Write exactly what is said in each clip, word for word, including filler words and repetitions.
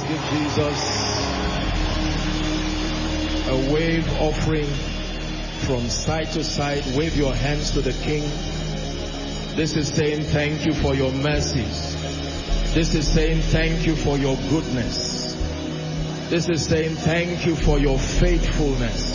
Give Jesus a wave offering from side to side. Wave your hands to the King. This is saying thank you for your mercies. This is saying thank you for your goodness. This is saying thank you for your faithfulness.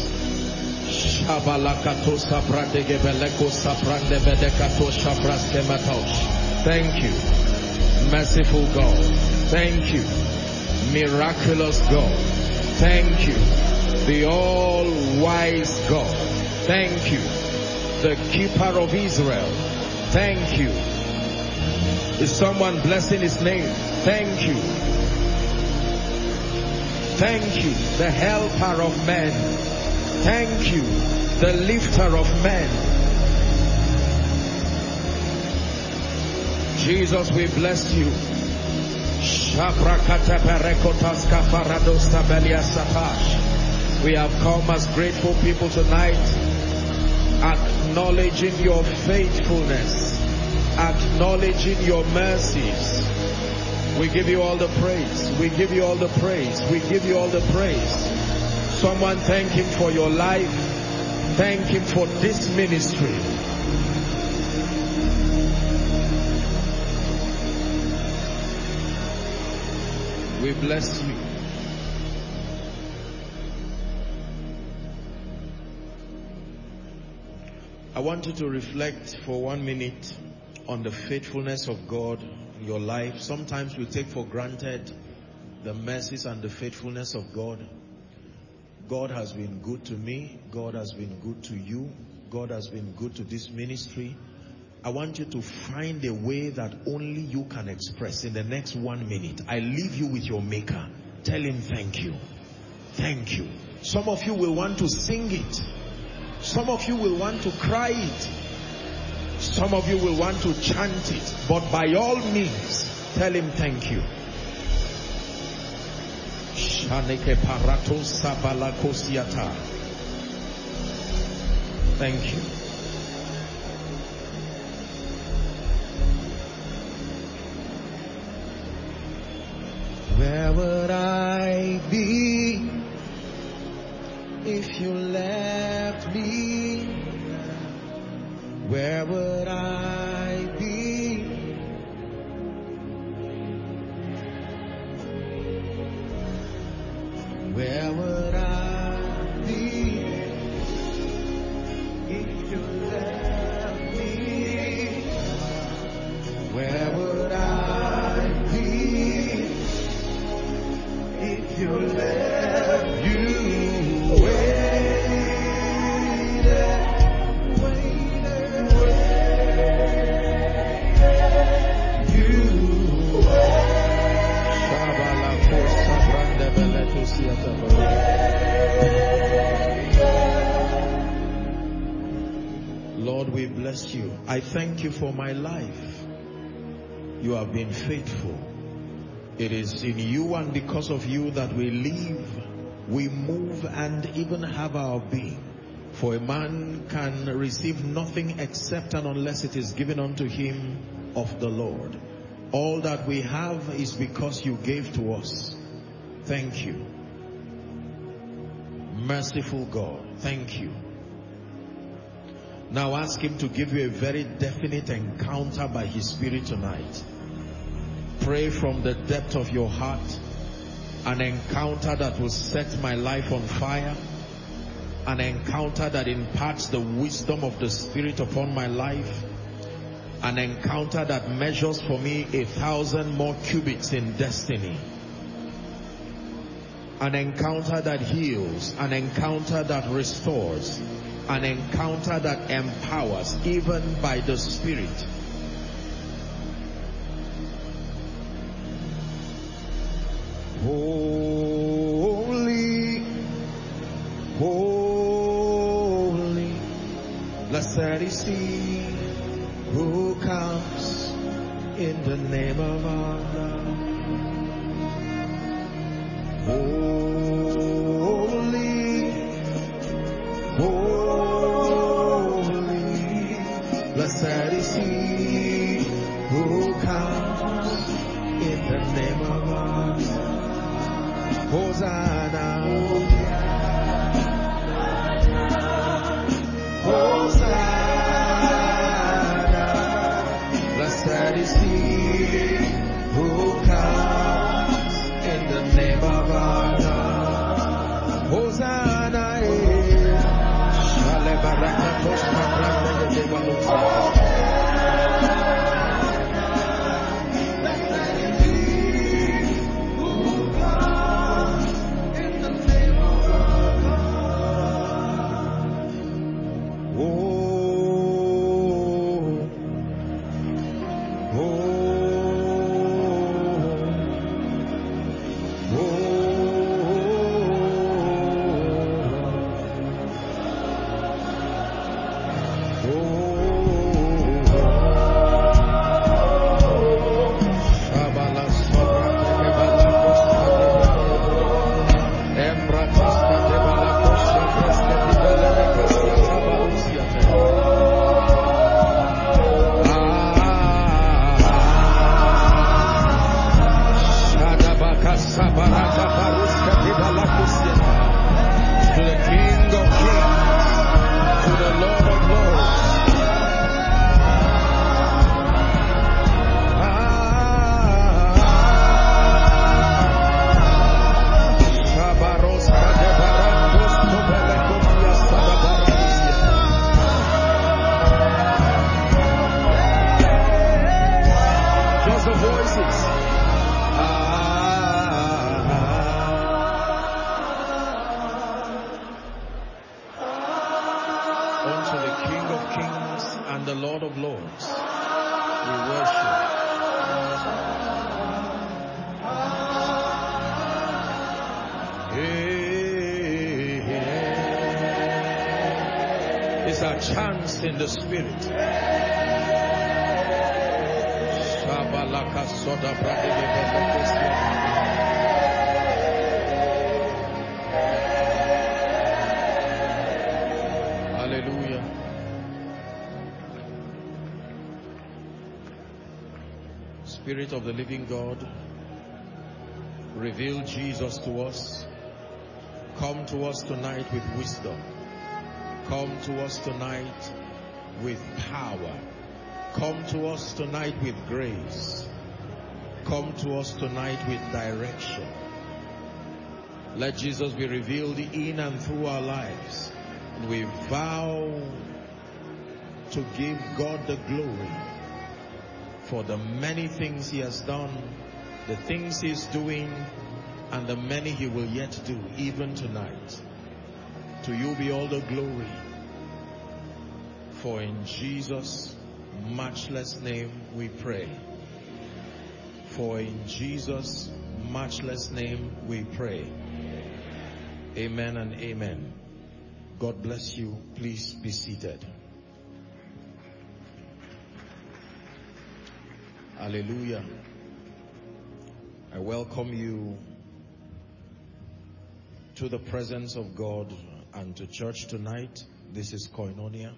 Thank you, merciful God. Thank you, miraculous God. Thank you, the all-wise God. Thank you, the keeper of Israel. Thank you. Is someone blessing his name? Thank you. Thank you, the helper of men. Thank you, the lifter of men. Jesus, we bless you. We have come as grateful people tonight, acknowledging your faithfulness, acknowledging your mercies. We give you all the praise. We give you all the praise. We give you all the praise. Someone thank him for your life. Thank him for this ministry. We bless you. I want you to reflect for one minute on the faithfulness of God in your life. Sometimes we take for granted the mercies and the faithfulness of God. God has been good to me. God has been good to you. God has been good to this ministry. I want you to find a way that only you can express in the next one minute. I leave you with your Maker. Tell him thank you. Thank you. Some of you will want to sing it. Some of you will want to cry it. Some of you will want to chant it. But by all means, tell him thank you. Thank you. Where would I be if you left me? Where would I be? Where would I be if you left me? Where would I be if you left you? Waited, waited, waited, you Lord, we bless you. I thank you for my life. You have been faithful. It is in you and because of you that we live, we move and even have our being. For a man can receive nothing except and unless it is given unto him of the Lord. All that we have is because you gave to us. Thank you. Merciful God, thank you. Now ask him to give you a very definite encounter by his Spirit tonight. Pray from the depth of your heart. An encounter that will set my life on fire. An encounter that imparts the wisdom of the Spirit upon my life. An encounter that measures for me a thousand more cubits in destiny. An encounter that heals. An encounter that restores. An encounter that empowers even by the Spirit. Holy, holy, blessed is he who comes in the name of our God. Holy, holy, blessed is he who comes in the name of our God. Hosanna. Hosanna. Blessed is he who comes in the name of our God. Hosanna. Shale barakatos kapranda de devalusa. In the spirit. Hallelujah. Spirit of the living God, reveal Jesus to us. Come to us tonight with wisdom. Come to us tonight with power. Come to us tonight with grace. Come to us tonight with direction. Let Jesus be revealed in and through our lives. We vow to give God the glory for the many things he has done, the things he is doing, and the many he will yet do, even tonight. To you be all the glory. For in Jesus' matchless name we pray. For in Jesus' matchless name we pray. Amen and amen. God bless you. Please be seated. Hallelujah. I welcome you to the presence of God and to church tonight. This is Koinonia.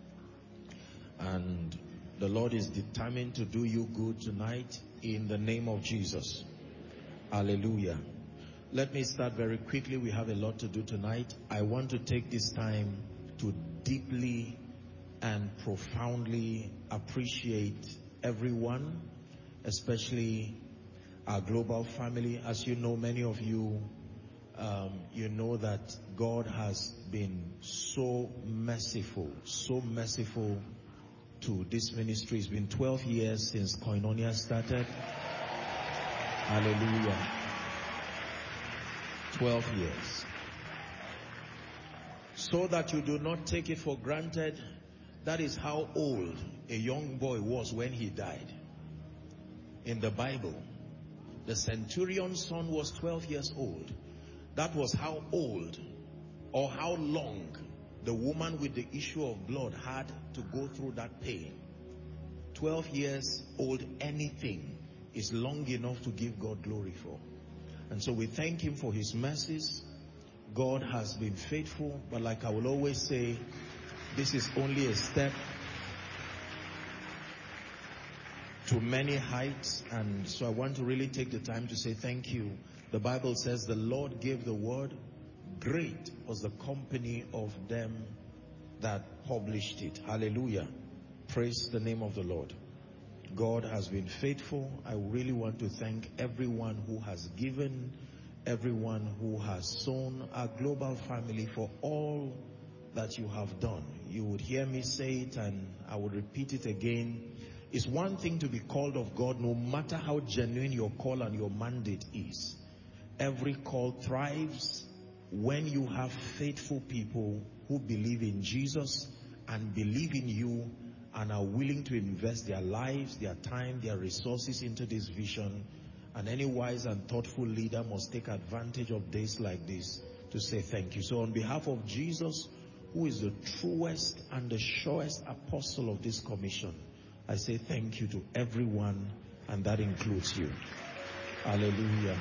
And the Lord is determined to do you good tonight in the name of Jesus. Hallelujah. Let me start very quickly. We have a lot to do tonight. I want to take this time to deeply and profoundly appreciate everyone, especially our global family. As you know, many of you, um, you know that God has been so merciful, so merciful to this ministry. It's been twelve years since Koinonia started. Hallelujah. twelve years. So that you do not take it for granted, that is how old a young boy was when he died. In the Bible, the centurion's son was twelve years old. That was how old or how long the woman with the issue of blood had to go through that pain. twelve years old, anything is long enough to give God glory for. And so we thank him for his mercies. God has been faithful, but like I will always say, this is only a step to many heights. And so I want to really take the time to say thank you The Bible says the Lord gave the word, great was the company of them that published it. Hallelujah. Praise the name of the Lord. God has been faithful. I really want to thank everyone who has given, everyone who has sown, our global family, for all that you have done. You would hear me say it and I would repeat it again. It's one thing to be called of God, no matter how genuine your call and your mandate is. Every call thrives when you have faithful people who believe in Jesus and believe in you and are willing to invest their lives, their time, their resources into this vision. And any wise and thoughtful leader must take advantage of days like this to say thank you. So on behalf of Jesus, who is the truest and the surest apostle of this commission, I say thank you to everyone, and that includes you. Hallelujah.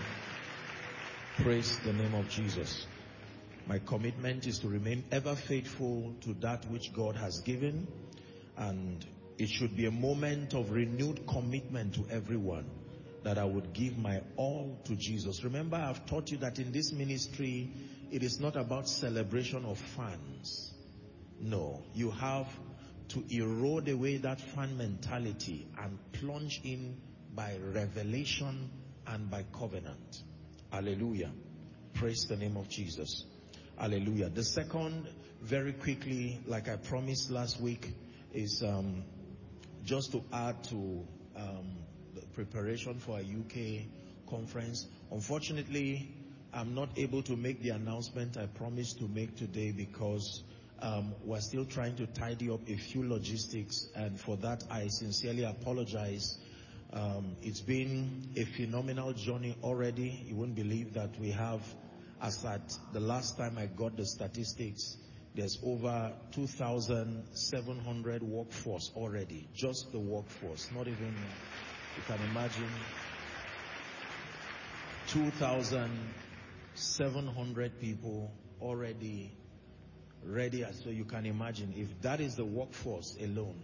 Praise the name of Jesus. My commitment is to remain ever faithful to that which God has given, and it should be a moment of renewed commitment to everyone that I would give my all to Jesus. Remember, I've taught you that in this ministry, it is not about celebration of fans. No, you have to erode away that fan mentality and plunge in by revelation and by covenant. Hallelujah. Praise the name of Jesus. Hallelujah. The second, very quickly, like I promised last week, is um, just to add to um, the preparation for a U K conference. Unfortunately, I'm not able to make the announcement I promised to make today because um, we're still trying to tidy up a few logistics, and for that I sincerely apologize. Um, it's been a phenomenal journey already. You won't believe that we have, as at the last time I got the statistics, there's over two thousand seven hundred workforce already. Just the workforce, not even, you can imagine, two thousand seven hundred people already ready. So you can imagine if that is the workforce alone.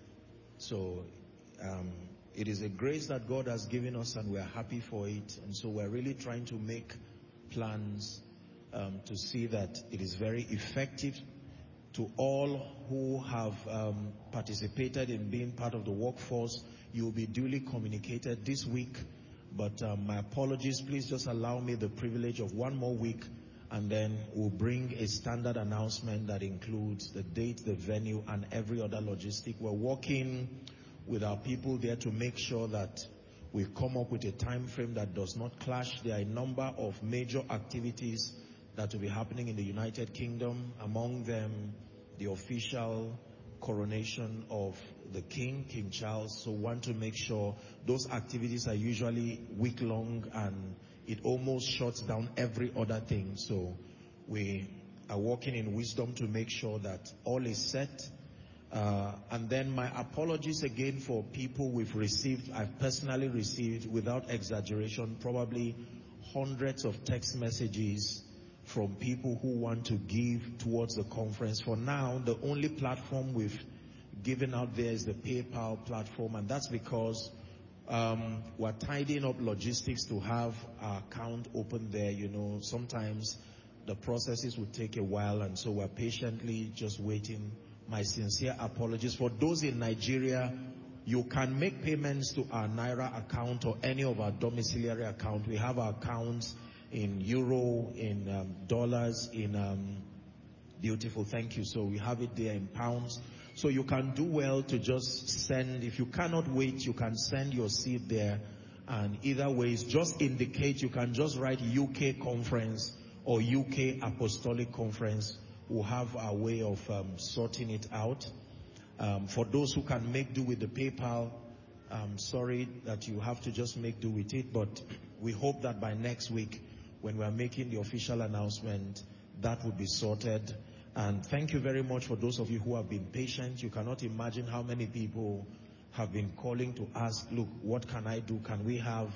So um, it is a grace that God has given us, and we're happy for it. And so we're really trying to make plans um, to see that it is very effective. To all who have um, participated in being part of the workforce, you will be duly communicated this week. But um, my apologies, please just allow me the privilege of one more week, and then we'll bring a standard announcement that includes the date, the venue, and every other logistic. We're working with our people there to make sure that we come up with a time frame that does not clash. There are a number of major activities that will be happening in the United Kingdom, among them the official coronation of the King, King Charles. So want to make sure those activities are usually week long, and it almost shuts down every other thing. So we are working in wisdom to make sure that all is set. Uh, and then my apologies again for people we've received, I've personally received, without exaggeration, probably hundreds of text messages from people who want to give towards the conference. For now, the only platform we've given out there is the PayPal platform, and that's because um, we're tidying up logistics to have our account open there. You know, sometimes the processes would take a while, and so we're patiently just waiting. My sincere apologies. For those in Nigeria, you can make payments to our Naira account or any of our domiciliary account. We have our accounts in euro, in um, dollars, in um, beautiful, thank you. So we have it there in pounds. So you can do well to just send. If you cannot wait, you can send your seed there. And either ways, just indicate. You can just write U K conference or U K apostolic conference. We'll have our way of um, sorting it out. Um, for those who can make do with the PayPal, I'm sorry that you have to just make do with it, but we hope that by next week, when we're making the official announcement, that will be sorted. And thank you very much for those of you who have been patient. You cannot imagine how many people have been calling to ask, look, what can I do? Can we have...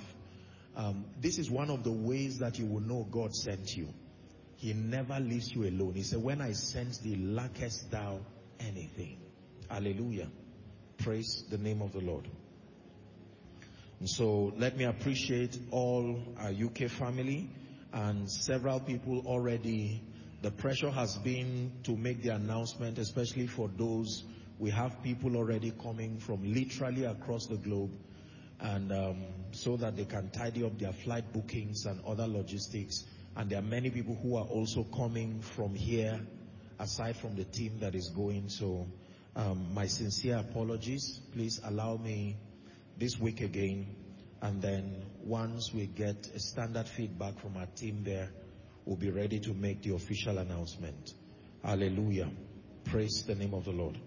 Um, this is one of the ways that you will know God sent you. He never leaves you alone. He said, when I sense thee, lackest thou anything? Hallelujah. Praise the name of the Lord. And so let me appreciate all our U K family and several people already. The pressure has been to make the announcement, especially for those. We have people already coming from literally across the globe, and um, so that they can tidy up their flight bookings and other logistics. And there are many people who are also coming from here, aside from the team that is going. So um, my sincere apologies. Please allow me this week again, and then once we get a standard feedback from our team there, we'll be ready to make the official announcement. Hallelujah. Praise the name of the Lord.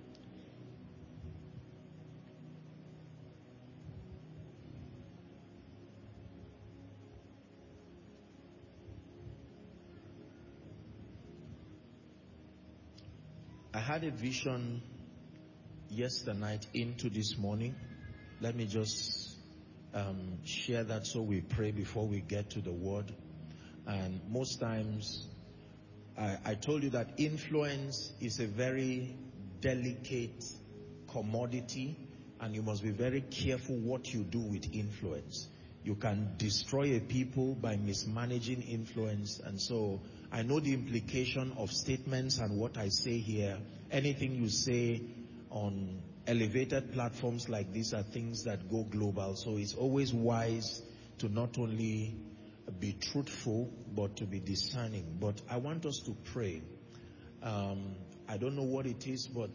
I had a vision yesterday night into this morning. Let me just um, share that so we pray before we get to the word. And most times, I, I told you that influence is a very delicate commodity, and you must be very careful what you do with influence. You can destroy a people by mismanaging influence. And so I know the implication of statements and what I say here. Anything you say on elevated platforms like this are things that go global. So it's always wise to not only be truthful, but to be discerning. But I want us to pray. Um, I don't know what it is, but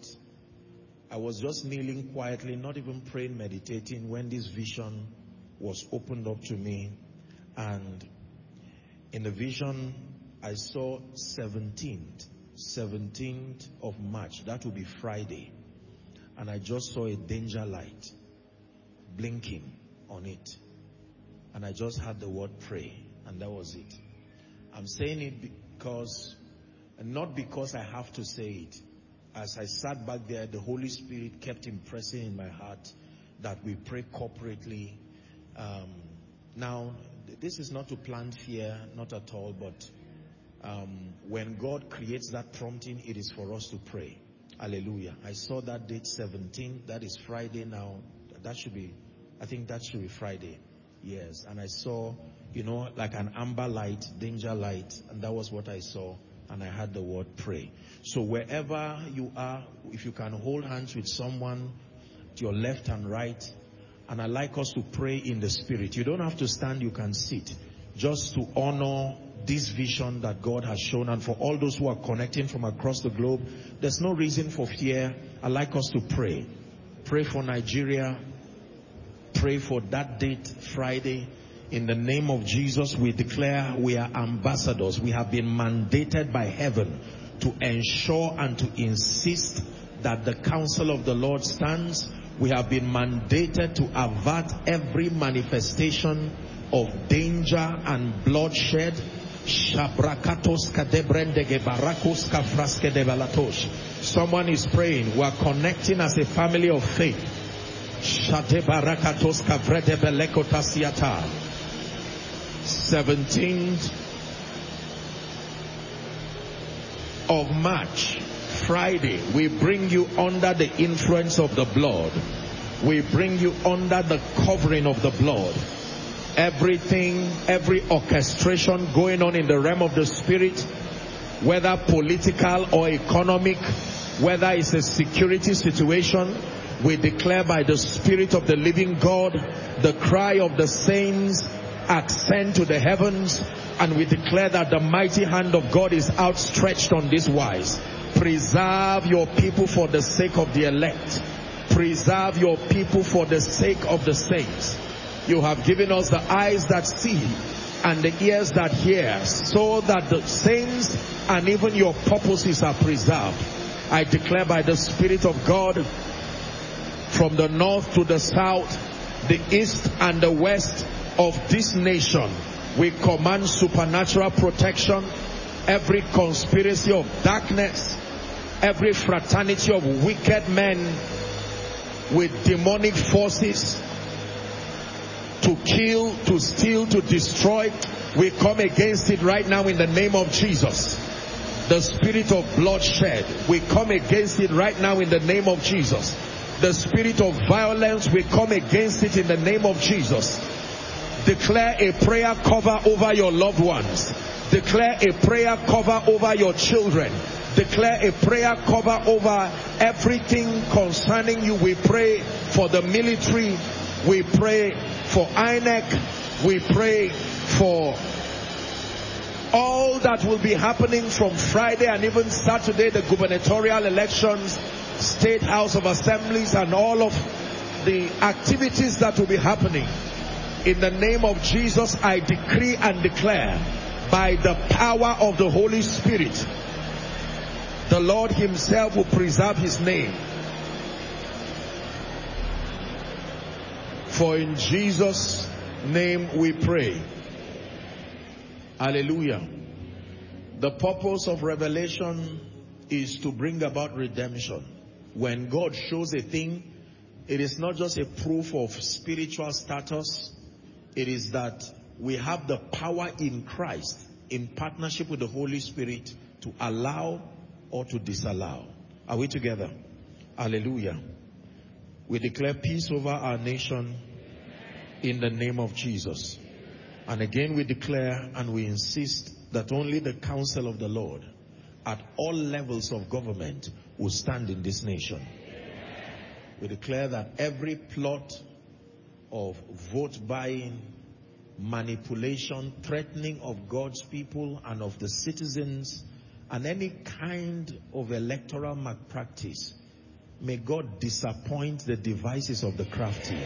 I was just kneeling quietly, not even praying, meditating, when this vision was opened up to me. And in the vision, I saw seventeenth, seventeenth of March. That will be Friday. And I just saw a danger light blinking on it. And I just had the word pray. And that was it. I'm saying it because, and not because I have to say it. As I sat back there, the Holy Spirit kept impressing in my heart that we pray corporately. Um, now, this is not to plant fear, not at all, but um, when God creates that prompting, it is for us to pray. Hallelujah. I saw that date seventeen. That is Friday now. That should be, I think that should be Friday. Yes. And I saw, you know, like an amber light, danger light. And that was what I saw. And I had the word pray. So wherever you are, if you can hold hands with someone to your left and right, and I like us to pray in the spirit. You don't have to stand, you can sit. Just to honor this vision that God has shown. And for all those who are connecting from across the globe, there's no reason for fear. I like us to pray. Pray for Nigeria. Pray for that date, Friday. In the name of Jesus, we declare we are ambassadors. We have been mandated by heaven to ensure and to insist that the counsel of the Lord stands. We have been mandated to avert every manifestation of danger and bloodshed. Someone is praying. We are connecting as a family of faith. seventeenth of March, Friday, we bring you under the influence of the blood. We bring you under the covering of the blood. Everything, every orchestration going on in the realm of the spirit, whether political or economic, whether it's a security situation, we declare by the Spirit of the living God, the cry of the saints ascend to the heavens, and we declare that the mighty hand of God is outstretched on this wise. Preserve your people for the sake of the elect. Preserve your people for the sake of the saints. You have given us the eyes that see and the ears that hear, so that the saints and even your purposes are preserved. I declare by the Spirit of God, from the north to the south, the east and the west of this nation, we command supernatural protection. Every conspiracy of darkness, every fraternity of wicked men with demonic forces to kill, to steal, to destroy, we come against it right now in the name of Jesus. The spirit of bloodshed, we come against it right now in the name of Jesus. The spirit of violence, we come against it in the name of Jesus. Declare a prayer cover over your loved ones. Declare a prayer cover over your children. Declare a prayer cover over everything concerning you. We pray for the military. We pray for I N E C. We pray for all that will be happening from Friday and even Saturday, the gubernatorial elections, State House of Assemblies, and all of the activities that will be happening. In the name of Jesus, I decree and declare, by the power of the Holy Spirit, the Lord himself will preserve his name. For in Jesus' name we pray. Hallelujah. The purpose of revelation is to bring about redemption. When God shows a thing, it is not just a proof of spiritual status. It is that we have the power in Christ, in partnership with the Holy Spirit, to allow or to disallow. Are we together? Hallelujah. We declare peace over our nation in the name of Jesus. And again we declare and we insist that only the counsel of the Lord at all levels of government will stand in this nation. We declare that every plot of vote buying, manipulation, threatening of God's people and of the citizens, and any kind of electoral malpractice, may God disappoint the devices of the crafty.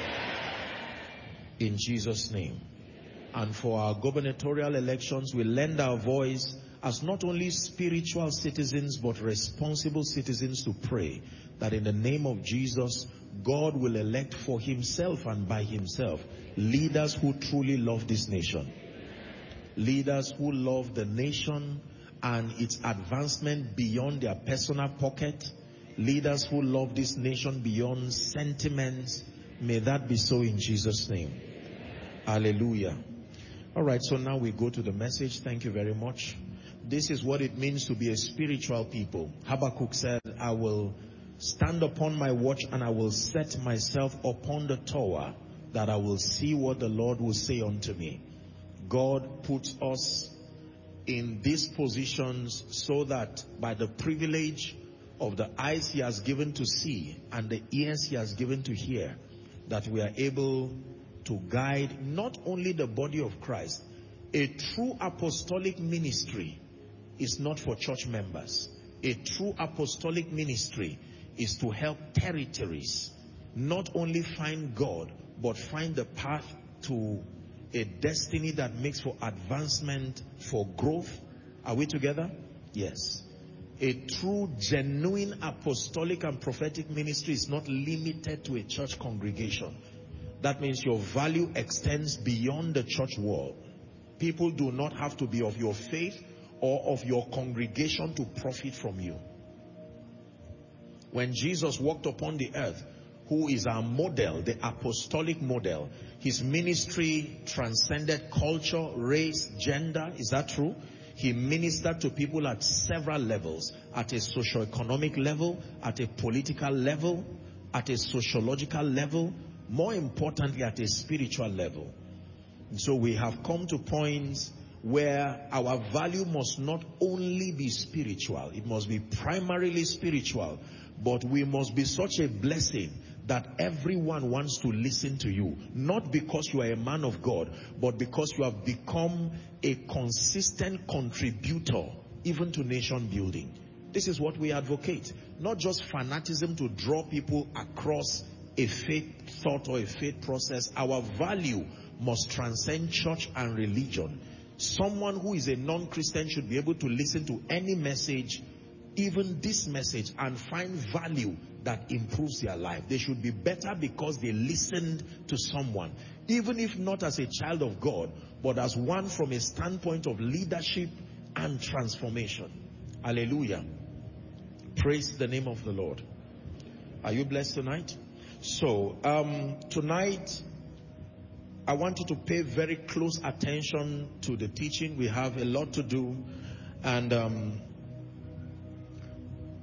In Jesus' name. And for our gubernatorial elections, we lend our voice as not only spiritual citizens but responsible citizens to pray that in the name of Jesus, God will elect for himself and by himself leaders who truly love this nation. Leaders who love the nation and its advancement beyond their personal pocket. Leaders who love this nation beyond sentiments. May that be so in Jesus' name. Hallelujah. All right, so now we go to the message. Thank you very much. This is what it means to be a spiritual people. Habakkuk said, I will stand upon my watch and I will set myself upon the tower, that I will see what the Lord will say unto me. God puts us in these positions so that by the privilege of the eyes he has given to see and the ears he has given to hear, that we are able to guide not only the body of Christ. A true apostolic ministry is not for church members. A true apostolic ministry is to help territories not only find God, but find the path to a destiny that makes for advancement, for growth. Are we together? Yes. A true, genuine apostolic and prophetic ministry is not limited to a church congregation. That means your value extends beyond the church wall. People do not have to be of your faith or of your congregation to profit from you. When Jesus walked upon the earth, who is our model, the apostolic model, his ministry transcended culture, race, gender. Is that true? He ministered to people at several levels, at a socio-economic level, at a political level, at a sociological level, more importantly at a spiritual level. So we have come to points where our value must not only be spiritual, it must be primarily spiritual, but we must be such a blessing that everyone wants to listen to you, not because you are a man of God, but because you have become a consistent contributor even to nation building. This is what we advocate, not just fanaticism to draw people across a faith thought or a faith process. Our value must transcend church and religion. Someone who is a non-Christian should be able to listen to any message, even this message, and find value that improves their life. They should be better because they listened to someone, even if not as a child of God, but as one from a standpoint of leadership and transformation. Hallelujah. Praise the name of the Lord. Are you blessed tonight? So, um, tonight, I want you to pay very close attention to the teaching. We have a lot to do. And um,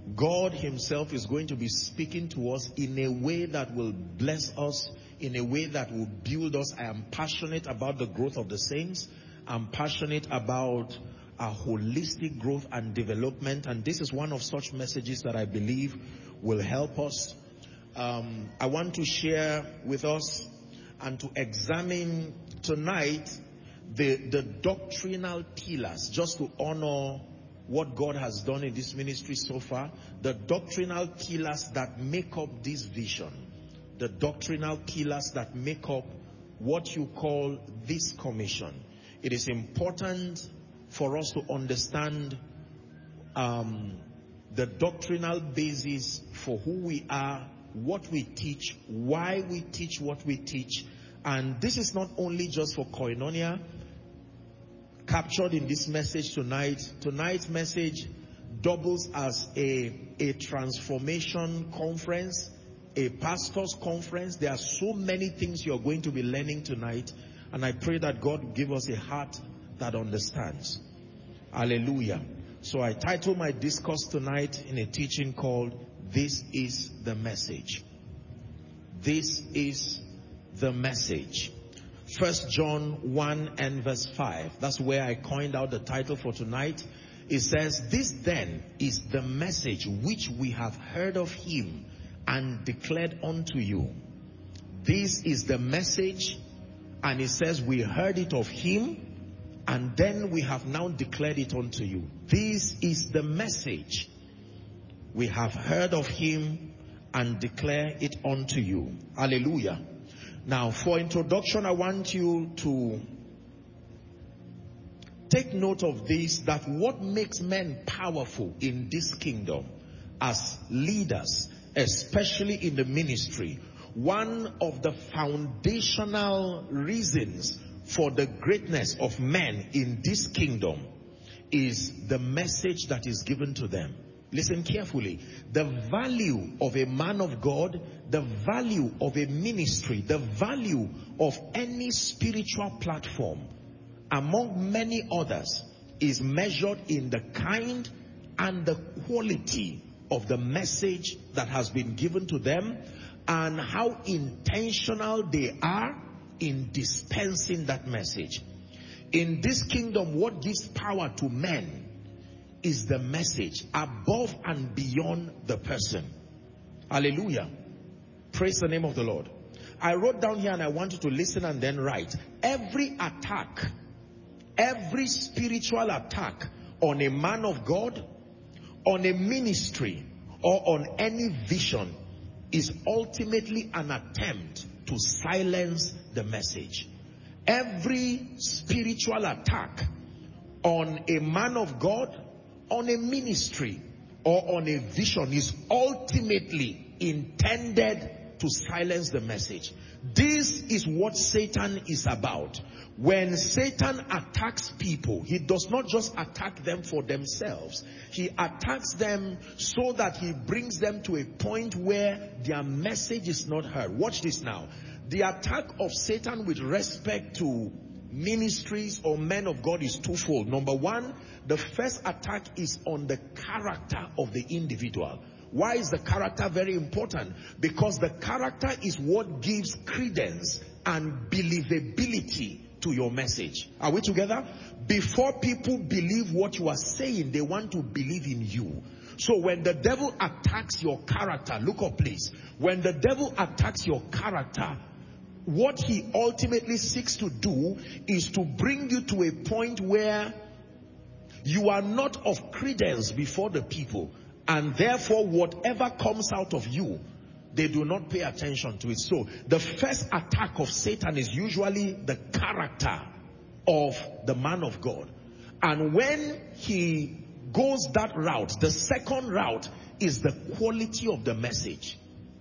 God himself is going to be speaking to us in a way that will bless us, in a way that will build us. I am passionate about the growth of the saints. I'm passionate about a holistic growth and development, and this is one of such messages that I believe will help us. Um, I want to share with us and to examine tonight the, the doctrinal pillars, just to honor what God has done in this ministry so far, the doctrinal pillars that make up this vision, the doctrinal pillars that make up what you call this commission. It is important for us to understand um, the doctrinal basis for who we are, what we teach, why we teach what we teach. And this is not only just for Koinonia, captured in this message tonight. Tonight's message doubles as a, a transformation conference, a pastor's conference. There are so many things you're going to be learning tonight, and I pray that God will give us a heart that understands. Hallelujah. So I title my discourse tonight in a teaching called This is the Message. This is the Message. First John one and verse five. That's where I coined out the title for tonight. It says, this then is the message which we have heard of him and declared unto you. This is the message, and it says we heard it of him, and then we have now declared it unto you. This is the message we have heard of him and declare it unto you. Hallelujah. Now, for introduction, I want you to take note of this, that what makes men powerful in this kingdom as leaders, especially in the ministry, one of the foundational reasons for the greatness of men in this kingdom is the message that is given to them. Listen carefully. The value of a man of God, the value of a ministry, the value of any spiritual platform, among many others, is measured in the kind and the quality of the message that has been given to them, and how intentional they are in dispensing that message. In this kingdom, what gives power to men is the message above and beyond the person. Hallelujah. Praise the name of the Lord. I wrote down here, and I want you to listen and then write. Every attack, every spiritual attack on a man of God, on a ministry, or on any vision is ultimately an attempt to silence the message. Every spiritual attack on a man of God, on a ministry, or on a vision is ultimately intended to silence the message. This is what Satan is about. When Satan attacks people, he does not just attack them for themselves. He attacks them so that he brings them to a point where their message is not heard. Watch this now. The attack of Satan with respect to ministries or men of God is twofold. Number one, the first attack is on the character of the individual. Why is the character very important? Because the character is what gives credence and believability to your message. Are we together? Before people believe what you are saying, they want to believe in you. So when the devil attacks your character, look up please. When the devil attacks your character, what he ultimately seeks to do is to bring you to a point where you are not of credence before the people, and therefore whatever comes out of you, they do not pay attention to it. So the first attack of Satan is usually the character of the man of God. And when he goes that route, the second route is the quality of the message.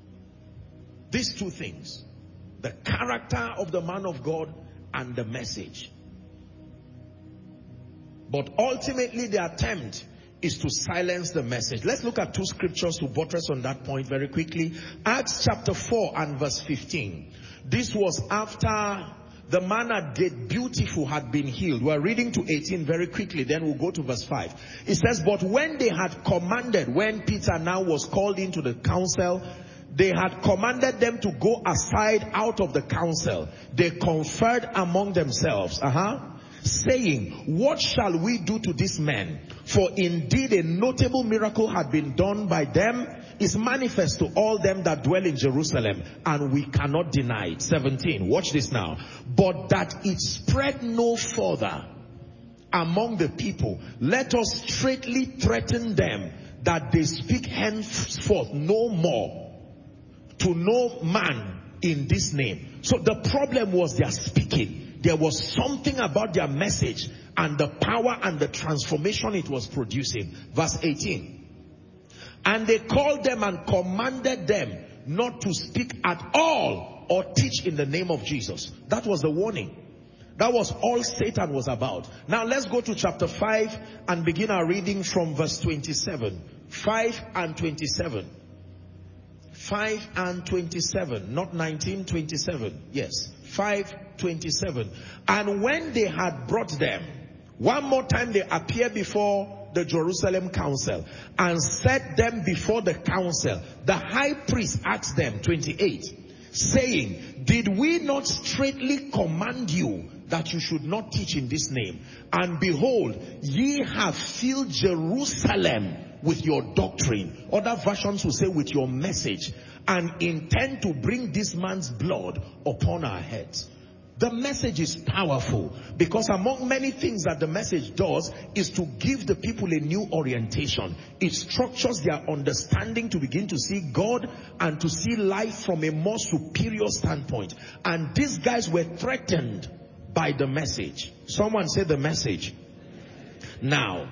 These two things, the character of the man of God and the message. But ultimately the attempt is to silence the message. Let's look at two scriptures to buttress on that point very quickly. Acts chapter four and verse fifteen. This was after the man at Gate Beautiful had been healed. We're reading to eighteen very quickly, then we'll go to verse five. It says, but when they had commanded, when Peter now was called into the council, they had commanded them to go aside out of the council. They conferred among themselves, uh-huh, saying, what shall we do to these men? For indeed a notable miracle had been done by them, is manifest to all them that dwell in Jerusalem, and we cannot deny it. seventeen, watch this now. But that it spread no further among the people, let us straightly threaten them that they speak henceforth no more to no man in this name. So the problem was their speaking. There was something about their message and the power and the transformation it was producing. Verse eighteen. And they called them and commanded them not to speak at all or teach in the name of Jesus. That was the warning. That was all Satan was about. Now let's go to chapter five and begin our reading from verse twenty-seven. five and twenty-seven. five and twenty-seven. Not nineteen, twenty-seven. Yes. five twenty-seven. And when they had brought them, one more time they appeared before the Jerusalem council and set them before the council. The high priest asked them, twenty-eight, saying, did we not straitly command you that you should not teach in this name? And behold, ye have filled Jerusalem with your doctrine. Other versions will say with your message, and intend to bring this man's blood upon our heads. The message is powerful because among many things that the message does is to give the people a new orientation. It structures their understanding to begin to see God and to see life from a more superior standpoint. And these guys were threatened by the message. Someone say the message. Now,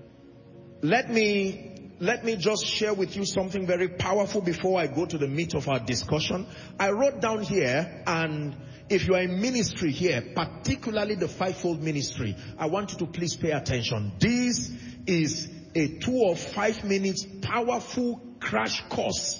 let me Let me just share with you something very powerful before I go to the meat of our discussion. I wrote down here, and if you are in ministry here, particularly the fivefold ministry, I want you to please pay attention. This is a two or five minutes powerful crash course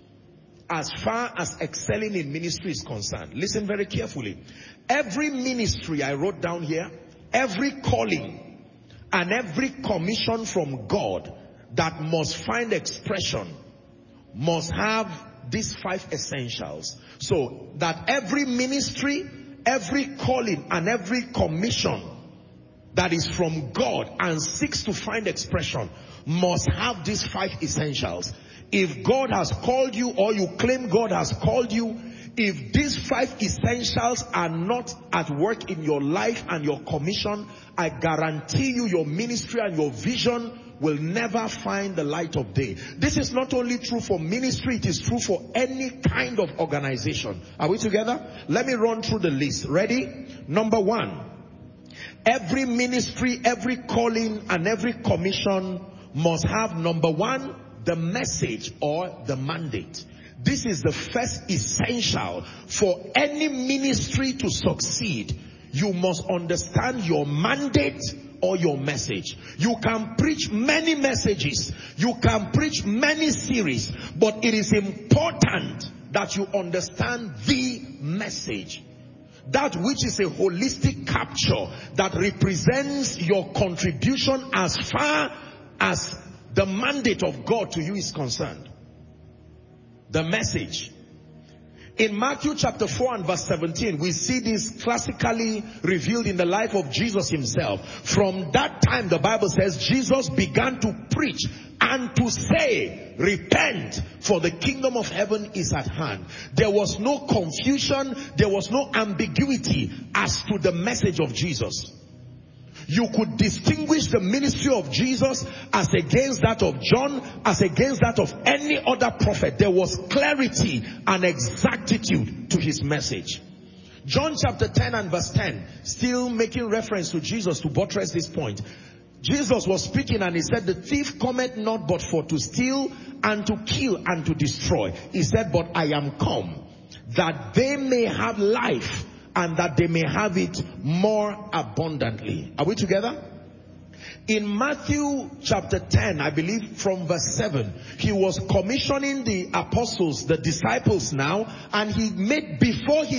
as far as excelling in ministry is concerned. Listen very carefully. Every ministry I wrote down here, every calling and every commission from God that must find expression must have these five essentials. So that every ministry, every calling and every commission that is from God and seeks to find expression must have these five essentials. If God has called you, or you claim God has called you, if these five essentials are not at work in your life and your commission, I guarantee you your ministry and your vision will never find the light of day. This is not only true for ministry, it is true for any kind of organization. Are we together? Let me run through the list. Ready? Number one, every ministry, every calling and every commission must have, number one, the message or the mandate. This is the first essential for any ministry to succeed. You must understand your mandate or your message. You can preach many messages. You can preach many series. But it is important that you understand the message. That which is a holistic capture that represents your contribution as far as the mandate of God to you is concerned. The message. In Matthew chapter four and verse seventeen, we see this classically revealed in the life of Jesus himself. From that time, the Bible says, Jesus began to preach and to say, repent, for the kingdom of heaven is at hand. There was no confusion, there was no ambiguity as to the message of Jesus. You could distinguish the ministry of Jesus as against that of John, as against that of any other prophet. There was clarity and exactitude to his message. John chapter ten and verse ten, still making reference to Jesus to buttress this point. Jesus was speaking and he said, the thief cometh not but for to steal and to kill and to destroy. He said, but I am come that they may have life, and that they may have it more abundantly. Are we together? In Matthew chapter ten, I believe from verse seven, he was commissioning the apostles, the disciples now, and he made, before he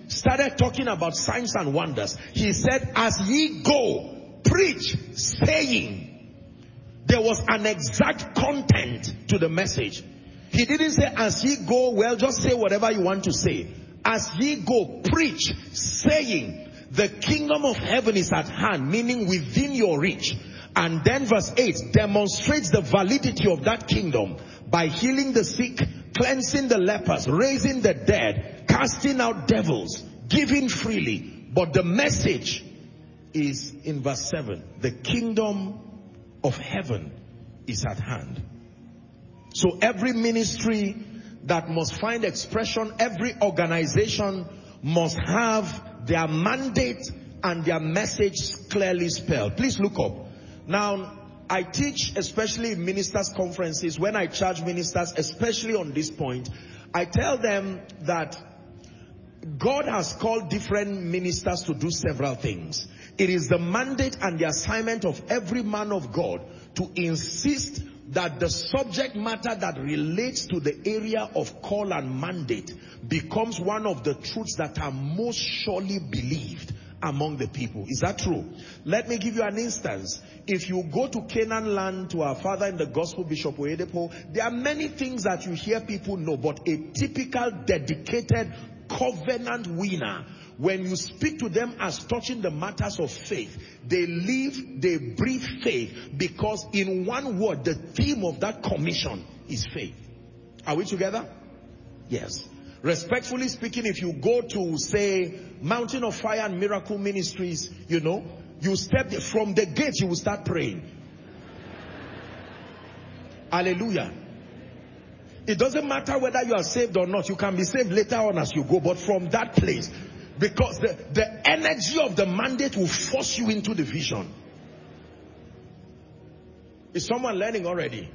started talking about signs and wonders. He said, as ye go, preach, saying. There was an exact content to the message. He didn't say, as ye go, well, just say whatever you want to say. As ye go, preach, saying, the kingdom of heaven is at hand, meaning within your reach. And then verse eight demonstrates the validity of that kingdom by healing the sick, cleansing the lepers, raising the dead, casting out devils, giving freely. But the message is in verse seven. The kingdom of heaven is at hand. So every ministry that must find expression, every organization must have their mandate and their message clearly spelled. Please look up. Now, I teach, especially in ministers' conferences, when I charge ministers, especially on this point, I tell them that God has called different ministers to do several things. It is the mandate and the assignment of every man of God to insist that the subject matter that relates to the area of call and mandate becomes one of the truths that are most surely believed among the people. Is that true? Let me give you an instance. If you go to Canaan land, to our father in the gospel, Bishop Oyedepo, there are many things that you hear people know, but a typical dedicated covenant winner, when you speak to them as touching the matters of faith, they live, they breathe faith, because in one word, the theme of that commission is faith. Are we together? Yes. Respectfully speaking, if you go to, say, Mountain of Fire and Miracle Ministries, you know, you step from the gate, you will start praying. Hallelujah. It doesn't matter whether you are saved or not. You can be saved later on as you go, but from that place, because the, the energy of the mandate will force you into the vision. Is someone learning already?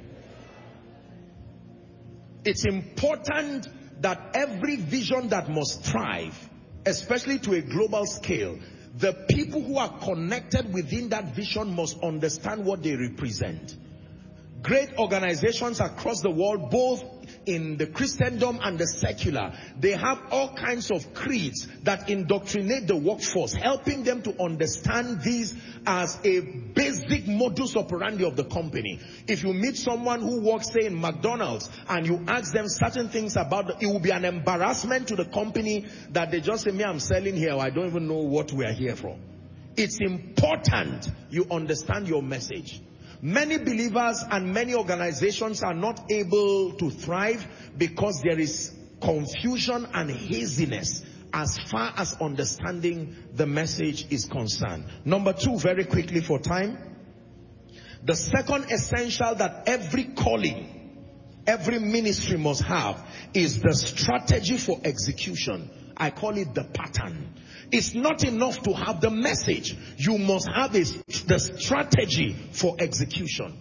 It's important that every vision that must thrive, especially to a global scale, the people who are connected within that vision must understand what they represent. Great organizations across the world, both in the Christendom and the secular, they have all kinds of creeds that indoctrinate the workforce, helping them to understand these as a basic modus operandi of the company. If you meet someone who works, say, in McDonald's, and you ask them certain things about the, it will be an embarrassment to the company that they just say, me, I'm selling here, I don't even know what we are here for. It's important you understand your message. Many believers and many organizations are not able to thrive because there is confusion and haziness as far as understanding the message is concerned. Number two, very quickly for time. The second essential that every calling, every ministry must have is the strategy for execution. I call it the pattern. It's not enough to have the message. You must have a, the strategy for execution.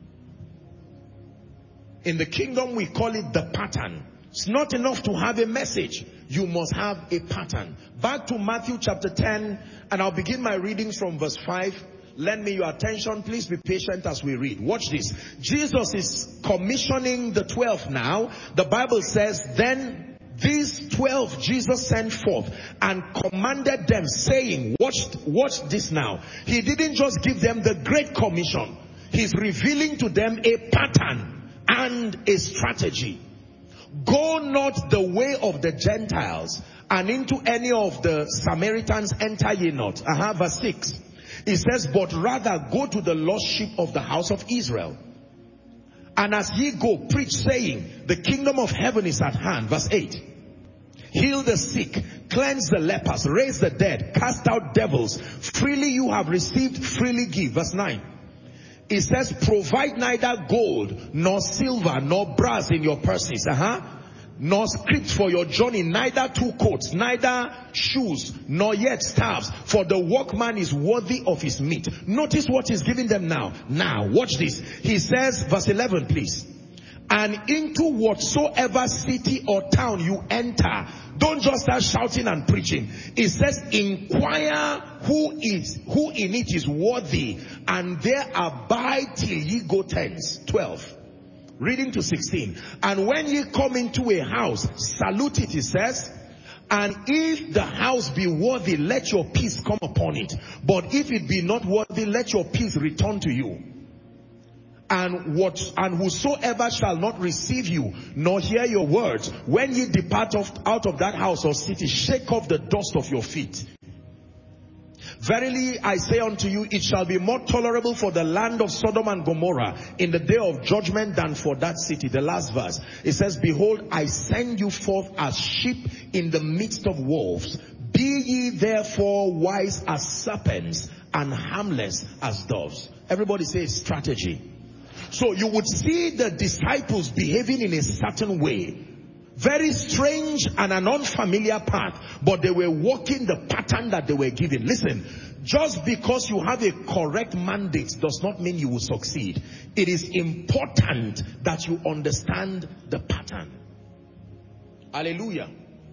In the kingdom, we call it the pattern. It's not enough to have a message. You must have a pattern. Back to Matthew chapter ten, and I'll begin my reading from verse five. Lend me your attention. Please be patient as we read. Watch this. Jesus is commissioning the twelve now. The Bible says, then these twelve Jesus sent forth and commanded them, saying, watch, watch this now. He didn't just give them the Great Commission. He's revealing to them a pattern and a strategy. Go not the way of the Gentiles, and into any of the Samaritans enter ye not. Uh-huh, verse six. It says, but rather go to the lost sheep of the house of Israel. And as ye go, preach, saying, the kingdom of heaven is at hand. Verse eight. Heal the sick, cleanse the lepers, raise the dead, cast out devils. Freely you have received, freely give. Verse nine. It says, provide neither gold, nor silver, nor brass in your purses. Uh-huh. Nor script for your journey, neither two coats, neither shoes, nor yet staffs, for the workman is worthy of his meat. Notice what he's giving them now. Now, watch this. He says, verse eleven, please. And into whatsoever city or town you enter, don't just start shouting and preaching. It says, inquire who is, who in it is worthy, and there abide till ye go thence. twelve. Reading to sixteen. And when ye come into a house, salute it, it says, And if the house be worthy, let your peace come upon it. But if it be not worthy, let your peace return to you. And what and whosoever shall not receive you, nor hear your words, when ye depart of, out of that house or city, shake off the dust of your feet. Verily I say unto you, it shall be more tolerable for the land of Sodom and Gomorrah in the day of judgment than for that city. The last verse, it says, behold, I send you forth as sheep in the midst of wolves. Be ye therefore wise as serpents and harmless as doves. Everybody say strategy. So you would see the disciples behaving in a certain way. Very strange and an unfamiliar path, but they were walking the pattern that they were given. Listen, just because you have a correct mandate does not mean you will succeed. It is important that you understand the pattern. Hallelujah.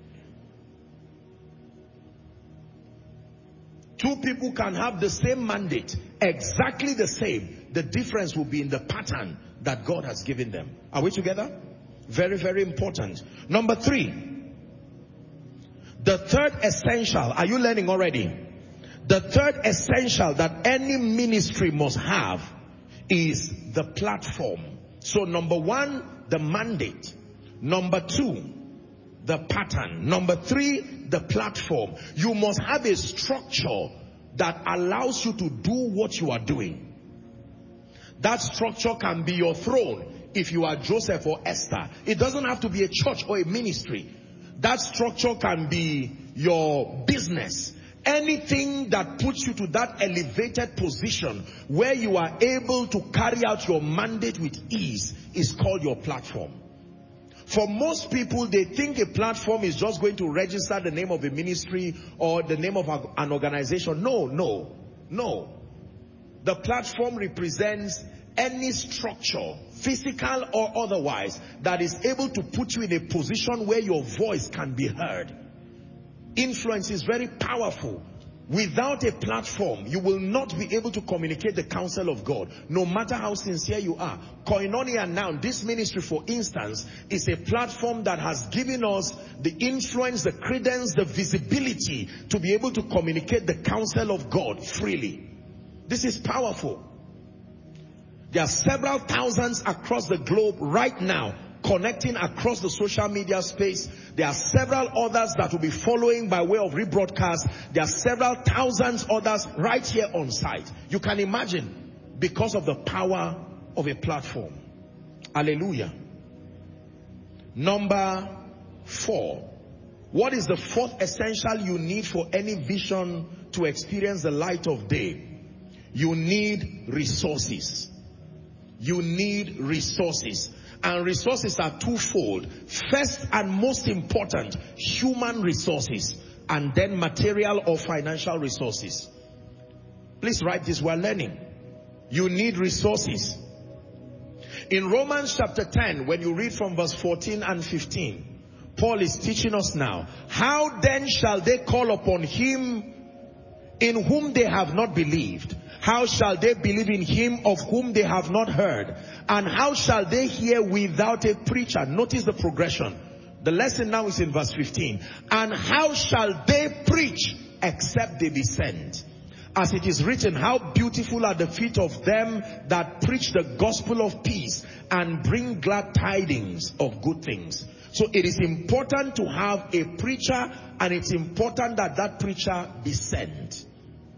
Two people can have the same mandate, exactly the same. The difference will be in the pattern that God has given them. Are we together? Very, very important. Number three. The third essential. Are you learning already? The third essential that any ministry must have is the platform. So number one, the mandate. Number two, the pattern. Number three, the platform. You must have a structure that allows you to do what you are doing. That structure can be your throne if you are Joseph or Esther. It doesn't have to be a church or a ministry. That structure can be your business. Anything that puts you to that elevated position where you are able to carry out your mandate with ease is called your platform. For most people, they think a platform is just going to register the name of a ministry or the name of an organization. No, no, no. The platform represents any structure, physical or otherwise, that is able to put you in a position where your voice can be heard. Influence is very powerful. Without a platform, you will not be able to communicate the counsel of God, no matter how sincere you are. Koinonia now, this ministry, for instance, is a platform that has given us the influence, the credence, the visibility to be able to communicate the counsel of God freely. This is powerful. There are several thousands across the globe right now connecting across the social media space. There are several others that will be following by way of rebroadcast. There are several thousands others right here on site. You can imagine, because of the power of a platform. Hallelujah. Number four. What is the fourth essential you need for any vision to experience the light of day? You need resources. You need resources. And resources are twofold. First and most important, human resources, and then material or financial resources. Please write this while learning. You need resources. In Romans chapter ten, when you read from verse fourteen and fifteen, Paul is teaching us now. How then shall they call upon him in whom they have not believed? How shall they believe in him of whom they have not heard? And how shall they hear without a preacher? Notice the progression. The lesson now is in verse fifteen. And how shall they preach except they be sent? As it is written, how beautiful are the feet of them that preach the gospel of peace and bring glad tidings of good things. So it is important to have a preacher, and it's important that that preacher be sent.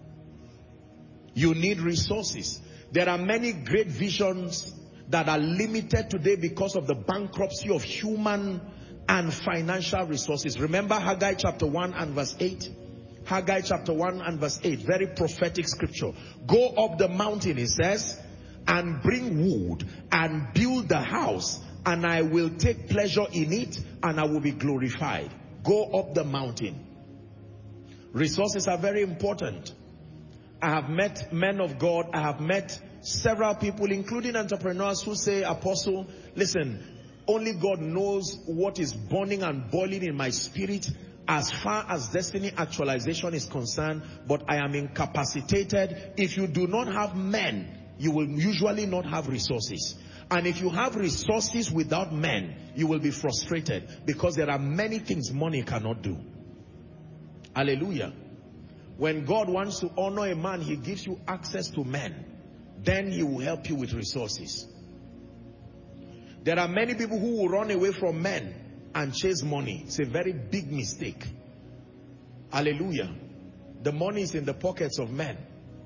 You need resources. There are many great visions that are limited today because of the bankruptcy of human and financial resources. Remember Haggai chapter one and verse eight? Haggai chapter one and verse eight, very prophetic scripture. Go up the mountain, it says, and bring wood and build the house, and I will take pleasure in it, and I will be glorified. Go up the mountain. Resources are very important. I have met men of God. I have met several people, including entrepreneurs, who say, Apostle, listen, only God knows what is burning and boiling in my spirit as far as destiny actualization is concerned, but I am incapacitated. If you do not have men, you will usually not have resources. And if you have resources without men, you will be frustrated, because there are many things money cannot do. Hallelujah. When God wants to honor a man, he gives you access to men. Then he will help you with resources. There are many people who will run away from men and chase money. It's a very big mistake. Hallelujah. The money is in the pockets of men.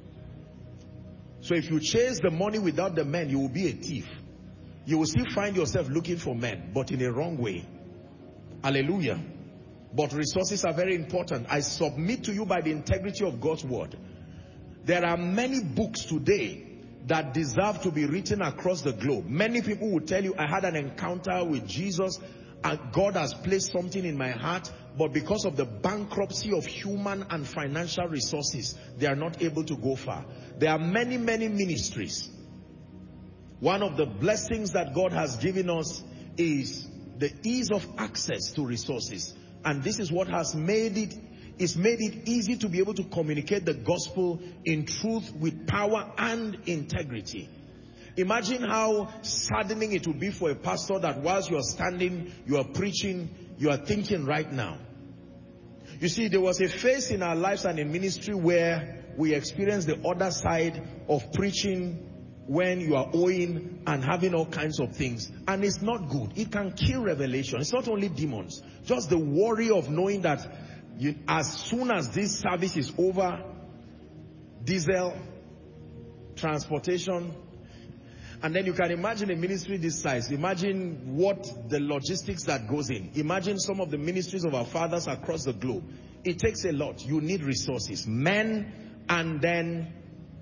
So if you chase the money without the men, you will be a thief. You will still find yourself looking for men, but in a wrong way. Hallelujah. But resources are very important. I submit to you by the integrity of God's word. There are many books today that deserve to be written across the globe. Many people will tell you, I had an encounter with Jesus and God has placed something in my heart, but because of the bankruptcy of human and financial resources, they are not able to go far. There are many, many ministries. One of the blessings that God has given us is the ease of access to resources. And this is what has made it, it's made it easy to be able to communicate the gospel in truth with power and integrity. Imagine how saddening it would be for a pastor that whilst you are standing, you are preaching, you are thinking right now. You see, there was a phase in our lives and in ministry where we experienced the other side of preaching when you are owing and having all kinds of things. And it's not good. It can kill revelation. It's not only demons. Just the worry of knowing that you, as soon as this service is over, diesel, transportation, and then you can imagine a ministry this size. Imagine what the logistics that goes in. Imagine some of the ministries of our fathers across the globe. It takes a lot. You need resources. Men and then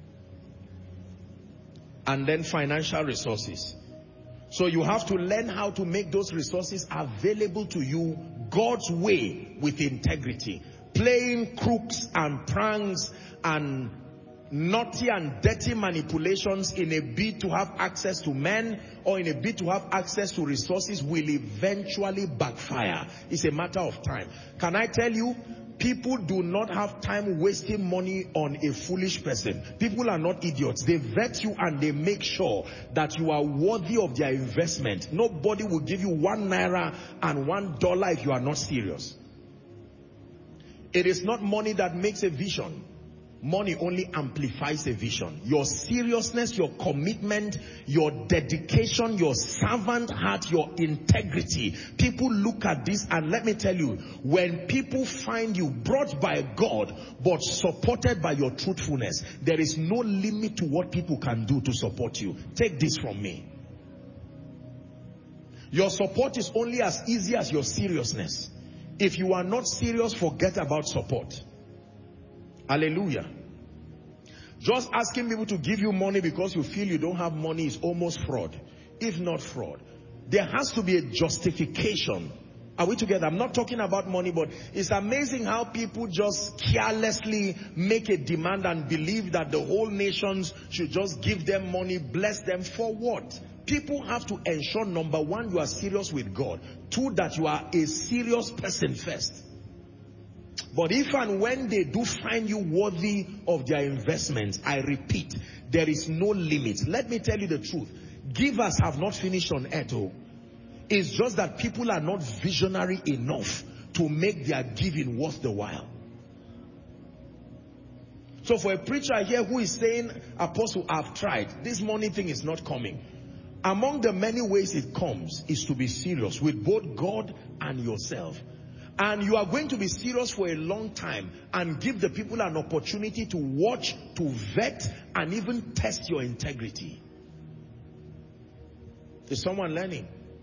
and then financial resources. So you have to learn how to make those resources available to you God's way with integrity. Playing crooks and pranks and naughty and dirty manipulations in a bid to have access to men or in a bid to have access to resources will eventually backfire. It's a matter of time. Can I tell you, people do not have time wasting money on a foolish person. People are not idiots. They vet you and they make sure that you are worthy of their investment. Nobody will give you one naira and one dollar if you are not serious. It is not money that makes a vision. Money only amplifies a vision. Your seriousness, your commitment, your dedication, your servant heart, your integrity. People look at this and let me tell you, when people find you brought by God but supported by your truthfulness, there is no limit to what people can do to support you. Take this from me. Your support is only as easy as your seriousness. If you are not serious, forget about support. Hallelujah. Just asking people to give you money because you feel you don't have money is almost fraud, if not fraud. There has to be a justification. Are we together? I'm not talking about money, but it's amazing how people just carelessly make a demand and believe that the whole nations should just give them money, bless them. For what? People have to ensure, number one, you are serious with God. Two, that you are a serious person first. But if and when they do find you worthy of their investment, I repeat, there is no limit. Let me tell you the truth. Givers have not finished on earth. Oh. It's just that people are not visionary enough to make their giving worth the while. So for a preacher here who is saying, Apostle, I've tried, this money thing is not coming. Among the many ways it comes is to be serious with both God and yourself. And you are going to be serious for a long time and give the people an opportunity to watch, to vet, and even test your integrity. Is someone learning?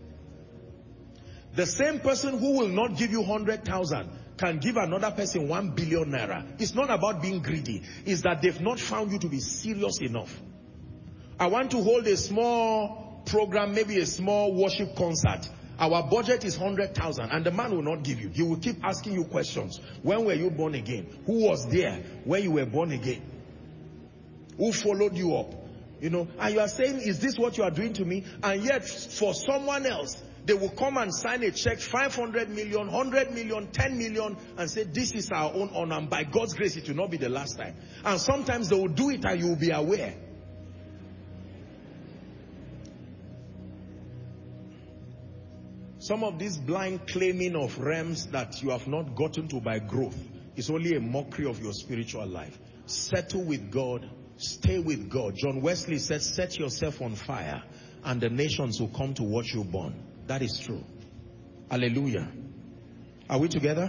The same person who will not give you one hundred thousand can give another person one billion naira. It's not about being greedy. It's that they've not found you to be serious enough. I want to hold a small program, maybe a small worship concert. Our budget is one hundred thousand and the man will not give you. He will keep asking you questions. When were you born again? Who was there when you were born again? Who followed you up? You know, and you are saying, is this what you are doing to me? And yet for someone else, they will come and sign a check, five hundred million, one hundred million, ten million, and say, this is our own honor. And by God's grace, it will not be the last time. And sometimes they will do it and you will be aware. Some of this blind claiming of realms that you have not gotten to by growth. It's only a mockery of your spiritual life. Settle with God. Stay with God. John Wesley said, set yourself on fire and the nations will come to watch you burn. That is true. Hallelujah. Are we together?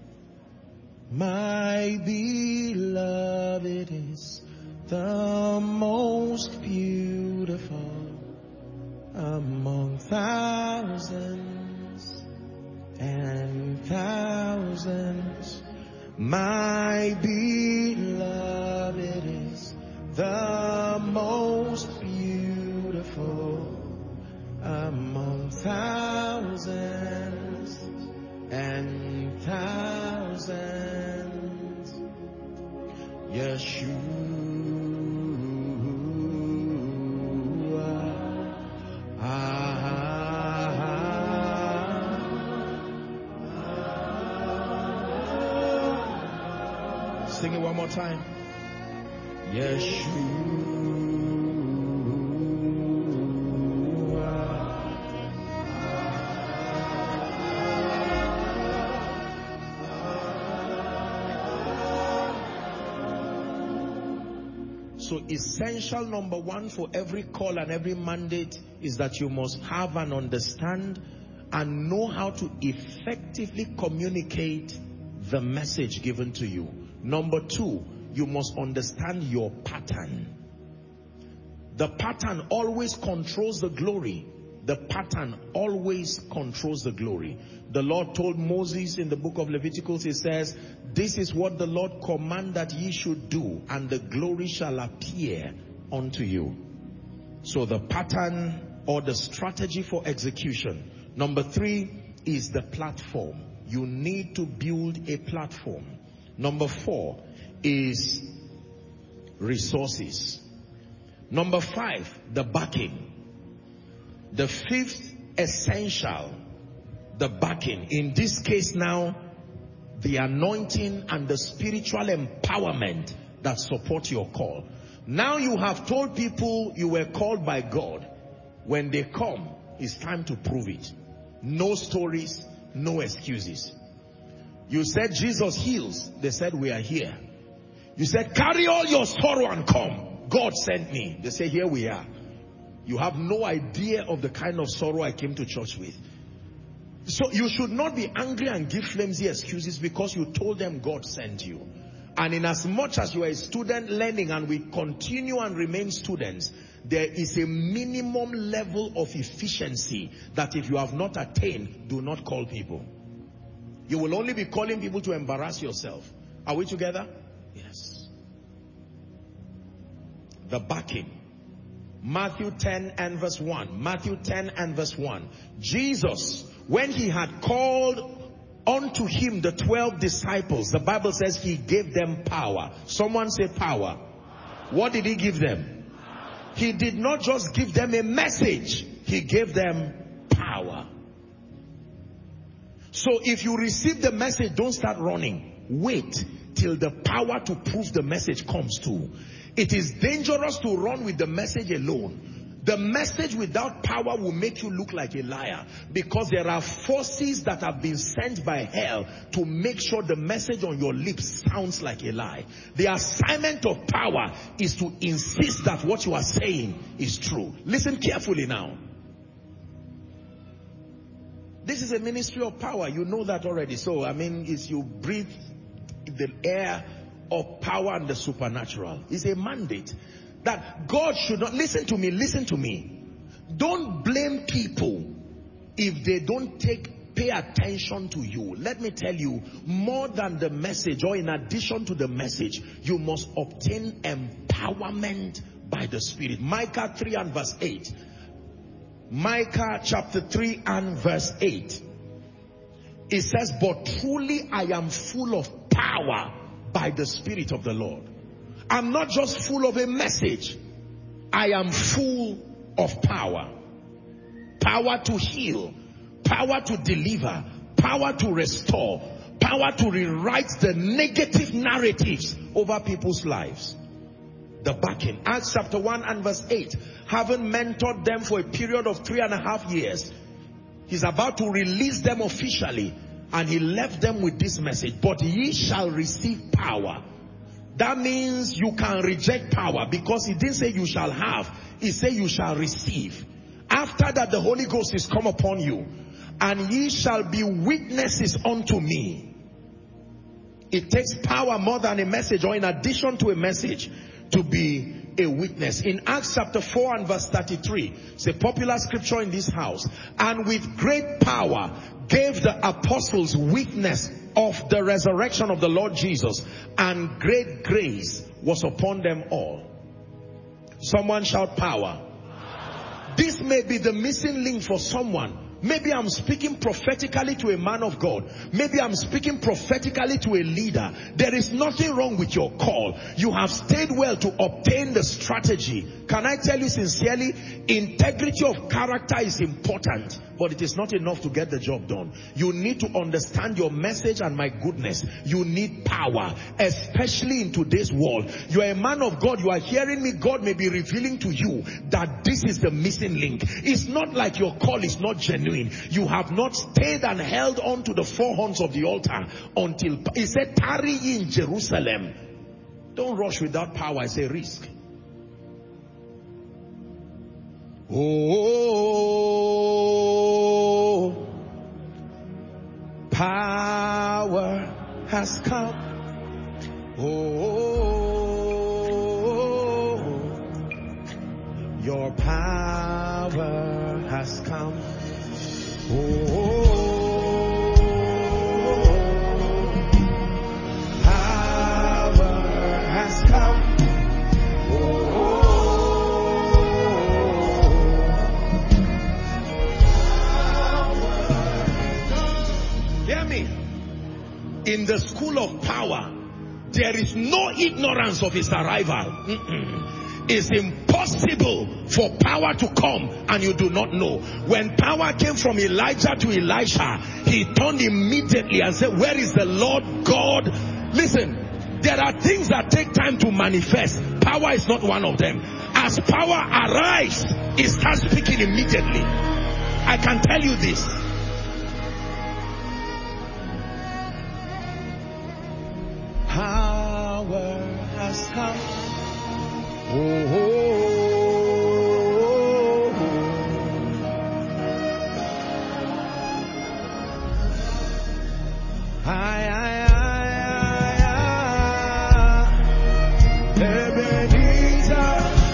My beloved is the most beautiful among thousands and thousands. My beloved is the most beautiful among thousands and thousands. Yeshua. Ah. Sing it one more time. Yeshua. So essential number one for every call and every mandate is that you must have and understand and know how to effectively communicate the message given to you. Number two, you must understand your pattern. The pattern always controls the glory. The pattern always controls the glory. The Lord told Moses in the book of Leviticus, he says, this is what the Lord commanded that ye should do, and the glory shall appear unto you. So the pattern or the strategy for execution. Number three is the platform. You need to build a platform. Number four is resources. Number five, the backing. The fifth essential, the backing. In this case now, the anointing and the spiritual empowerment that support your call. Now you have told people you were called by God. When they come, it's time to prove it. No stories, no excuses. You said Jesus heals. They said we are here. You said carry all your sorrow and come. God sent me. They say here we are. You have no idea of the kind of sorrow I came to church with. So you should not be angry and give flimsy excuses because you told them God sent you. And in as much as you are a student learning and we continue and remain students, there is a minimum level of efficiency that if you have not attained, do not call people. You will only be calling people to embarrass yourself. Are we together? Yes. The backing. Matthew ten and verse one. Matthew ten and verse one. Jesus, when he had called unto him the twelve disciples, the Bible says he gave them power. Someone say power. What did he give them? He did not just give them a message. He gave them power. So if you receive the message, don't start running. Wait till the power to prove the message comes too. It is dangerous to run with the message alone. The message without power will make you look like a liar, because there are forces that have been sent by hell to make sure the message on your lips sounds like a lie. The assignment of power is to insist that what you are saying is true. Listen carefully now. This is a ministry of power. You know that already. So, I mean, is you breathe the air of power and the supernatural. It's a mandate that God should not, listen to me, listen to me. Don't blame people if they don't take, pay attention to you. Let me tell you, more than the message or in addition to the message, you must obtain empowerment by the Spirit. Micah three and verse eight. Micah chapter three and verse eight. It says, but truly I am full of power by the Spirit of the Lord. I'm not just full of a message. I am full of power. Power to heal. Power to deliver. Power to restore. Power to rewrite the negative narratives over people's lives. The backing. Acts chapter one and verse eight. Having mentored them for a period of three and a half years, he's about to release them officially. And he left them with this message: but ye shall receive power. That means you can reject power, because he didn't say you shall have, he said you shall receive. After that, the Holy Ghost is come upon you, and ye shall be witnesses unto me. It takes power more than a message, or in addition to a message, to be a witness. In Acts chapter four and verse thirty-three, it's a popular scripture in this house. And with great power gave the apostles witness of the resurrection of the Lord Jesus, and great grace was upon them all. Someone shout power. This may be the missing link for someone. Maybe I'm speaking prophetically to a man of God. Maybe I'm speaking prophetically to a leader. There is nothing wrong with your call. You have stayed well to obtain the strategy. Can I tell you sincerely, integrity of character is important, but it is not enough to get the job done. You need to understand your message, and my goodness, you need power, especially in today's world. You are a man of God, you are hearing me, God may be revealing to you that this is the missing link. It's not like your call is not genuine. You have not stayed and held on to the four horns of the altar until, he said, tarry in Jerusalem. Don't rush without power, it's a risk. Oh, power has come. Oh, your power has come. Oh, power has come. In the school of power, there is no ignorance of his arrival. Mm-mm. It's impossible for power to come and you do not know. When power came from Elijah to Elisha, he turned immediately and said, where is the Lord God? Listen, there are things that take time to manifest. Power is not one of them. As power arrives, it starts speaking immediately. I can tell you this. Power has come. Oh, oh, oh, oh. I, I, I, I, I. Ebenezer.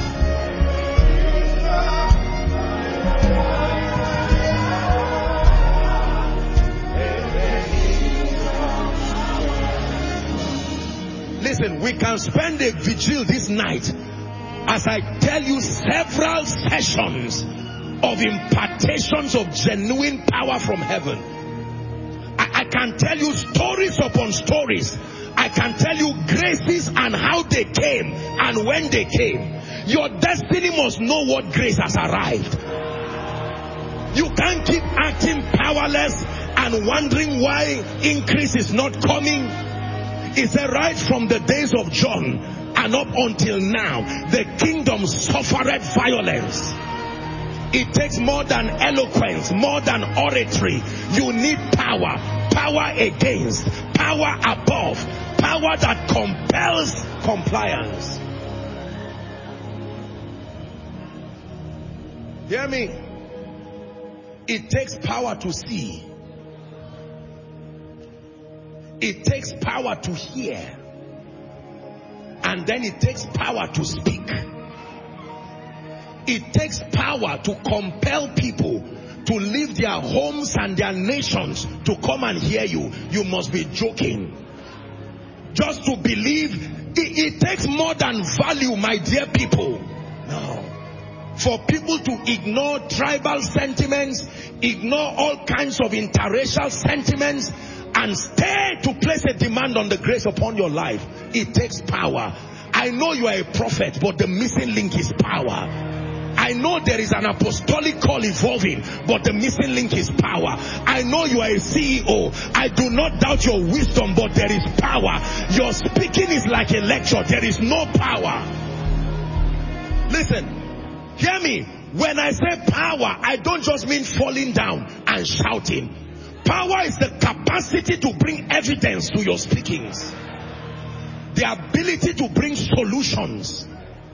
Listen, we can spend a vigil this night as I tell you several sessions of impartations of genuine power from heaven. I, I can tell you stories upon stories. I can tell you graces and how they came and when they came. Your destiny must know what grace has arrived. You can't keep acting powerless and wondering why increase is not coming. He said right from the days of John and up until now, the kingdom suffered violence. It takes more than eloquence, more than oratory. You need power. Power against, power above, power that compels compliance. Hear me? It takes power to see. It takes power to hear. And then it takes power to speak. It takes power to compel people to leave their homes and their nations to come and hear you. You must be joking. Just to believe, it, it takes more than value, my dear people. No. For people to ignore tribal sentiments, ignore all kinds of interracial sentiments, and stay to place a demand on the grace upon your life. It takes power. I know you are a prophet, but the missing link is power. I know there is an apostolic call evolving, but the missing link is power. I know you are a C E O. I do not doubt your wisdom, but there is power. Your speaking is like a lecture. There is no power. Listen, hear me. When I say power, I don't just mean falling down and shouting. Power is the capacity to bring evidence to your speakings. The ability to bring solutions.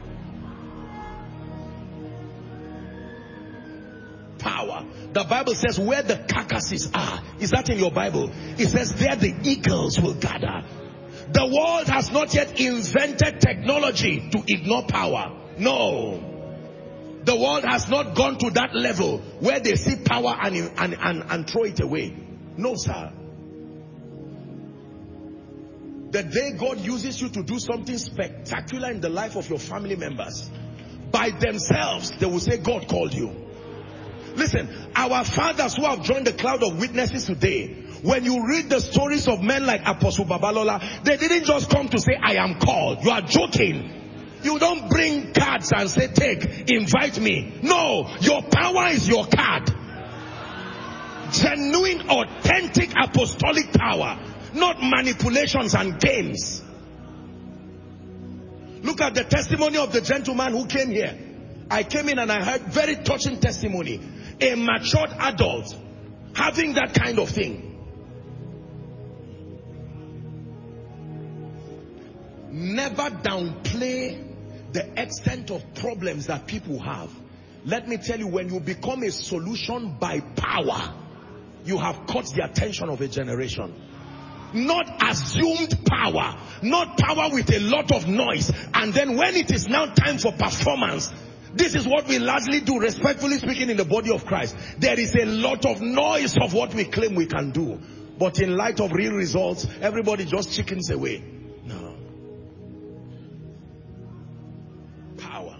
Power. The Bible says where the carcasses are. Is that in your Bible? It says there the eagles will gather. The world has not yet invented technology to ignore power. No. The world has not gone to that level where they see power and, and, and, and throw it away. No, sir. The day God uses you to do something spectacular in the life of your family members, by themselves, they will say, God called you. Listen, our fathers who have joined the cloud of witnesses today, when you read the stories of men like Apostle Babalola, they didn't just come to say, I am called. You are joking. You don't bring cards and say, take, invite me. No, your power is your card. Genuine, authentic apostolic power, not manipulations and games. Look at the testimony of the gentleman who came here. I came in and I heard very touching testimony. A matured adult having that kind of thing. Never downplay the extent of problems that people have. Let me tell you, when you become a solution by power, you have caught the attention of a generation. Not assumed power, not power with a lot of noise, and then when it is now time for performance, this is what we largely do, respectfully speaking, in the body of Christ. There is a lot of noise of what we claim we can do, but in light of real results, everybody just chickens away. No. Power.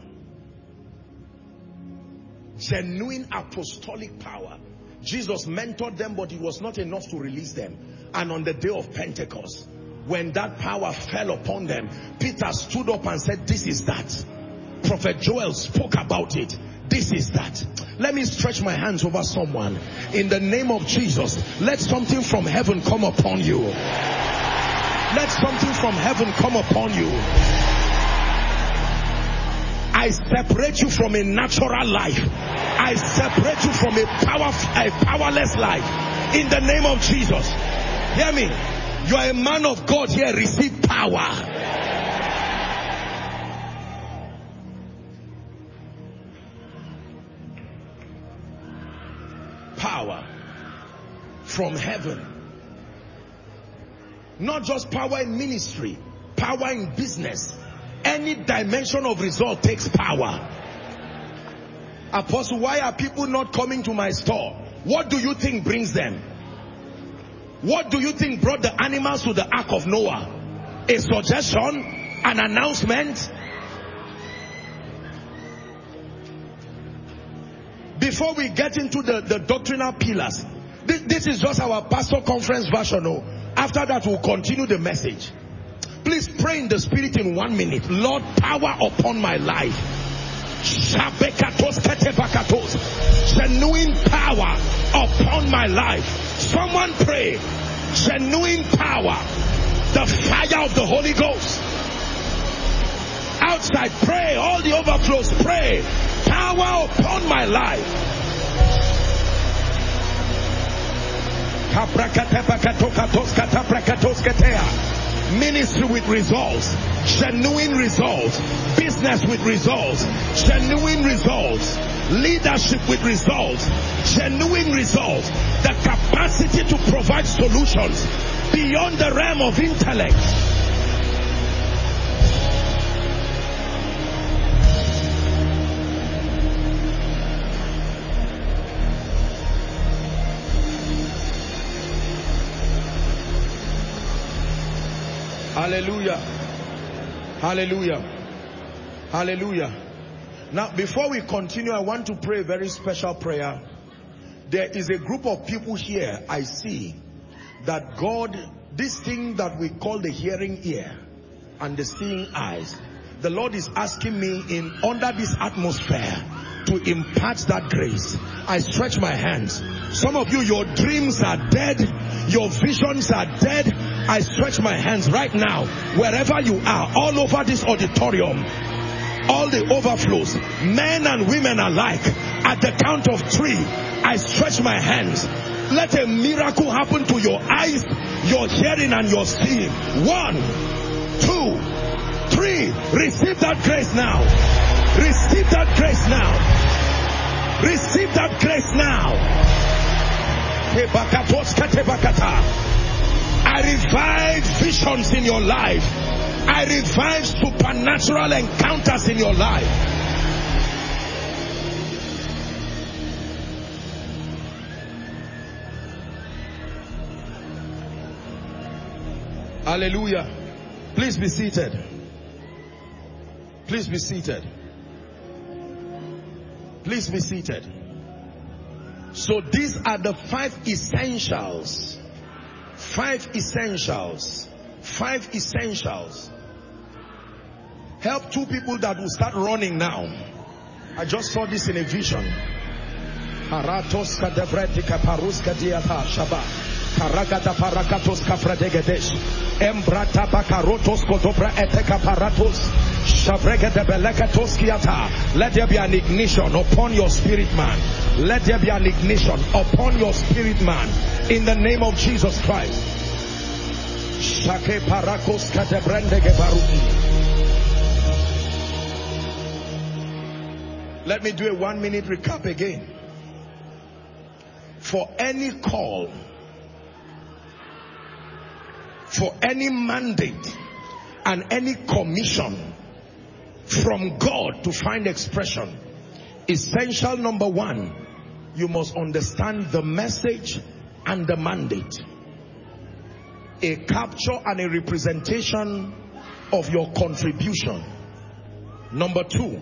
Genuine apostolic power. Jesus mentored them, but it was not enough to release them. And on the day of Pentecost, when that power fell upon them, Peter stood up and said, this is that. Prophet Joel spoke about it. This is that. Let me stretch my hands over someone. In the name of Jesus, let something from heaven come upon you. Let something from heaven come upon you. I separate you from a natural life. I separate you from a, power, a powerless life. In the name of Jesus. Hear me. You are a man of God here. Receive power. Power from heaven. Not just power in ministry, power in business. Any dimension of result takes power. Apostle, why are people not coming to my store? What do you think brings them? What do you think brought the animals to the ark of Noah? A suggestion? An announcement? Before we get into the, the doctrinal pillars, this, this is just our pastor conference version. Oh. After that, we'll continue the message. Please pray in the spirit in one minute. Lord, power upon my life. Genuine power upon my life. Someone pray. Genuine power. The fire of the Holy Ghost. Outside, pray. All the overflows, pray. Power upon my life. Ministry with results, genuine results. Business with results, genuine results. Leadership with results, genuine results. The capacity to provide solutions beyond the realm of intellect. Hallelujah. Hallelujah. Hallelujah. Now, before we continue, I want to pray a very special prayer. There is a group of people here, I see, that God, this thing that we call the hearing ear and the seeing eyes, the Lord is asking me in under this atmosphere to impart that grace. I stretch my hands. Some of you, your dreams are dead. Your visions are dead. I stretch my hands right now, wherever you are, all over this auditorium, all the overflows, men and women alike, at the count of three, I stretch my hands. Let a miracle happen to your eyes, your hearing, and your seeing. One, two, three. Receive that grace now. Receive that grace now. Receive that grace now. I revive visions in your life. I revive supernatural encounters in your life. Hallelujah. Please be seated. Please be seated. Please be seated. So these are the five essentials. Five essentials. Five essentials. Help two people that will start running now. I just saw this in a vision. Karagata parakatos kafradegedesh. Embrata bakarotos kodobra eteka paratos. Shavregede belekatos kiata. Let there be an ignition upon your spirit man. Let there be an ignition upon your spirit man. In the name of Jesus Christ. Shake parakos kadebrendege baruki. Let me do a one minute recap again. For any call, for any mandate and any commission from God to find expression, essential number one, you must understand the message and the mandate. A capture and a representation of your contribution. Number two,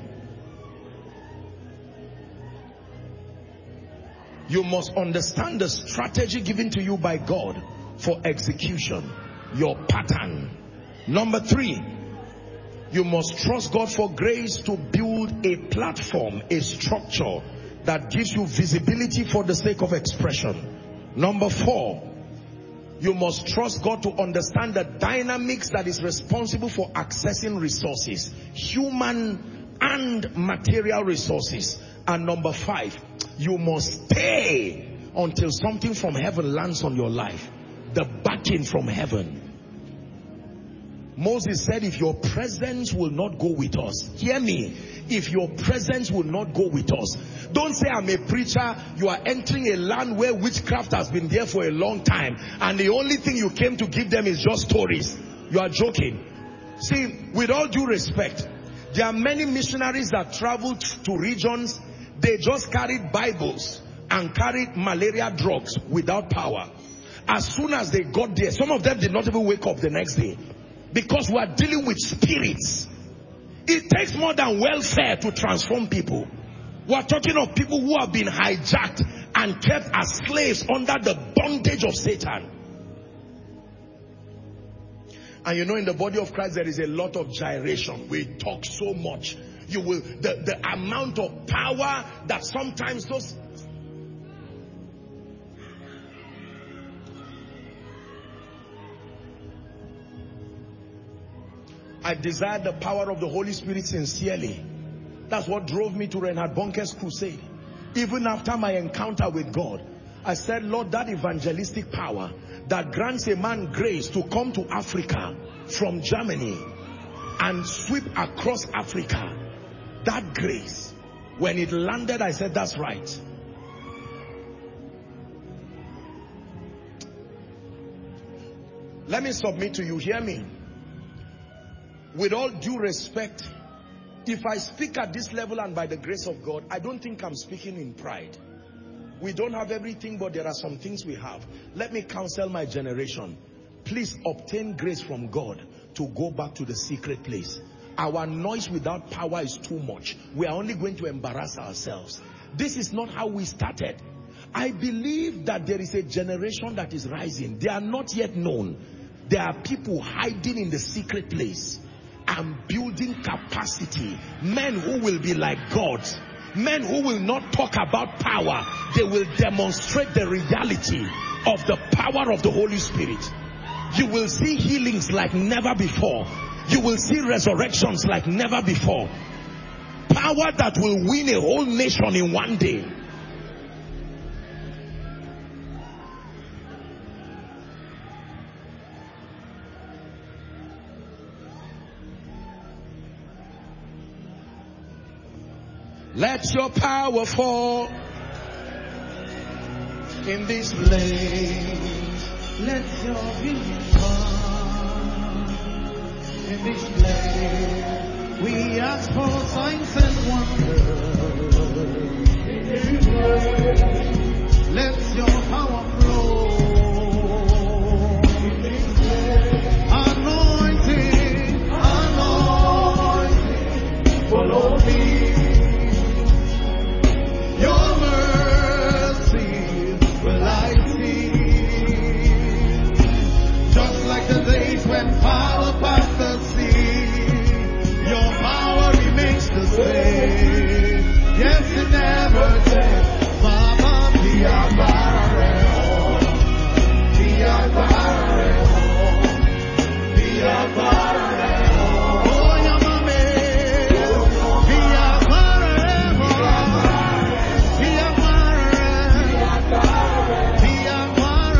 you must understand the strategy given to you by God for execution, your pattern. Number three, you must trust God for grace to build a platform, a structure that gives you visibility for the sake of expression. Number four, you must trust God to understand the dynamics that is responsible for accessing resources, human and material resources. And number five, you must stay until something from heaven lands on your life. The backing from heaven. Moses said, if your presence will not go with us, hear me, if your presence will not go with us, don't say I'm a preacher, you are entering a land where witchcraft has been there for a long time, and the only thing you came to give them is just stories. You are joking. See, with all due respect, there are many missionaries that traveled to regions, they just carried Bibles and carried malaria drugs without power. As soon as they got there, some of them did not even wake up the next day. Because we are dealing with spirits. It takes more than welfare to transform people. We are talking of people who have been hijacked and kept as slaves under the bondage of Satan. And you know, in the body of Christ there is a lot of gyration. We talk so much. You will, the, the amount of power that sometimes those... I desired the power of the Holy Spirit sincerely. That's what drove me to Reinhard Bonnke's crusade. Even after my encounter with God, I said, Lord, that evangelistic power that grants a man grace to come to Africa from Germany and sweep across Africa, that grace, when it landed, I said, that's right. Let me submit to you, hear me. With all due respect, if I speak at this level and by the grace of God, I don't think I'm speaking in pride. We don't have everything, but there are some things we have. Let me counsel my generation. Please obtain grace from God to go back to the secret place. Our noise without power is too much. We are only going to embarrass ourselves. This is not how we started. I believe that there is a generation that is rising. They are not yet known. There are people hiding in the secret place and building capacity. Men who will be like gods. Men who will not talk about power. They will demonstrate the reality of the power of the Holy Spirit. You will see healings like never before. You will see resurrections like never before. Power that will win a whole nation in one day. Let your power fall in this place. Let your will come in this place. We ask for signs and wonders in this place. Let your power flow in this place. Anointing, anointing, follow me. Your mercy will I see. Just like the days when power passed the sea, your power remains the same. Yes, it never changes. Mama, be our barrel. Be our barrel. Be our barrel. Oh, your mommy. Be our barrel. Be our barrel. Be our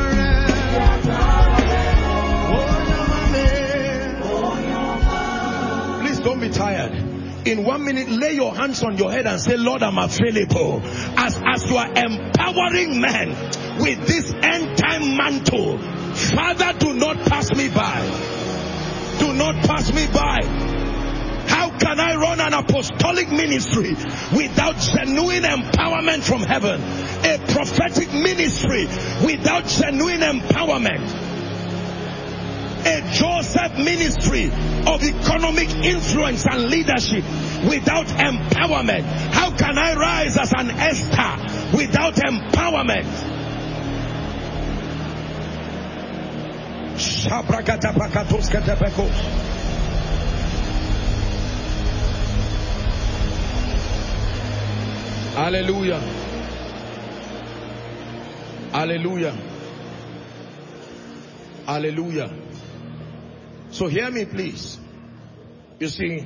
barrel. Please don't be tired. In one minute, lay your hands on your head and say, Lord, I'm available. As, as you are empowering men with this end time mantle, Father, do not pass me by. Do not pass me by. How can I run an apostolic ministry without genuine empowerment from heaven? A prophetic ministry without genuine empowerment? A Joseph ministry of economic influence and leadership without empowerment? How can I rise as an Esther without empowerment? Hallelujah. Hallelujah. Hallelujah. So hear me, please. You see,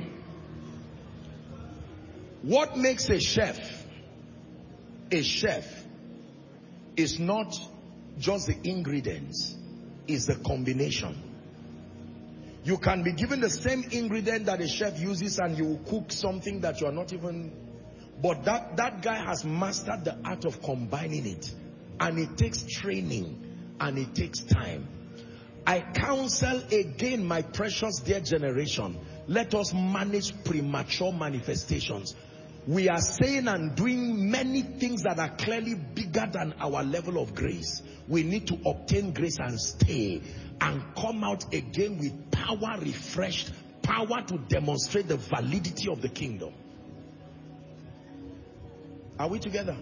what makes a chef a chef is not just the ingredients, it's the combination. You can be given the same ingredient that a chef uses and you will cook something that you are not even, but that, that guy has mastered the art of combining it, and it takes training and it takes time. I counsel again, my precious dear generation, let us manage premature manifestations. We are saying and doing many things that are clearly bigger than our level of grace. We need to obtain grace and stay and come out again with power refreshed, power to demonstrate the validity of the kingdom. Are we together?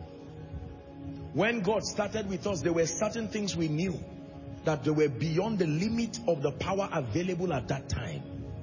When God started with us, there were certain things we knew that they were beyond the limit of the power available at that time.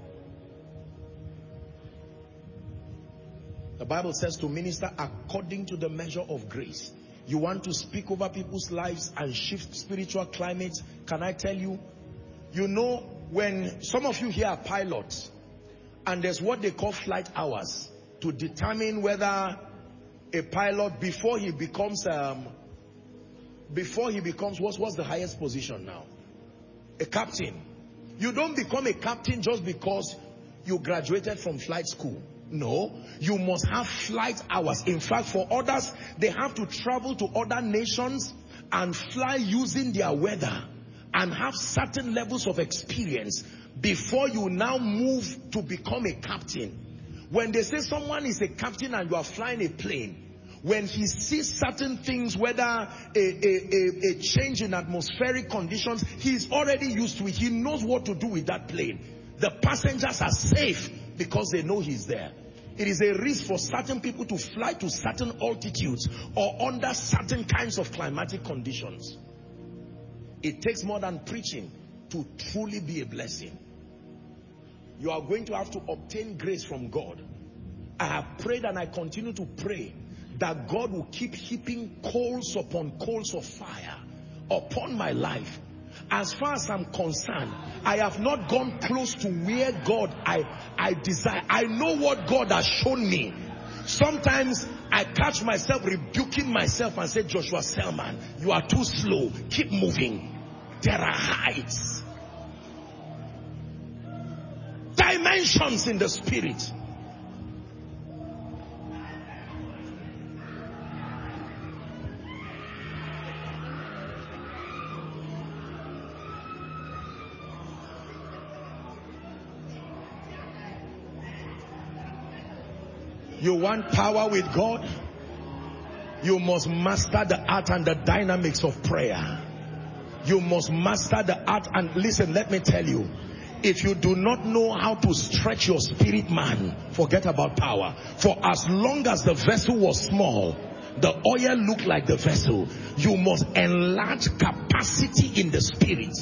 The Bible says to minister according to the measure of grace. You want to speak over people's lives and shift spiritual climates? Can I tell you? You know, when some of you here are pilots, and there's what they call flight hours to determine whether a pilot, before he becomes um, before he becomes what's, what's the highest position now? A captain. You don't become a captain just because you graduated from flight school. No, you must have flight hours. In fact, for others, they have to travel to other nations and fly using their weather and have certain levels of experience before you now move to become a captain. When they say someone is a captain and you are flying a plane, when he sees certain things, whether a, a, a, a change in atmospheric conditions, he's already used to it. He knows what to do with that plane. The passengers are safe because they know he's there. It is a risk for certain people to fly to certain altitudes or under certain kinds of climatic conditions. It takes more than preaching to truly be a blessing. You are going to have to obtain grace from God. I have prayed and I continue to pray that God will keep heaping coals upon coals of fire upon my life. As far as I'm concerned, I have not gone close to where God I, I desire. I know what God has shown me. Sometimes I catch myself rebuking myself and say, Joshua Selman, you are too slow. Keep moving. There are heights, dimensions in the spirit. You want power with God? You must master the art and the dynamics of prayer. You must master the art. And listen, let me tell you, if you do not know how to stretch your spirit man, forget about power. For as long as the vessel was small, the oil looked like the vessel. You must enlarge capacity in the spirit.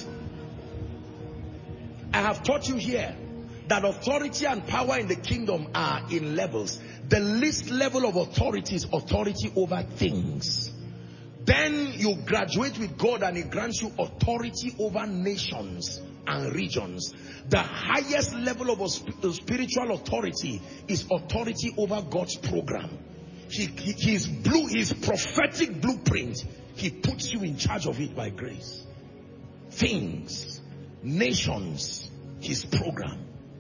I have taught you here that authority and power in the kingdom are in levels. The least level of authority is authority over things. Then you graduate with God and He grants you authority over nations and regions. The highest level of spiritual authority is authority over God's program. He, he, his, blue, his prophetic blueprint, He puts you in charge of it by grace. Things, nations, His program.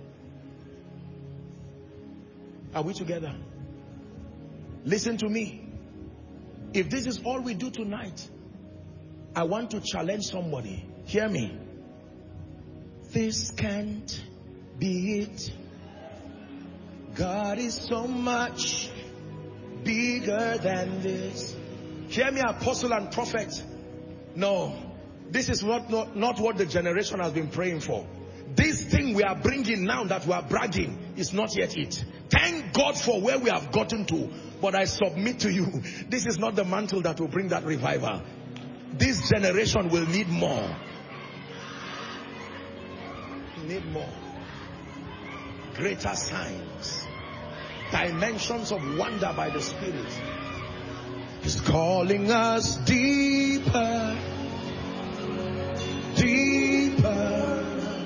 Are we together? Listen to me. If this is all we do tonight, I want to challenge somebody. Hear me. This can't be it. God is so much bigger than this. Hear me, apostle and prophet. No, this is not, not, not what the generation has been praying for. This thing we are bringing now that we are bragging is not yet it. Thank God for where we have gotten to. But I submit to you, this is not the mantle that will bring that revival. This generation will need more. Need more. Greater signs. Dimensions of wonder by the Spirit. He's calling us deeper. Deeper.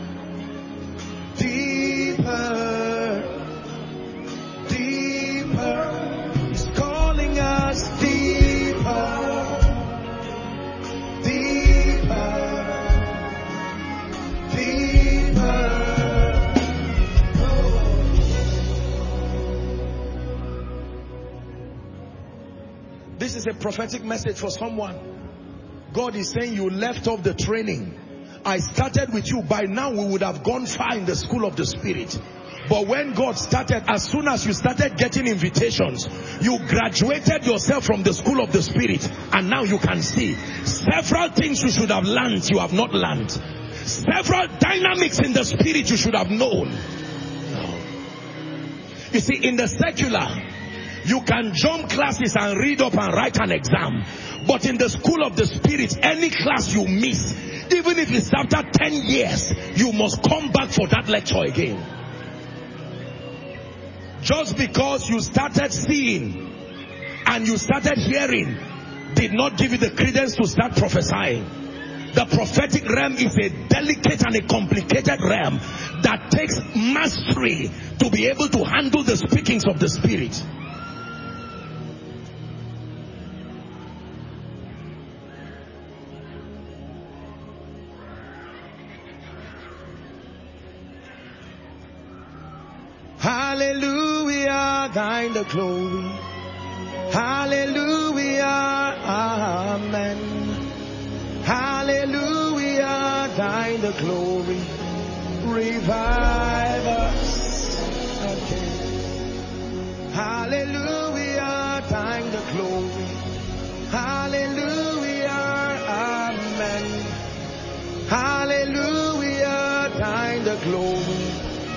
Deeper. Deeper. He's calling us deeper. Deeper. Deeper. This is a prophetic message for someone. God is saying you left off the training. I started with you. By now we would have gone far in the school of the Spirit. But when God started, as soon as you started getting invitations, you graduated yourself from the school of the Spirit. And now you can see several things you should have learned, you have not learned. Several dynamics in the Spirit you should have known. No. You see, in the secular, you can jump classes and read up and write an exam. But in the school of the Spirit, any class you miss, even if it's after ten years, you must come back for that lecture again. Just because you started seeing and you started hearing did not give you the credence to start prophesying. The prophetic realm is a delicate and a complicated realm that takes mastery to be able to handle the speakings of the Spirit. Hallelujah, thine the glory. Hallelujah, amen. Hallelujah, thine the glory. Revive us again. Hallelujah, thine the glory. Hallelujah, amen. Hallelujah, thine the glory.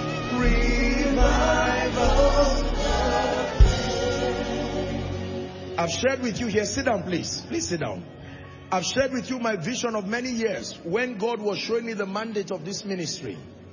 Revive us. I've shared with you here. Sit down, please. Please sit down. I've shared with you my vision of many years when God was showing me the mandate of this ministry.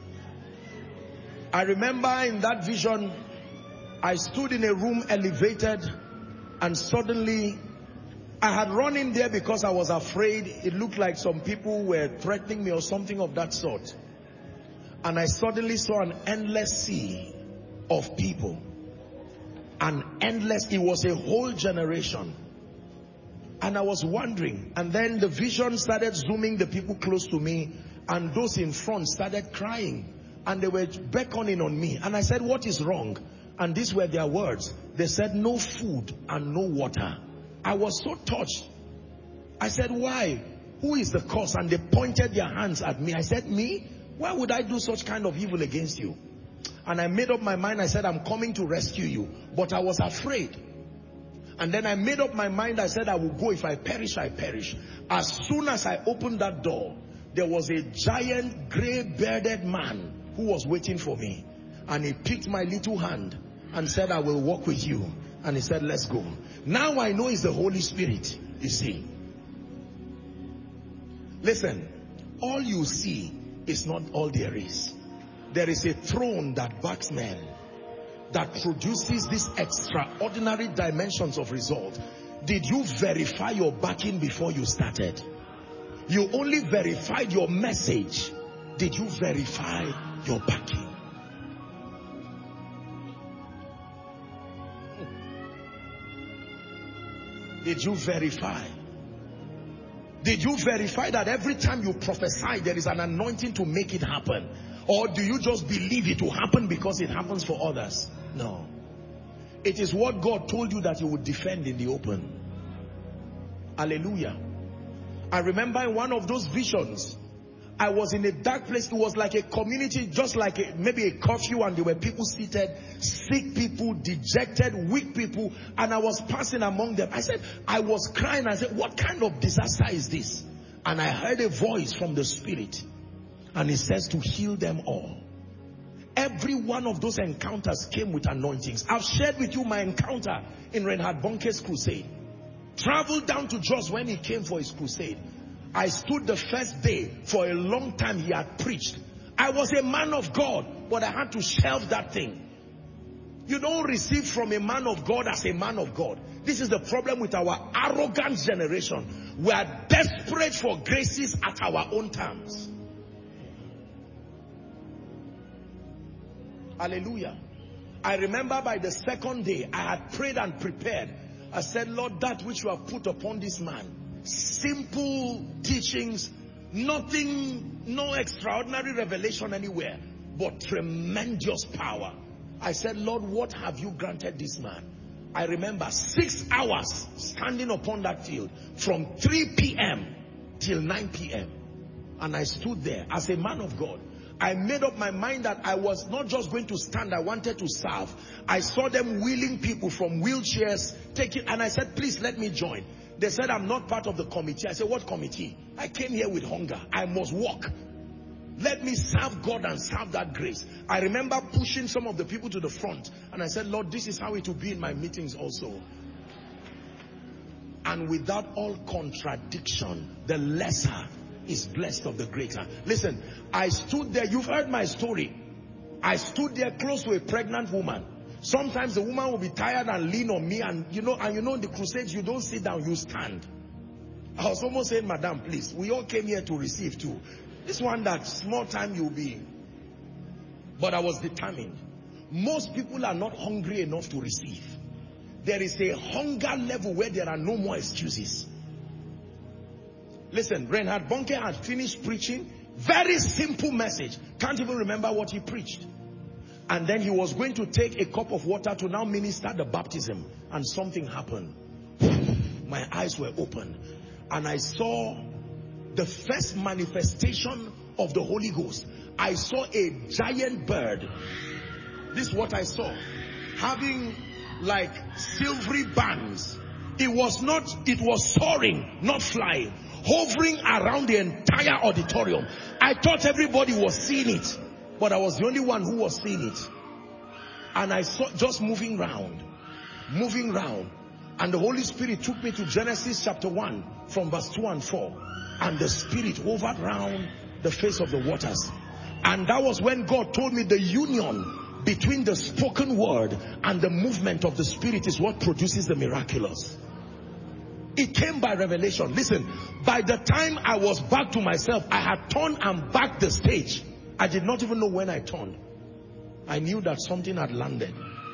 I remember in that vision, I stood in a room elevated, and suddenly I had run in there because I was afraid. It looked like some people were threatening me or something of that sort. And I suddenly saw an endless sea of people. An endless, it was a whole generation. And I was wondering, and then the vision started zooming the people close to me, and those in front started crying, and they were beckoning on me. And I said, what is wrong? And these were their words. They said, no food and no water. I was so touched. I said, why? Who is the cause? And they pointed their hands at me. I said, me? Why would I do such kind of evil against you? And I made up my mind. I said, I'm coming to rescue you. But I was afraid. And then I made up my mind. I said, I will go. If I perish, I perish. As soon as I opened that door, there was a giant gray-bearded man who was waiting for me. And he picked my little hand and said, I will walk with you. And he said, let's go. Now I know it's the Holy Spirit, you see. Listen, all you see is not all there is. There is a throne that backs men, that produces these extraordinary dimensions of result. Did you verify your backing before you started? You only verified your message. Did you verify your backing? Did you verify? Did you verify that every time you prophesy there is an anointing to make it happen? Or do you just believe it will happen because it happens for others? No. It is what God told you that you would defend in the open. Hallelujah. I remember in one of those visions, I was in a dark place. It was like a community, just like a, maybe a curfew, and there were people seated, sick people, dejected, weak people, and I was passing among them. I said, I was crying. I said, what kind of disaster is this? And I heard a voice from the Spirit, and it says to heal them all. Every one of those encounters came with anointings. I've shared with you my encounter in Reinhard Bonke's crusade. Traveled down to Jos when he came for his crusade. I stood the first day. For a long time he had preached. I was a man of God, but I had to shelve that thing. You don't receive from a man of God as a man of God. This is the problem with our arrogant generation. We are desperate for graces at our own terms. Hallelujah. I remember by the second day I had prayed and prepared. I said, Lord, that which you have put upon this man, simple teachings, nothing, no extraordinary revelation anywhere, but tremendous power. I said, Lord, what have you granted this man? I remember six hours standing upon that field from three p m till nine p m And I stood there as a man of God. I made up my mind that I was not just going to stand, I wanted to serve. I saw them wheeling people from wheelchairs, taking, and I said, please let me join. They said, I'm not part of the committee. I said, what committee? I came here with hunger. I must walk. Let me serve God and serve that grace. I remember pushing some of the people to the front, and I said, Lord, this is how it will be in my meetings also. And without all contradiction, the lesser is blessed of the greater. Listen, I stood there. You've heard my story. I stood there close to a pregnant woman. Sometimes the woman will be tired and lean on me, and you know, and you know in the crusades you don't sit down, you stand. I was almost saying, Madam, please, we all came here to receive too. This one, that small time you'll be. But I was determined. Most people are not hungry enough to receive. There is a hunger level where there are no more excuses. Listen, Reinhard Bonke had finished preaching. Very simple message. Can't even remember what he preached. And then he was going to take a cup of water to now minister the baptism. And something happened. My eyes were open. And I saw the first manifestation of the Holy Ghost. I saw a giant bird. This is what I saw. Having like silvery bands. It was not, it was soaring, not flying. Hovering around the entire auditorium. I thought everybody was seeing it, but I was the only one who was seeing it. And I saw just moving round, moving round. And the Holy Spirit took me to Genesis chapter one from verse two and four. And the Spirit hovered round the face of the waters. And that was when God told me the union between the spoken word and the movement of the Spirit is what produces the miraculous. It came by revelation. Listen, by the time I was back to myself, I had turned and backed the stage. I did not even know when I turned. I knew that something had landed.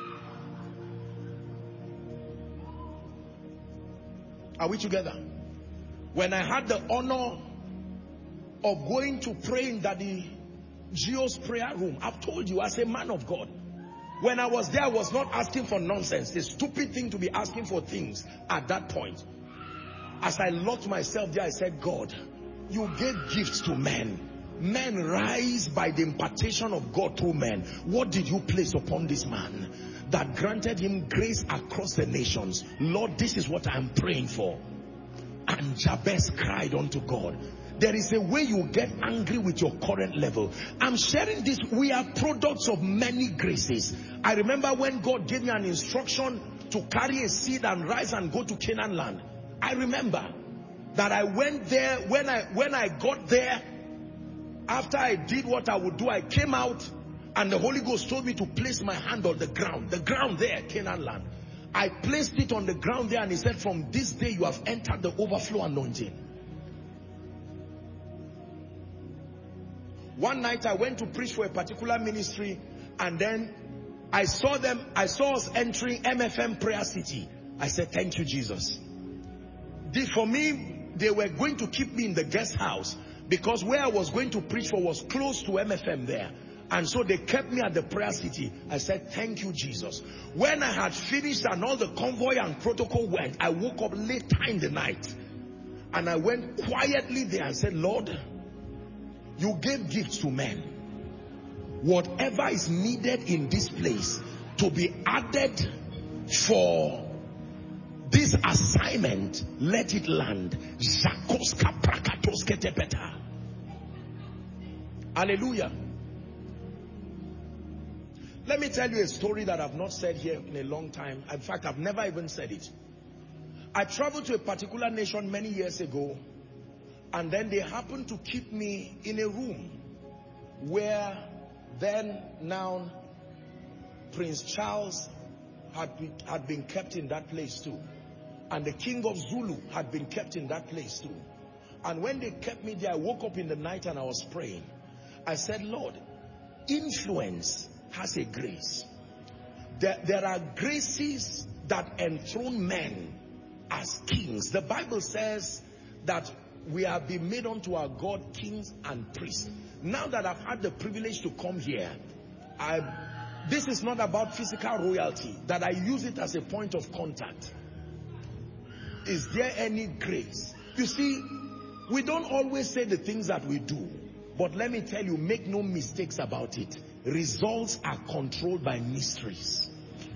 Are we together? When I had the honor of going to pray in Daddy Gio's prayer room, I've told you, as a man of God, when I was there, I was not asking for nonsense. The stupid thing to be asking for things at that point. As I locked myself there, I said, God, you gave gifts to men. Men rise by the impartation of God through men. What did you place upon this man that granted him grace across the nations? Lord, this is what I am praying for. And Jabez cried unto God. There is a way you get angry with your current level. I'm sharing this. We are products of many graces. I remember when God gave me an instruction to carry a seed and rise and go to Canaan land. I remember that I went there. When I, when I got there, after I did what I would do, I came out and the Holy Ghost told me to place my hand on the ground. The ground there, Canaan land. I placed it on the ground there and he said, from this day you have entered the overflow anointing. One night I went to preach for a particular ministry and then I saw them, I saw us entering M F M Prayer City. I said, thank you, Jesus. This, for me, they were going to keep me in the guest house because where I was going to preach for was close to M F M there. And so they kept me at the Prayer City. I said, thank you, Jesus. When I had finished and all the convoy and protocol went, I woke up later in the night. And I went quietly there and said, Lord, you gave gifts to men. Whatever is needed in this place to be added for this assignment, let it land. Hallelujah. Let me tell you a story that I've not said here in a long time. In fact, I've never even said it. I traveled to a particular nation many years ago, and then they happened to keep me in a room where then now Prince Charles had been, had been kept in that place too. And the King of Zulu had been kept in that place too. And when they kept me there, I woke up in the night and I was praying. I said, Lord, influence has a grace. There, there are graces that enthrone men as kings. The Bible says that we have been made unto our God kings and priests. Now that I've had the privilege to come here, I, this is not about physical royalty, that I use it as a point of contact. Is there any grace? You see, we don't always say the things that we do, but let me tell you, make no mistakes about it. Results are controlled by mysteries.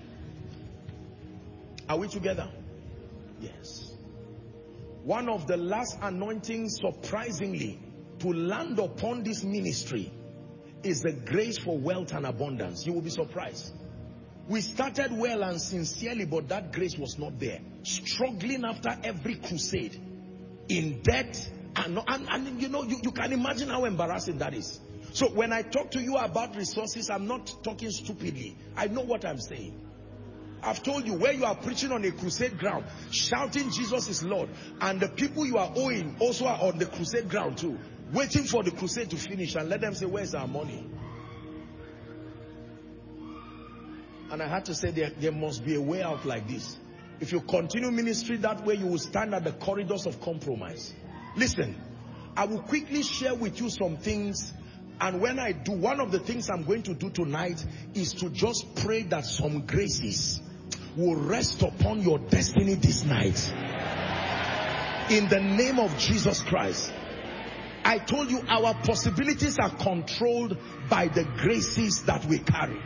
Are we together? Yes. One of the last anointings, surprisingly, to land upon this ministry is the grace for wealth and abundance. You will be surprised. We started well and sincerely, but that grace was not there. Struggling after every crusade, in debt, and, and, and you know, you, you can imagine how embarrassing that is. So when I talk to you about resources, I'm not talking stupidly. I know what I'm saying. I've told you, where you are preaching on a crusade ground, shouting Jesus is Lord, and the people you are owing also are on the crusade ground too, waiting for the crusade to finish, and let them say, where's our money? And I had to say, there, there must be a way out like this. If you continue ministry that way, you will stand at the corridors of compromise. Listen, I will quickly share with you some things. And when I do, one of the things I'm going to do tonight is to just pray that some graces will rest upon your destiny this night. In the name of Jesus Christ. I told you our possibilities are controlled by the graces that we carry.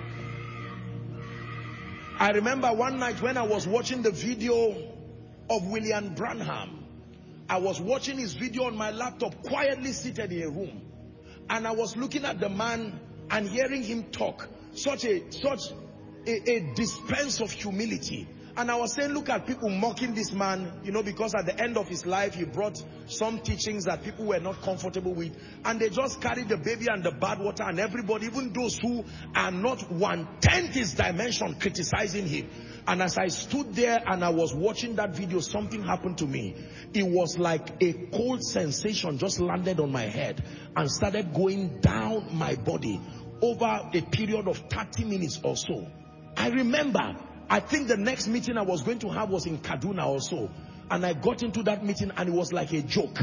I remember one night when I was watching the video of William Branham. I was watching his video on my laptop, quietly seated in a room. And I was looking at the man and hearing him talk. Such a, such a, a dispense of humility. And I was saying, look at people mocking this man, you know, because at the end of his life, he brought some teachings that people were not comfortable with. And they just carried the baby and the bathwater, and everybody, even those who are not one-tenth his dimension, criticizing him. And as I stood there and I was watching that video, something happened to me. It was like a cold sensation just landed on my head and started going down my body over a period of thirty minutes or so. I remember, I think the next meeting I was going to have was in Kaduna also. And I got into that meeting and it was like a joke.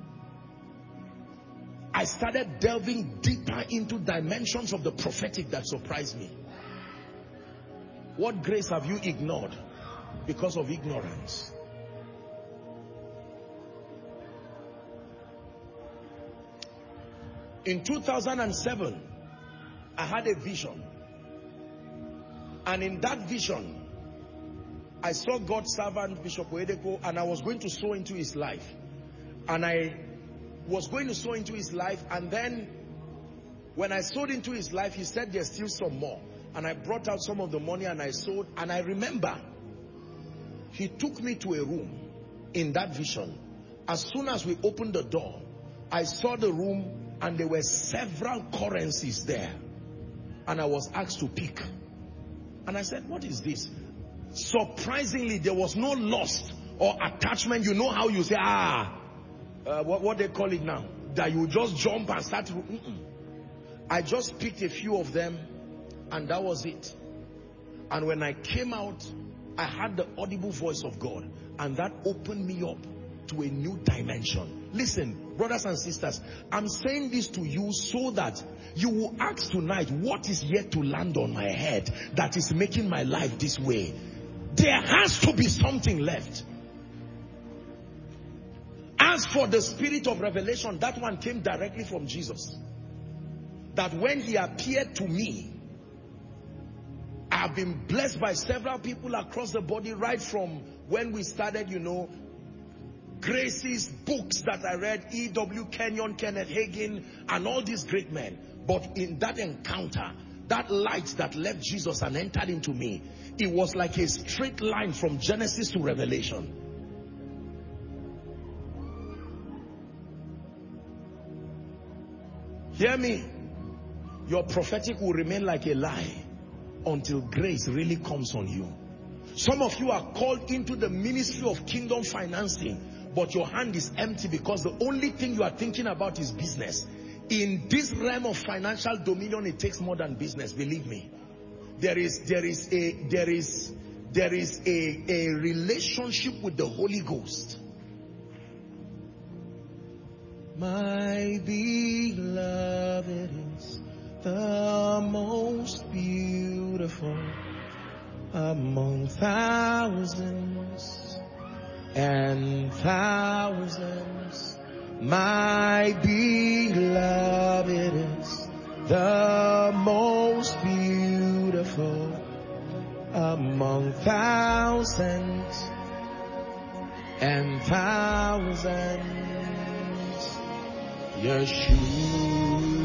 I started delving deeper into dimensions of the prophetic that surprised me. What grace have you ignored because of ignorance? In two thousand seven, I had a vision. And in that vision, I saw God's servant, Bishop Oyedepo, and I was going to sow into his life. And I was going to sow into his life, and then when I sowed into his life, he said there's still some more. And I brought out some of the money and I sowed. And I remember, he took me to a room in that vision. As soon as we opened the door, I saw the room and there were several currencies there. And I was asked to pick. And I said, what is this? Surprisingly, there was no lust or attachment. You know how you say, ah, uh, what, what they call it now? That you just jump and start. Mm-mm. I just picked a few of them and that was it. And when I came out, I had the audible voice of God, and that opened me up to a new dimension. Listen, brothers and sisters, I'm saying this to you so that you will ask tonight, what is yet to land on my head that is making my life this way? There has to be something left. As for the spirit of revelation, that one came directly from Jesus. That when he appeared to me, I've been blessed by several people across the body, right from when we started, you know, Grace's books that I read, E W Kenyon, Kenneth Hagin, and all these great men. But in that encounter, that light that left Jesus and entered into me, it was like a straight line from Genesis to Revelation. Hear me. Your prophetic will remain like a lie until grace really comes on you. Some of you are called into the ministry of kingdom financing, but your hand is empty because the only thing you are thinking about is business. In this realm of financial dominion, it takes more than business, believe me. There is, there is a, there is, there is a, a relationship with the Holy Ghost. My beloved is the most beautiful among thousands and thousands. My beloved is the most beautiful among thousands and thousands. Yeshua.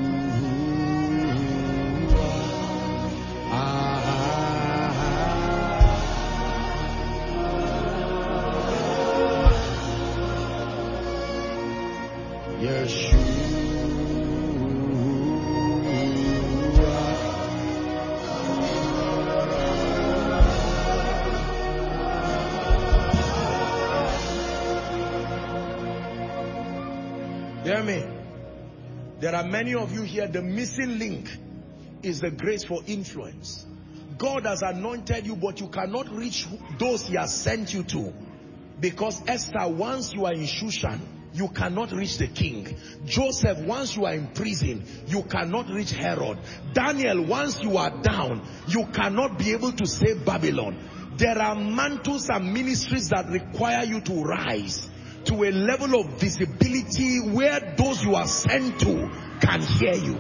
Hear me. There are many of you here, the missing link is the grace for influence. God has anointed you, but you cannot reach those he has sent you to. Because Esther, once you are in Shushan, you cannot reach the king. Joseph, once you are in prison, you cannot reach Herod. Daniel, once you are down, you cannot be able to save Babylon. There are mantles and ministries that require you to rise to a level of visibility where those you are sent to can hear you.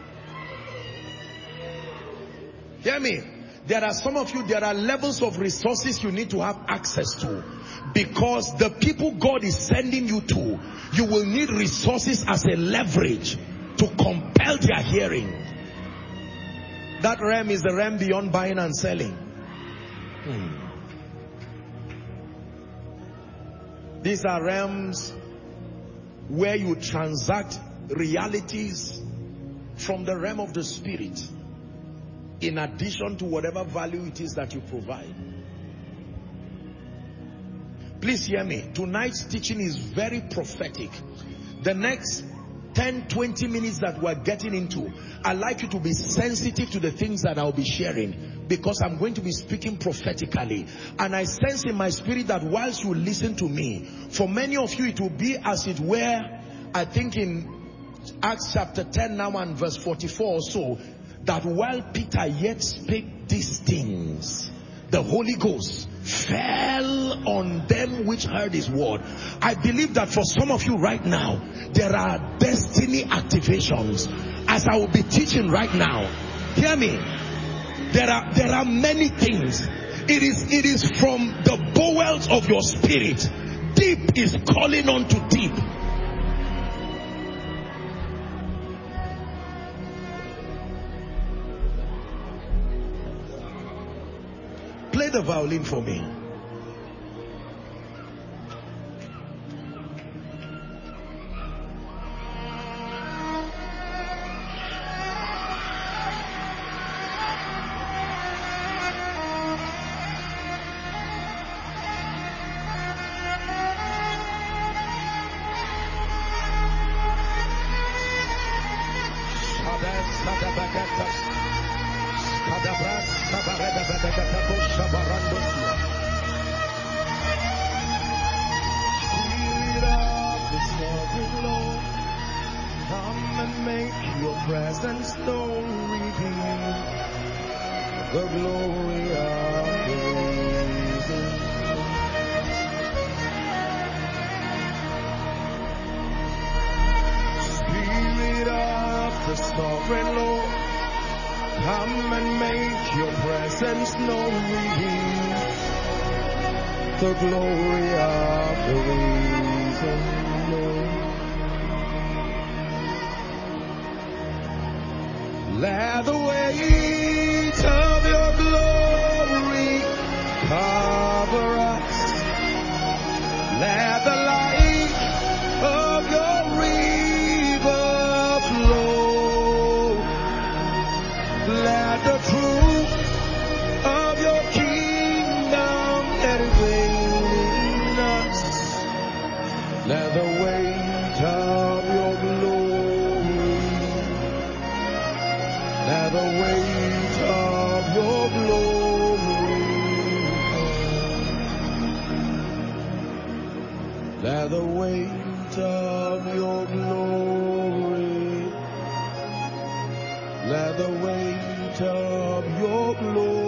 Hear me. There are some of you, there are levels of resources you need to have access to. Because the people God is sending you to, you will need resources as a leverage to compel their hearing. That realm is the realm beyond buying and selling. Hmm. These are realms where you transact realities from the realm of the spirit, in addition to whatever value it is that you provide. Please hear me. Tonight's teaching is very prophetic. The next ten, twenty minutes that we're getting into, I'd like you to be sensitive to the things that I'll be sharing, because I'm going to be speaking prophetically. And I sense in my spirit that whilst you listen to me, for many of you it will be as it were, I think in Acts chapter ten now and verse forty-four or so, that while Peter yet spake these things, the Holy Ghost fell on them which heard his word. I believe that for some of you right now, there are destiny activations. As I will be teaching right now, hear me. There are, there are many things. It is, it is from the bowels of your spirit. Deep is calling on to deep. Play the violin for me. The glory of the risen Lord. Let the weight of your glory cover us. Let the light of your river flow. Let the truth of your kingdom let it reign in us. Let the weight of your glory, let the weight of your glory, let the weight of your glory, let the weight of your glory.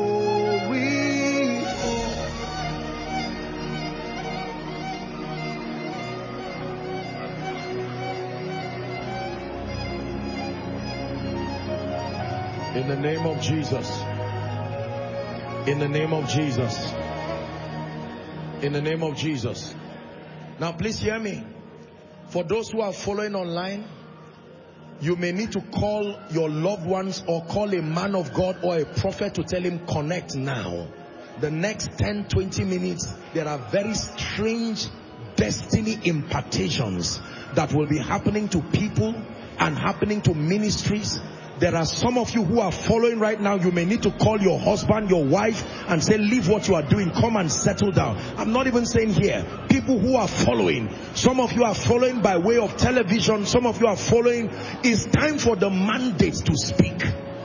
In the name of Jesus. In the name of Jesus. In the name of Jesus. Now please hear me. For those who are following online, you may need to call your loved ones or call a man of God or a prophet to tell him connect now. The next ten to twenty minutes, there are very strange destiny impartations that will be happening to people and happening to ministries. There are some of you who are following right now. You may need to call your husband, your wife, and say, leave what you are doing, come and settle down. I'm not even saying here. People who are following, some of you are following by way of television, some of you are following. It's time for the mandates to speak.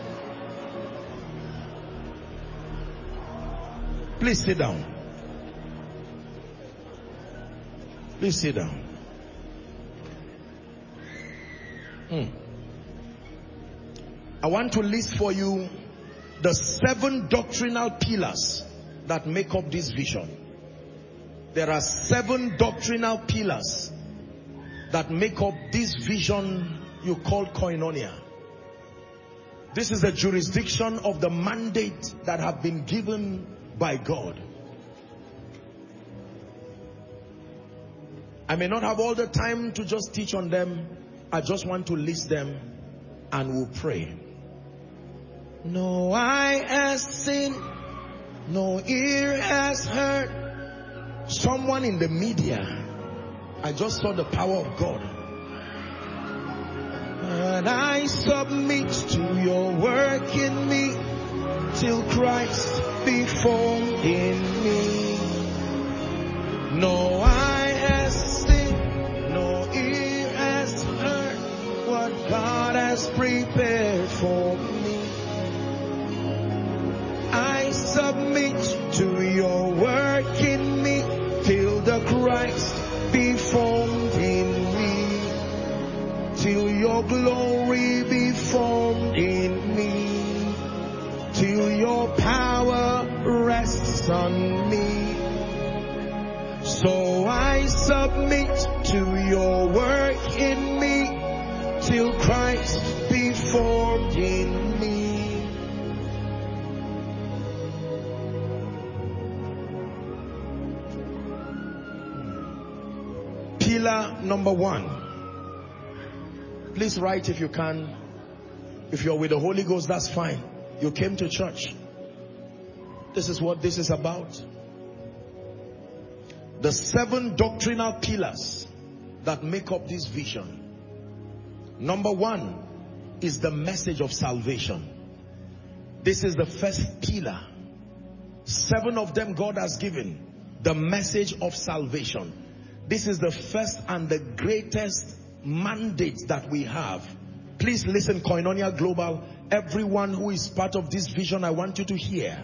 Please sit down. Please sit down. Hmm. I want to list for you the seven doctrinal pillars that make up this vision. There are seven doctrinal pillars that make up this vision you call Koinonia. This is the jurisdiction of the mandate that have been given by God. I may not have all the time to just teach on them. I just want to list them and we'll pray. No eye has seen, no ear has heard. Someone in the media, I just saw the power of God. And I submit to your work in me till Christ be formed in me. No eye has seen, no ear has heard what God has prepared for me. I submit to your work in me till the Christ be formed in me, till your glory be formed in me, till your power rests on me. I submit to your work in me till Christ be formed in me. Pillar number one. Please write if you can. If you're with the Holy Ghost, that's fine. You came to church. This is what this is about. The seven doctrinal pillars that make up this vision. Number one is the message of salvation. This is the first pillar. Seven of them God has given. The message of salvation. This is the first and the greatest mandate that we have. Please listen, Koinonia Global. Everyone who is part of this vision, I want you to hear.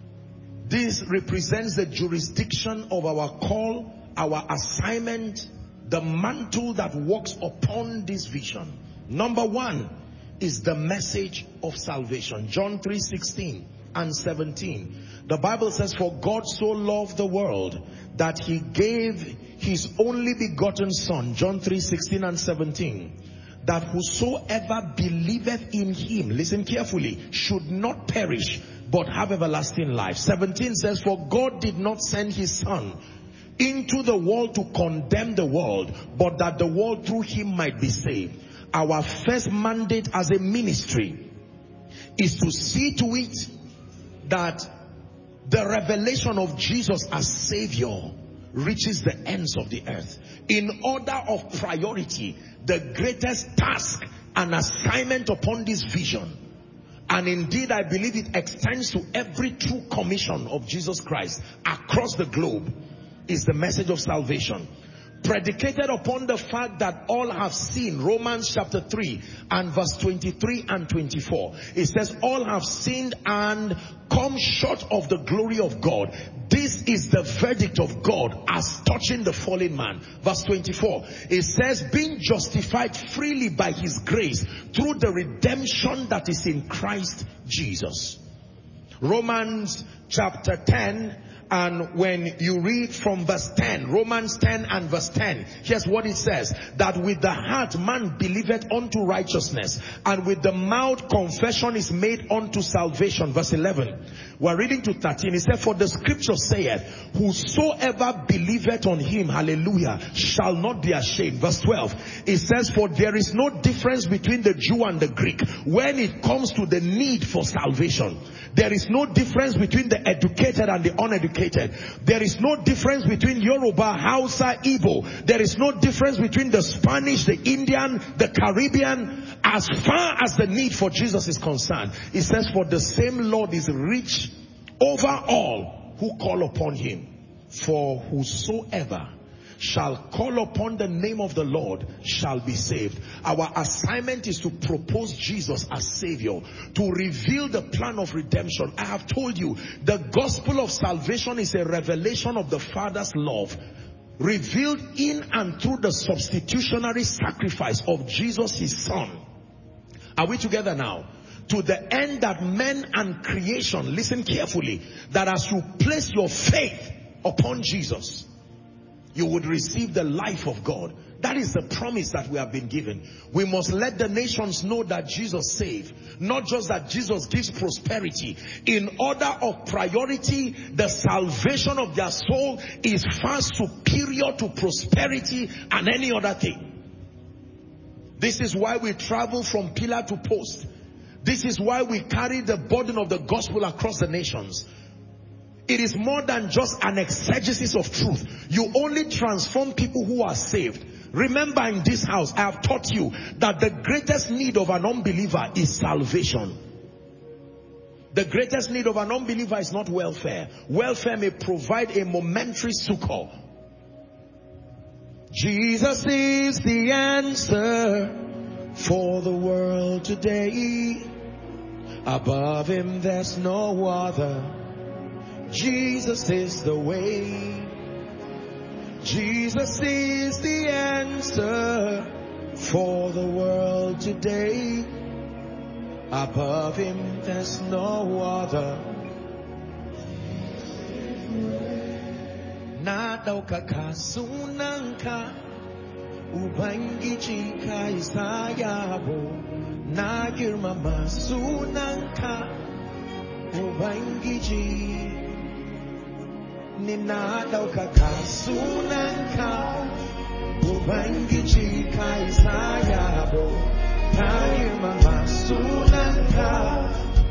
This represents the jurisdiction of our call, our assignment, the mantle that works upon this vision. Number one is the message of salvation. John three sixteen and seventeen. The Bible says, for God so loved the world that he gave his only begotten son. John three sixteen and seventeen. That whosoever believeth in him, listen carefully, should not perish, but have everlasting life. seventeen says, for God did not send his son into the world to condemn the world, but that the world through him might be saved. Our first mandate as a ministry is to see to it that the revelation of Jesus as Savior reaches the ends of the earth. In order of priority, the greatest task and assignment upon this vision, and indeed I believe it extends to every true commission of Jesus Christ across the globe, is the message of salvation. Predicated upon the fact that all have sinned. Romans chapter three and verse twenty-three and twenty-four. It says all have sinned and come short of the glory of God. This is the verdict of God as touching the fallen man. Verse twenty-four. It says being justified freely by his grace through the redemption that is in Christ Jesus. Romans chapter ten. And when you read from verse ten, Romans ten and verse ten, here's what it says. That with the heart man believeth unto righteousness, and with the mouth confession is made unto salvation. Verse eleven. We're reading to thirteen. It said, for the scripture saith, whosoever believeth on him, hallelujah, shall not be ashamed. Verse twelve. It says, for there is no difference between the Jew and the Greek when it comes to the need for salvation. There is no difference between the educated and the uneducated. There is no difference between Yoruba, Hausa, Igbo. There is no difference between the Spanish, the Indian, the Caribbean. As far as the need for Jesus is concerned, it says, for the same Lord is rich over all who call upon him. For whosoever shall call upon the name of the Lord shall be saved. Our assignment is to propose Jesus as Savior, to reveal the plan of redemption. I have told you, the gospel of salvation is a revelation of the Father's love, revealed in and through the substitutionary sacrifice of Jesus, his Son. Are we together now? To the end that men and creation, listen carefully, that as you place your faith upon Jesus, you would receive the life of God. That is the promise that we have been given. We must let the nations know that Jesus saves. Not just that Jesus gives prosperity. In order of priority, the salvation of their soul is far superior to prosperity and any other thing. This is why we travel from pillar to post. This is why we carry the burden of the gospel across the nations. It is more than just an exegesis of truth. You only transform people who are saved. Remember, in this house, I have taught you that the greatest need of an unbeliever is salvation. The greatest need of an unbeliever is not welfare. Welfare may provide a momentary succor. Jesus is the answer for the world today. Above him there's no other. Jesus is the way. Jesus is the answer for the world today. Above him there's no other. Not ɗaukaka sunanka, Ubangiji ka isa yabo, na girmama sunanka, Ubangiji. Ni na ɗaukaka sunanka, Ubangiji ka isa yabo, na girmama sunanka.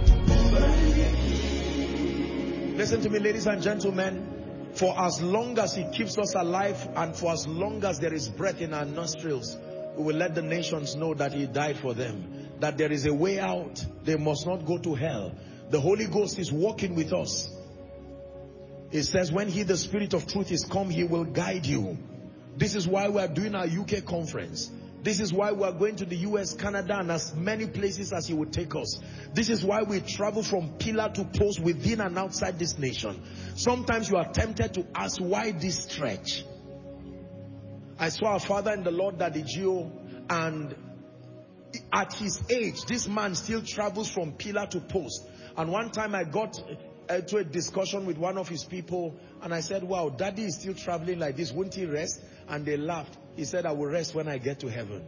Listen to me, ladies and gentlemen. For as long as He keeps us alive and for as long as there is breath in our nostrils, we will let the nations know that He died for them. That there is a way out. They must not go to hell. The Holy Ghost is walking with us. It says when He, the Spirit of truth, is come, He will guide you. This is why we are doing our U K conference. This is why we are going to the U S, Canada, and as many places as He would take us. This is why we travel from pillar to post within and outside this nation. Sometimes you are tempted to ask, why this stretch? I saw a father in the Lord, Daddy Gio, and at his age, this man still travels from pillar to post. And one time I got into a discussion with one of his people, and I said, wow, Daddy is still traveling like this, won't he rest? And they laughed. He said, I will rest when I get to heaven.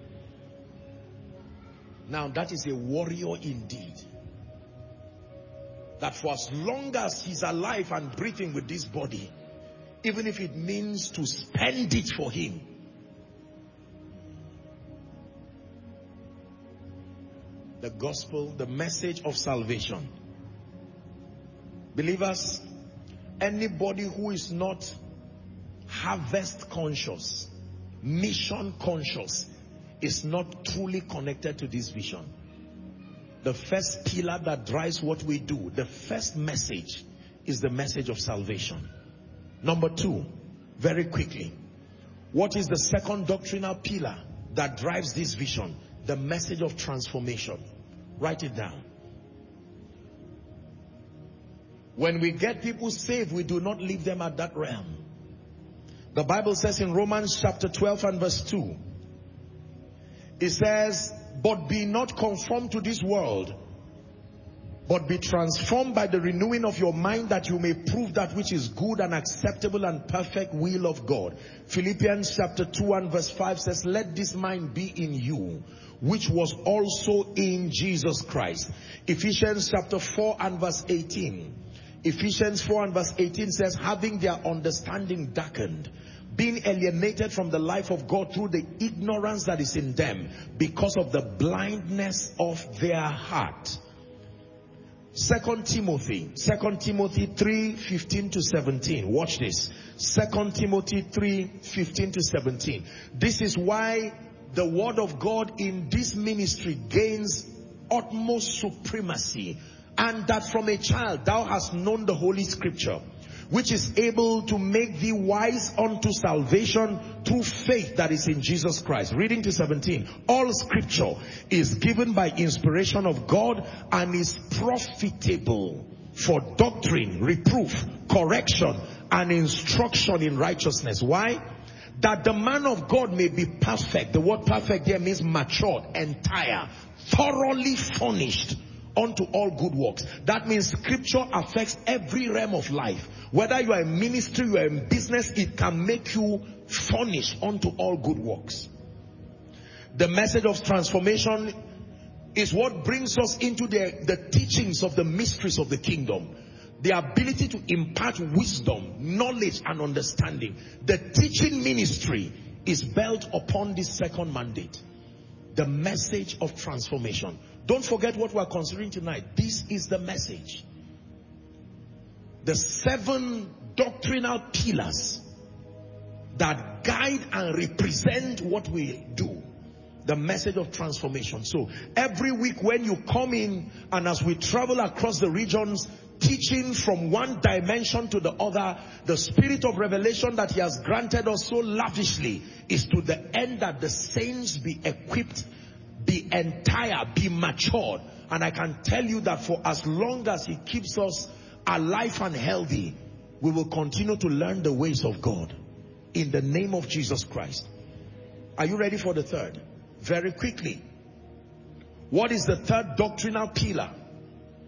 Now that is a warrior indeed. That for as long as he's alive and breathing with this body, even if it means to spend it for Him. The gospel, the message of salvation. Believers, anybody who is not harvest conscious, mission conscious, is not truly connected to this vision. The first pillar that drives what we do, the first message, is the message of salvation. Number two, very quickly, what is the second doctrinal pillar that drives this vision? The message of transformation. Write it down. When we get people saved, we do not leave them at that realm. The Bible says in Romans chapter twelve and verse two, it says, but be not conformed to this world, but be transformed by the renewing of your mind, that you may prove that which is good and acceptable and perfect will of God. Philippians chapter two and verse five says, let this mind be in you, which was also in Jesus Christ. Ephesians chapter four and verse eighteen. Ephesians four and verse eighteen says, having their understanding darkened, being alienated from the life of God through the ignorance that is in them, because of the blindness of their heart. Second Timothy, Second Timothy three, fifteen to seventeen. Watch this. Second Timothy three, fifteen to seventeen. This is why the word of God in this ministry gains utmost supremacy. And that from a child thou hast known the Holy Scripture, which is able to make thee wise unto salvation through faith that is in Jesus Christ. Reading to seventeen. All Scripture is given by inspiration of God and is profitable for doctrine, reproof, correction, and instruction in righteousness. Why? That the man of God may be perfect. The word perfect here means matured, entire, thoroughly furnished unto all good works. That means Scripture affects every realm of life. Whether you are in ministry, you are in business, it can make you furnished unto all good works. The message of transformation is what brings us into the, the teachings of the mysteries of the kingdom. The ability to impart wisdom, knowledge, and understanding. The teaching ministry is built upon this second mandate. The message of transformation. Don't forget what we are considering tonight. This is the message. The seven doctrinal pillars that guide and represent what we do. The message of transformation. So every week when you come in, and as we travel across the regions, teaching from one dimension to the other, the spirit of revelation that He has granted us so lavishly is to the end that the saints be equipped, be entire, be matured. And I can tell you that for as long as He keeps us alive and healthy, we will continue to learn the ways of God in the name of Jesus Christ. Are you ready for the third? Very quickly. What is the third doctrinal pillar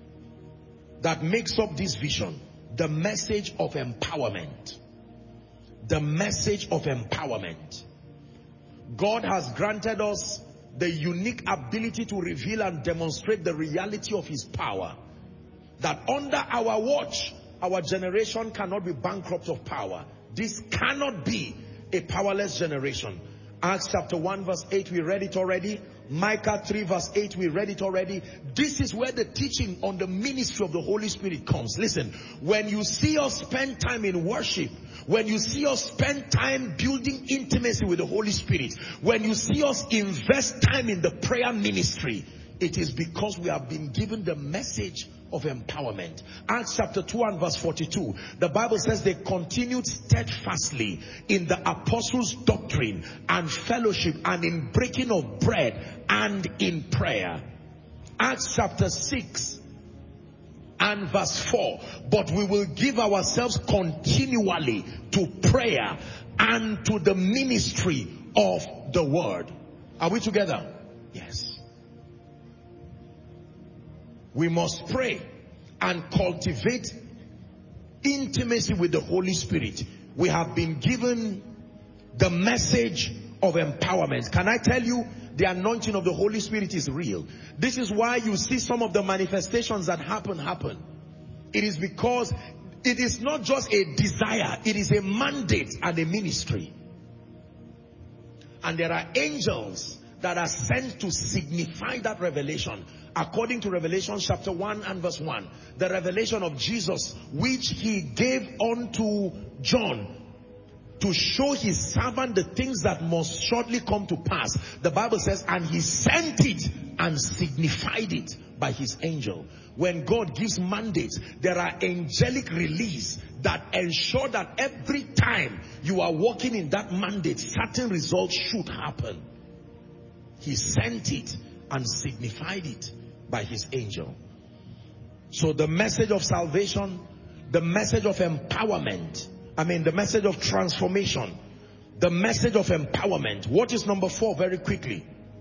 that makes up this vision? The message of empowerment. the message of empowerment. God has granted us the unique ability to reveal and demonstrate the reality of his power. That under our watch, our generation cannot be bankrupt of power. This cannot be a powerless generation. Acts chapter one verse eight, we read it already. Micah three verse eight, we read it already. This is where the teaching on the ministry of the Holy Spirit comes. Listen, when you see us spend time in worship, when you see us spend time building intimacy with the Holy Spirit, when you see us invest time in the prayer ministry, it is because we have been given the message of empowerment. Acts chapter two and verse forty-two, the Bible says they continued steadfastly in the apostles' doctrine and fellowship and in breaking of bread and in prayer. Acts chapter six and verse four, but we will give ourselves continually to prayer and to the ministry of the word. Are we together? Yes. We must pray and cultivate intimacy with the Holy Spirit. We have been given the message of empowerment. Can I tell you, the anointing of the Holy Spirit is real. This is why you see some of the manifestations that happen, happen. It is because it is not just a desire, it is a mandate and a ministry. And there are angels that are sent to signify that revelation. According to Revelation chapter one and verse one, the revelation of Jesus, which he gave unto John to show his servant the things that must shortly come to pass. The Bible says, and he sent it and signified it by his angel. When God gives mandates, there are angelic release that ensure that every time you are walking in that mandate, certain results should happen. He sent it and signified it by his angel. So the message of salvation, the message of empowerment, I mean the message of transformation, the message of empowerment. What is number four very quickly?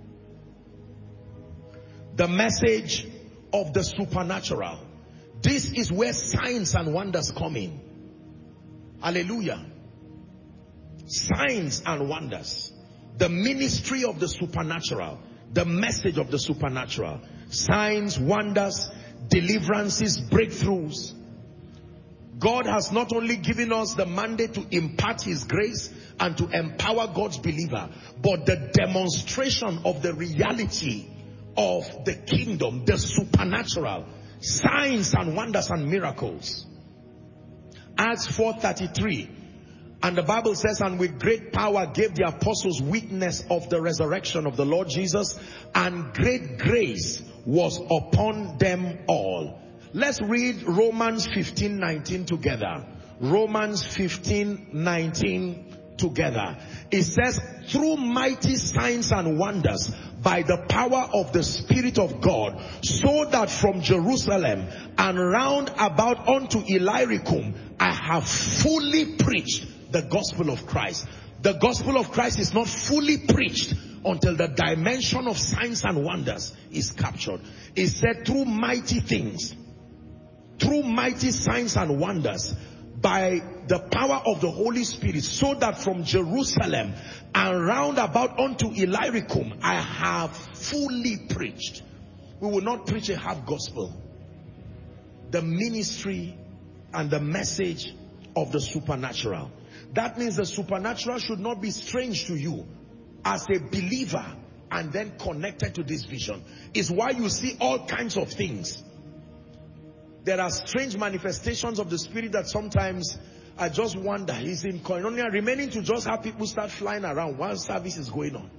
The message of the supernatural. This is where signs and wonders come in. Hallelujah. Signs and wonders. The ministry of the supernatural. The message of the supernatural. Signs, wonders, deliverances, breakthroughs. God has not only given us the mandate to impart his grace and to empower God's believer, but the demonstration of the reality of the kingdom, the supernatural, signs and wonders and miracles. Acts four thirty-three, and the Bible says, and with great power gave the apostles witness of the resurrection of the Lord Jesus, and great grace was upon them all. Let's read Romans fifteen nineteen together. Romans fifteen nineteen together. It says, through mighty signs and wonders by the power of the Spirit of God, so that from Jerusalem and round about unto Illyricum I have fully preached the gospel of Christ. The gospel of Christ is not fully preached until the dimension of signs and wonders is captured. It said through mighty things, through mighty signs and wonders by the power of the Holy Spirit, so that from Jerusalem and round about unto Illyricum I have fully preached. We will not preach a half gospel. The ministry and the message of the supernatural. That means the supernatural should not be strange to you as a believer and then connected to this vision. Is why you see all kinds of things. There are strange manifestations of the Spirit that sometimes I just wonder, is in koinonia remaining to just have people start flying around while service is going on.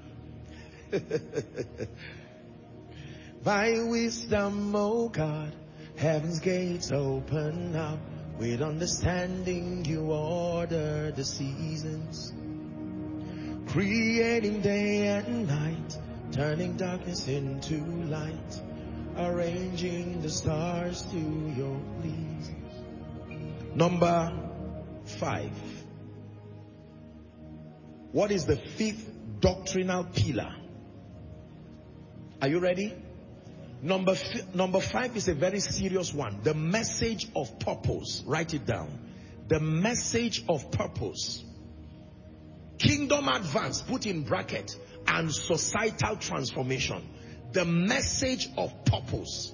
By wisdom, oh God, heaven's gates open up. With understanding you order the seasons, creating day and night, turning darkness into light, arranging the stars to your pleasing. Number five. What is the fifth doctrinal pillar? Are you ready? Number, f number five is a very serious one. The message of purpose. Write it down. The message of purpose. kingdom advance, put in bracket, and societal transformation. The message of purpose.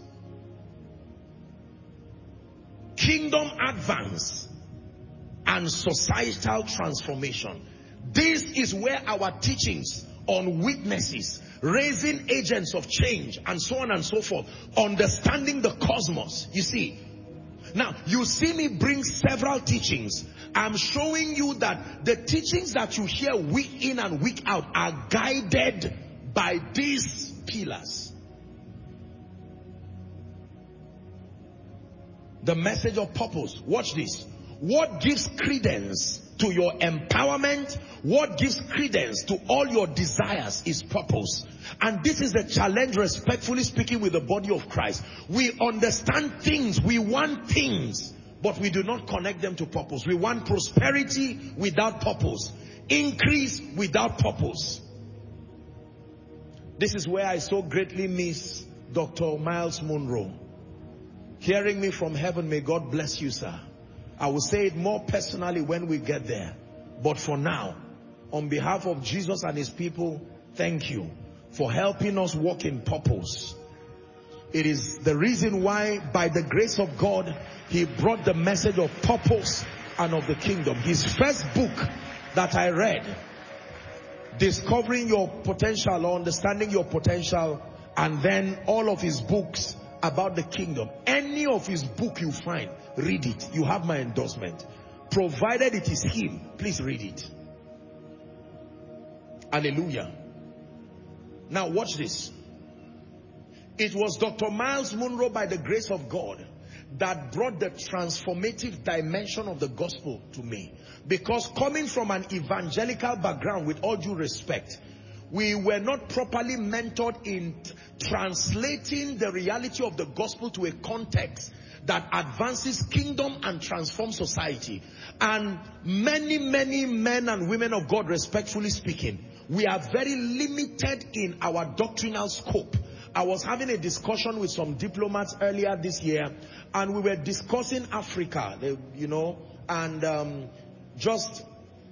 Kingdom advance and societal transformation. This is where our teachings on witnesses, raising agents of change, and so on and so forth, understanding the cosmos. You see, now you see me bring several teachings. I'm showing you that the teachings that you hear week in and week out are guided by these pillars. The message of purpose. Watch this. What gives credence to your empowerment, what gives credence to all your desires is purpose. And this is the challenge, respectfully speaking, with the body of Christ. We understand things, we want things, but we do not connect them to purpose. We want prosperity without purpose, increase without purpose. This is where I so greatly miss Doctor Myles Munroe. Hearing me from heaven, may God bless you, sir. I will say it more personally when we get there. But for now, on behalf of Jesus and his people, thank you for helping us walk in purpose. It is the reason why, by the grace of God, he brought the message of purpose and of the kingdom. His first book that I read, Discovering Your Potential or Understanding Your Potential, and then all of his books about the kingdom. Any of his book you find, read it. You have my endorsement. Provided it is him, please read it. Hallelujah. Now watch this. It was Doctor Myles Munroe, by the grace of God, that brought the transformative dimension of the gospel to me. Because coming from an evangelical background, with all due respect, we were not properly mentored in translating the reality of the gospel to a context that advances kingdom and transforms society. And many, many men and women of God, respectfully speaking, we are very limited in our doctrinal scope. I was having a discussion with some diplomats earlier this year, and we were discussing Africa, you know, and um, just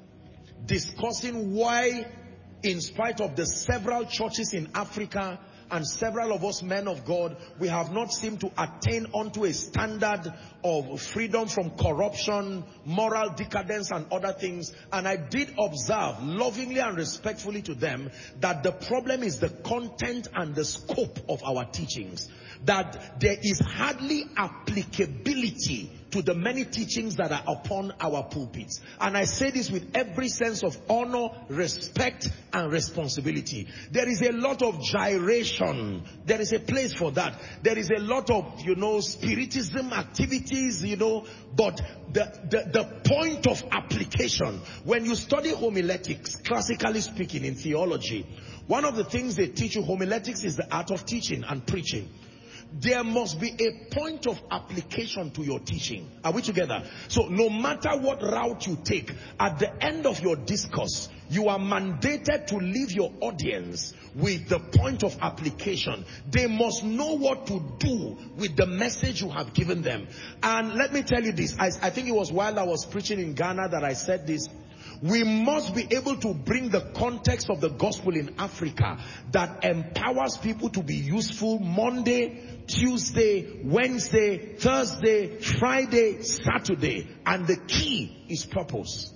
discussing why, in spite of the several churches in Africa and several of us men of God, we have not seemed to attain onto a standard of freedom from corruption, moral decadence and other things. And I did observe, lovingly and respectfully to them, that the problem is the content and the scope of our teachings. That there is hardly applicability to the many teachings that are upon our pulpits. And I say this with every sense of honor, respect, and responsibility. There is a lot of gyration. There is a place for that. There is a lot of, you know, spiritism activities, you know, but the, the, the point of application, when you study homiletics, classically speaking in theology, one of the things they teach you, homiletics is the art of teaching and preaching. There must be a point of application to your teaching. Are we together? So no matter what route you take, at the end of your discourse, you are mandated to leave your audience with the point of application. They must know what to do with the message you have given them. And let me tell you this, I, I think it was while I was preaching in Ghana that I said this. We must be able to bring the context of the gospel in Africa that empowers people to be useful Monday, Tuesday, Wednesday, Thursday, Friday, Saturday. And the key is purpose.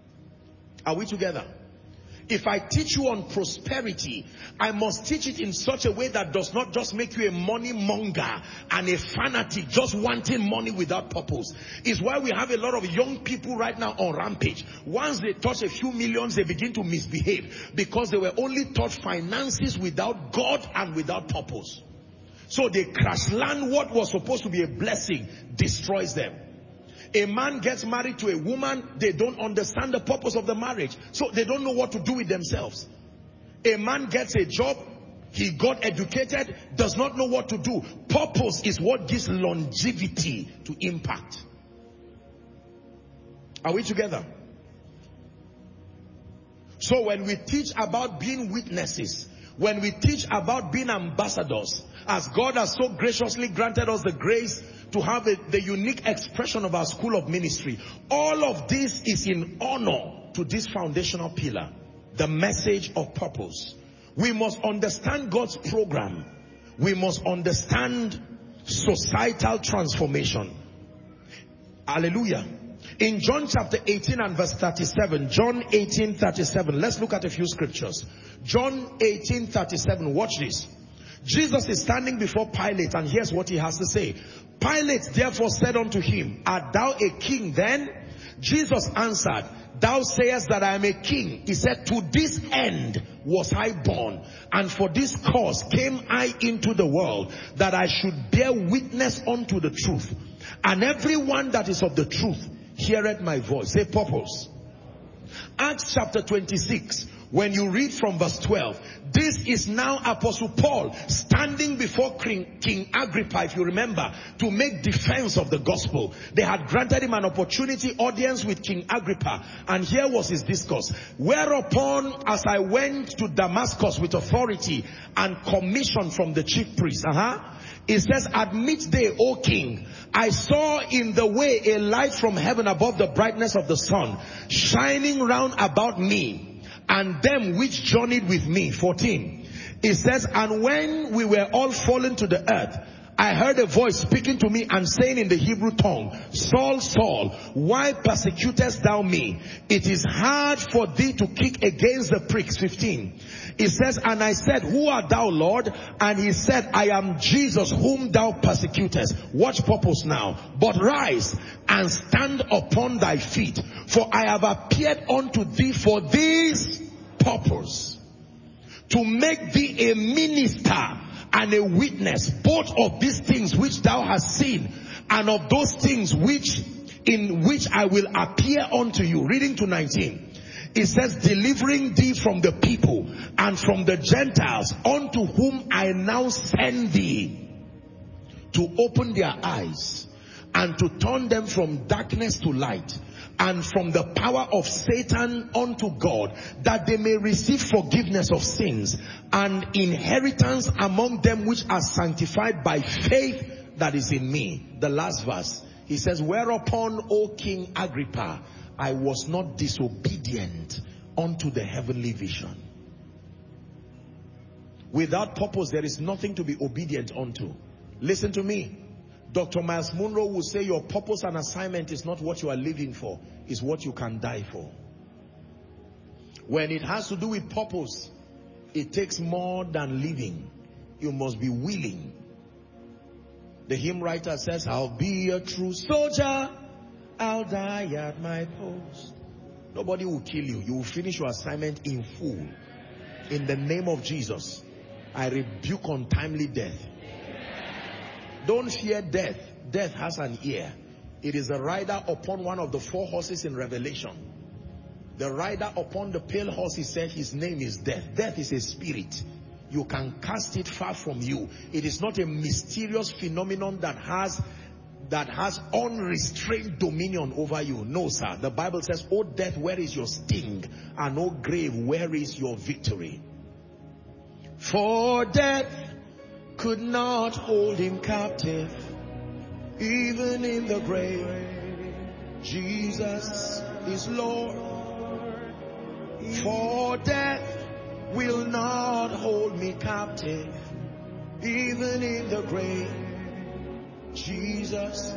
Are we together? If I teach you on prosperity, I must teach it in such a way that does not just make you a money monger and a fanatic just wanting money without purpose. It's why we have a lot of young people right now on rampage. Once they touch a few millions, they begin to misbehave because they were only taught finances without God and without purpose. So they crash land what was supposed to be a blessing, destroys them. A man gets married to a woman, they don't understand the purpose of the marriage. So they don't know what to do with themselves. A man gets a job, he got educated, does not know what to do. Purpose is what gives longevity to impact. Are we together? So when we teach about being witnesses, when we teach about being ambassadors, as God has so graciously granted us the grace to have a, the unique expression of our school of ministry, all of this is in honor to this foundational pillar, the message of purpose. We must understand God's program. We must understand societal transformation. Hallelujah. In John chapter eighteen and verse thirty-seven, John eighteen thirty-seven, let's look at a few scriptures. John eighteen thirty-seven, watch this. Jesus is standing before Pilate, and here's what he has to say. Pilate therefore said unto him, art thou a king then? Jesus answered, thou sayest that I am a king. He said, to this end was I born, and for this cause came I into the world, that I should bear witness unto the truth. And everyone that is of the truth heareth my voice. Say purpose. Acts chapter twenty-six, when you read from verse twelve, this is now Apostle Paul standing before King, King Agrippa, if you remember, to make defense of the gospel. They had granted him an opportunity audience with King Agrippa, and here was his discourse. Whereupon, as I went to Damascus with authority and commission from the chief priest, uh-huh, it says, at midday, O king, I saw in the way a light from heaven above the brightness of the sun, shining round about me, and them which journeyed with me. fourteen. It says, and when we were all fallen to the earth, I heard a voice speaking to me and saying in the Hebrew tongue, Saul, Saul, why persecutest thou me? It is hard for thee to kick against the pricks. fifteen. It says, and I said, who art thou, Lord? And he said, I am Jesus whom thou persecutest. Watch purpose now. But rise and stand upon thy feet, for I have appeared unto thee for this purpose, to make thee a minister and a witness, both of these things which thou hast seen, and of those things which in which I will appear unto you. Reading to nineteen. It says, delivering thee from the people and from the Gentiles, unto whom I now send thee, to open their eyes and to turn them from darkness to light, and from the power of Satan unto God, that they may receive forgiveness of sins and inheritance among them which are sanctified by faith that is in me. The last verse, he says, whereupon, O King Agrippa, I was not disobedient unto the heavenly vision. Without purpose, there is nothing to be obedient unto. Listen to me. Doctor Miles Monroe will say your purpose and assignment is not what you are living for, it's what you can die for. When it has to do with purpose, it takes more than living. You must be willing. The hymn writer says, I'll be a true soldier, I'll die at my post. Nobody will kill you. You will finish your assignment in full. In the name of Jesus, I rebuke untimely death. Don't fear death. Death has an ear. It is a rider upon one of the four horses in Revelation. The rider upon the pale horse, he said his name is death. Death is a spirit. You can cast it far from you. It is not a mysterious phenomenon that has that has unrestrained dominion over you. No, sir. The Bible says, O death, where is your sting? And O grave, where is your victory? For death could not hold him captive, even in the grave. Jesus is Lord. For death will not hold me captive, even in the grave. Jesus.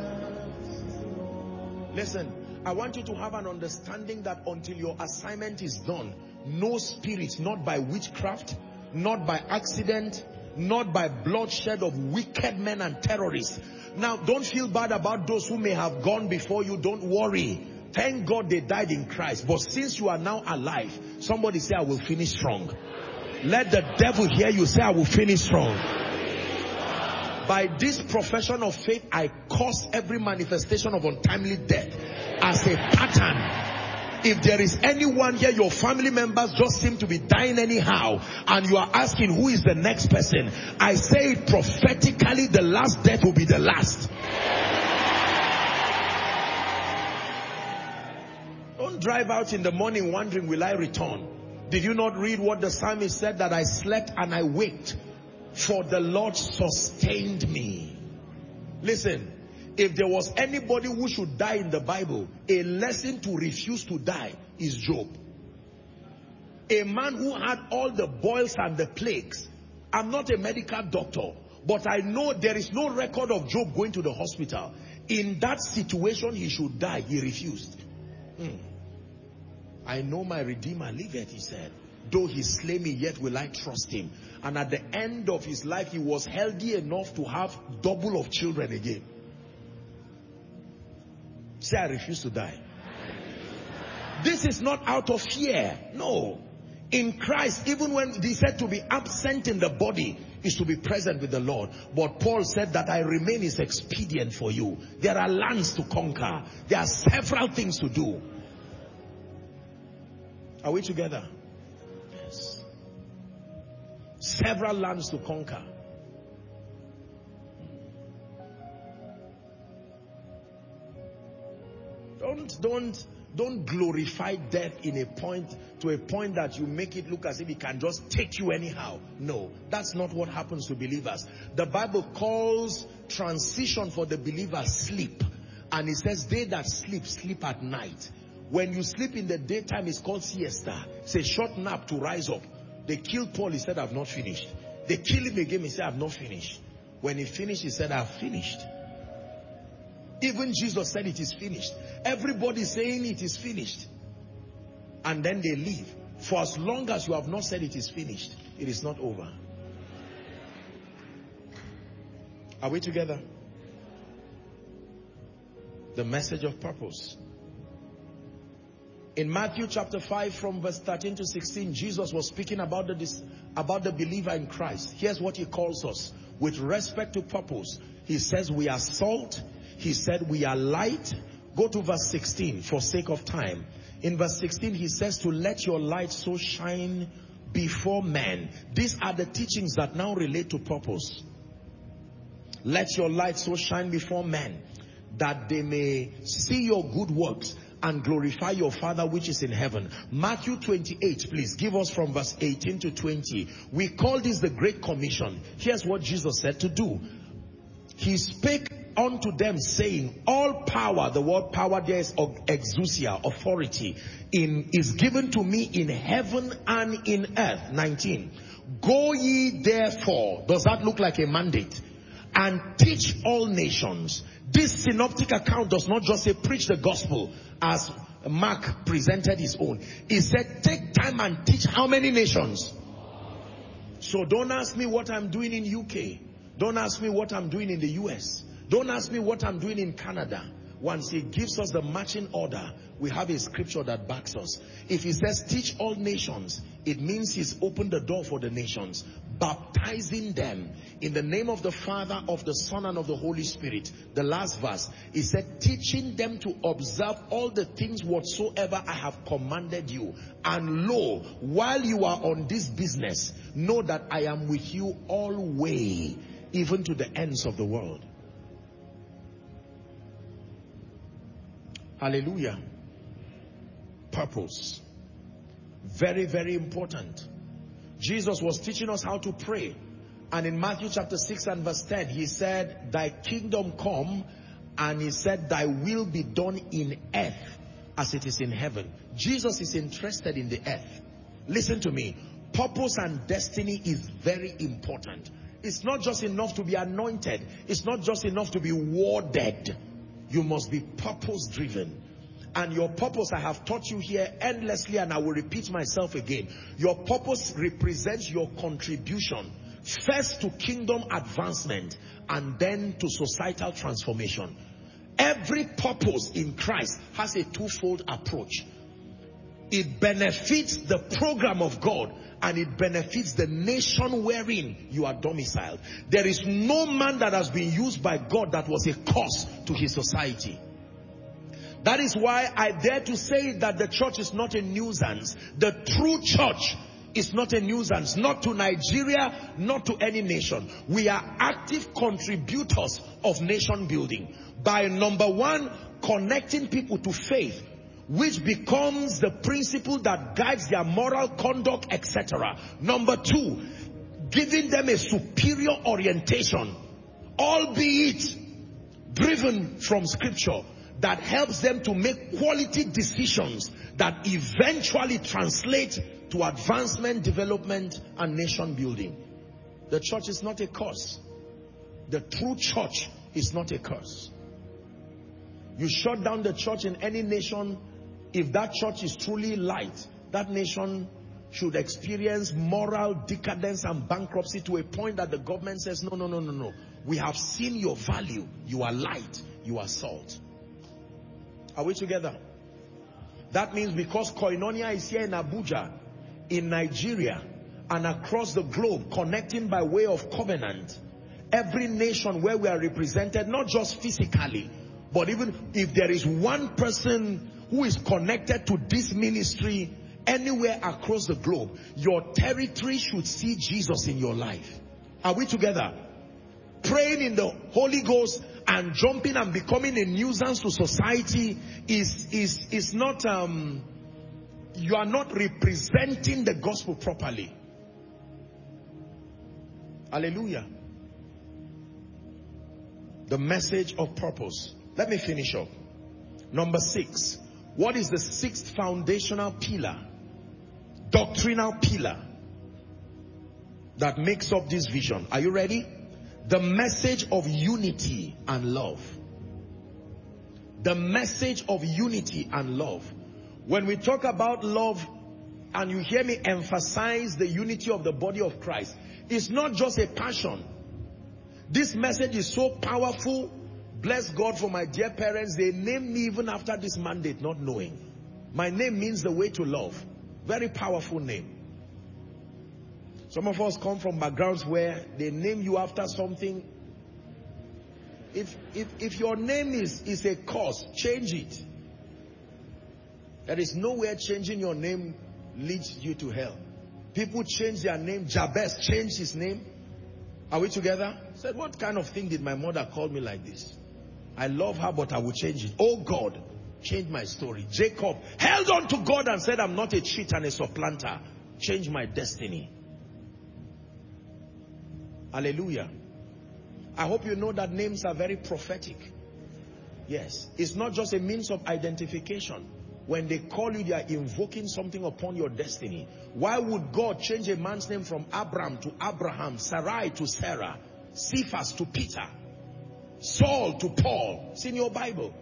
Listen, I want you to have an understanding that until your assignment is done, no spirit, not by witchcraft, not by accident, not by bloodshed of wicked men and terrorists. Now, don't feel bad about those who may have gone before you. Don't worry. Thank God they died in Christ. But since you are now alive, somebody say, I will finish strong. Let the devil hear you say, I will finish strong. By this profession of faith, I curse every manifestation of untimely death as a pattern. If there is anyone here, your family members just seem to be dying anyhow, and you are asking who is the next person, I say it prophetically, the last death will be the last. Don't drive out in the morning wondering, will I return? Did you not read what the psalmist said, that I slept and I waked, for the Lord sustained me? Listen, If there was anybody who should die in the Bible, a lesson to refuse to die is Job. A man who had all the boils and the plagues. I'm not a medical doctor, but I know there is no record of Job going to the hospital. In that situation, he should die. He refused. Hmm. I know my Redeemer liveth, he said. Though he slay me, yet will I trust him. And at the end of his life, he was healthy enough to have double of children again. Say, I refuse to die. This is not out of fear. No. In Christ, even when he said to be absent in the body is to be present with the Lord. But Paul said that I remain is expedient for you. There are lands to conquer. There are several things to do. Are we together? Yes. Several lands to conquer. Don't, don't, don't glorify death in a point, to a point that you make it look as if it can just take you anyhow. No, that's not what happens to believers. The Bible calls transition for the believer sleep. And it says they that sleep, sleep at night. When you sleep in the daytime, it's called siesta. It's a short nap to rise up. They killed Paul, he said, I've not finished. They killed him again, he said, I've not finished. When he finished, he said, I've finished. Even Jesus said it is finished. Everybody saying it is finished. And then they leave. For as long as you have not said it is finished, it is not over. Are we together? The message of purpose. In Matthew chapter five from verse thirteen to sixteen, Jesus was speaking about the, about the believer in Christ. Here's what he calls us. With respect to purpose, he says we are salt. He said we are light. Go to verse sixteen for sake of time. In verse sixteen, he says to let your light so shine before men. These are the teachings that now relate to purpose. Let your light so shine before men that they may see your good works and glorify your Father which is in heaven. Matthew twenty-eight, please give us from verse eighteen to twenty. We call this the Great Commission. Here's what Jesus said to do. He spake unto them saying, all power, the word power there is exousia, authority, in, is given to me in heaven and in earth. nineteen. Go ye therefore, does that look like a mandate? And teach all nations. This synoptic account does not just say preach the gospel as Mark presented his own. He said take time and teach how many nations? So don't ask me what I'm doing in U K. Don't ask me what I'm doing in the U S. Don't ask me what I'm doing in Canada. Once he gives us the marching order, we have a scripture that backs us. If he says teach all nations, it means he's opened the door for the nations, baptizing them in the name of the Father, of the Son, and of the Holy Spirit. The last verse, he said teaching them to observe all the things whatsoever I have commanded you. And lo, while you are on this business, know that I am with you always, even to the ends of the world. Hallelujah. Purpose. Very, very important. Jesus was teaching us how to pray. And in Matthew chapter six and verse ten, he said, thy kingdom come, and he said, thy will be done in earth as it is in heaven. Jesus is interested in the earth. Listen to me. Purpose and destiny is very important. It's not just enough to be anointed. It's not just enough to be warded. You must be purpose driven. And your purpose, I have taught you here endlessly, and I will repeat myself again. Your purpose represents your contribution, first to kingdom advancement and then to societal transformation. Every purpose in Christ has a twofold approach. It benefits the program of God, and it benefits the nation wherein you are domiciled. There is no man that has been used by God that was a curse to his society. That is why I dare to say that the church is not a nuisance. The true church is not a nuisance, not to Nigeria, not to any nation. We are active contributors of nation building by, number one, connecting people to faith, which becomes the principle that guides their moral conduct, et cetera. Number two, giving them a superior orientation, albeit driven from scripture, that helps them to make quality decisions that eventually translate to advancement, development, and nation building. The church is not a curse. The true church is not a curse. You shut down the church in any nation, if that church is truly light, that nation should experience moral decadence and bankruptcy to a point that the government says, no, no, no, no, no. We have seen your value. You are light. You are salt. Are we together? That means because Koinonia is here in Abuja, in Nigeria, and across the globe, connecting by way of covenant, every nation where we are represented, not just physically, but even if there is one person who is connected to this ministry anywhere across the globe, your territory should see Jesus in your life. Are we together? Praying in the Holy Ghost and jumping and becoming a nuisance to society is, is, is not, um, you are not representing the gospel properly. Hallelujah. The message of purpose. Let me finish up. Number six. What is the sixth foundational pillar, doctrinal pillar, that makes up this vision? Are you ready? The message of unity and love. The message of unity and love. When we talk about love, and you hear me emphasize the unity of the body of Christ, it's not just a passion. This message is so powerful. Bless God for my dear parents. They named me even after this mandate, not knowing. My name means the way to love. Very powerful name. Some of us come from backgrounds where they name you after something. If, if, if your name is, is a cause, change it. There is nowhere changing your name leads you to hell. People change their name. Jabez changed his name. Are we together? Said, what kind of thing did my mother call me like this? I love her, but I will change it. Oh God, change my story. Jacob held on to God and said, I'm not a cheat and a supplanter. Change my destiny. Hallelujah. I hope you know that names are very prophetic. Yes. It's not just a means of identification. When they call you, they are invoking something upon your destiny. Why would God change a man's name from Abram to Abraham, Sarai to Sarah, Cephas to Peter, Saul to Paul? It's in your Bible.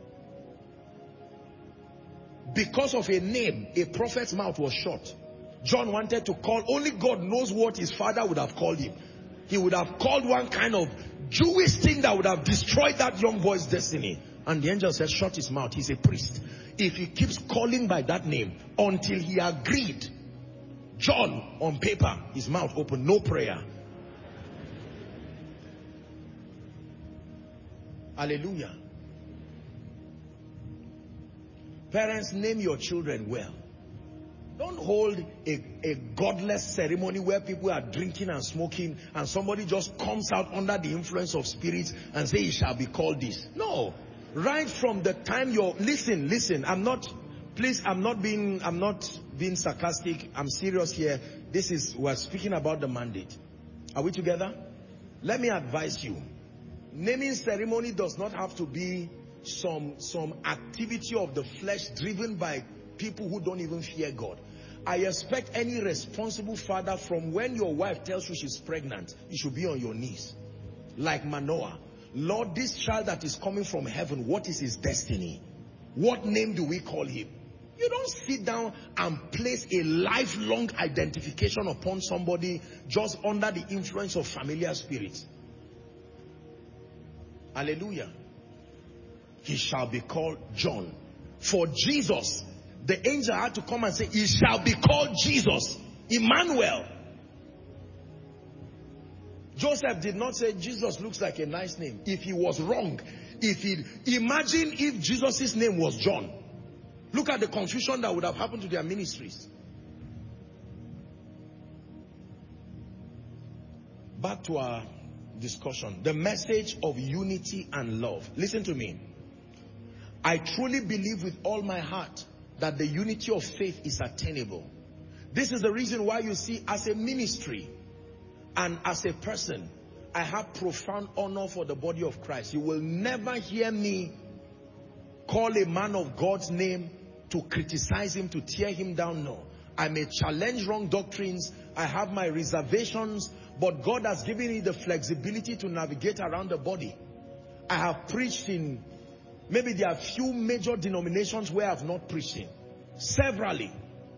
Because of a name, a prophet's mouth was shut. John wanted to call, only God knows what his father would have called him. He would have called one kind of Jewish thing that would have destroyed that young boy's destiny. And the angel said, shut his mouth. He's a priest. If he keeps calling by that name until he agreed, John on paper, his mouth open, no prayer. Hallelujah. Parents, name your children well. Don't hold a, a godless ceremony where people are drinking and smoking and somebody just comes out under the influence of spirits and say, he shall be called this. No. Right from the time you're, listen, listen, I'm not, please, I'm not being, I'm not being sarcastic. I'm serious here. This is, we're speaking about the mandate. Are we together? Let me advise you. Naming ceremony does not have to be some, some activity of the flesh driven by people who don't even fear God. I expect any responsible father, from when your wife tells you she's pregnant, you should be on your knees. Like Manoah. Lord, this child that is coming from heaven, what is his destiny? What name do we call him? You don't sit down and place a lifelong identification upon somebody just under the influence of familiar spirits. Hallelujah. He shall be called John. For Jesus, the angel had to come and say, he shall be called Jesus, Emmanuel. Joseph did not say, Jesus looks like a nice name. If he was wrong, if he, imagine if Jesus' name was John. Look at the confusion that would have happened to their ministries. Back to our discussion. The message of unity and love. Listen to me. I truly believe with all my heart that the unity of faith is attainable. This is the reason why you see, as a ministry and as a person, I have profound honor for the body of Christ. You will never hear me call a man of God's name to criticize him, to tear him down. No. I may challenge wrong doctrines. I have my reservations, but God has given me the flexibility to navigate around the body. I have preached in, maybe there are few major denominations where I have not preached in. Severally.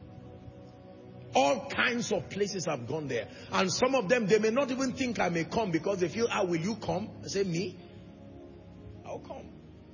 All kinds of places I've gone there. And some of them, they may not even think I may come because they feel, ah, will you come? I say, me? I'll come.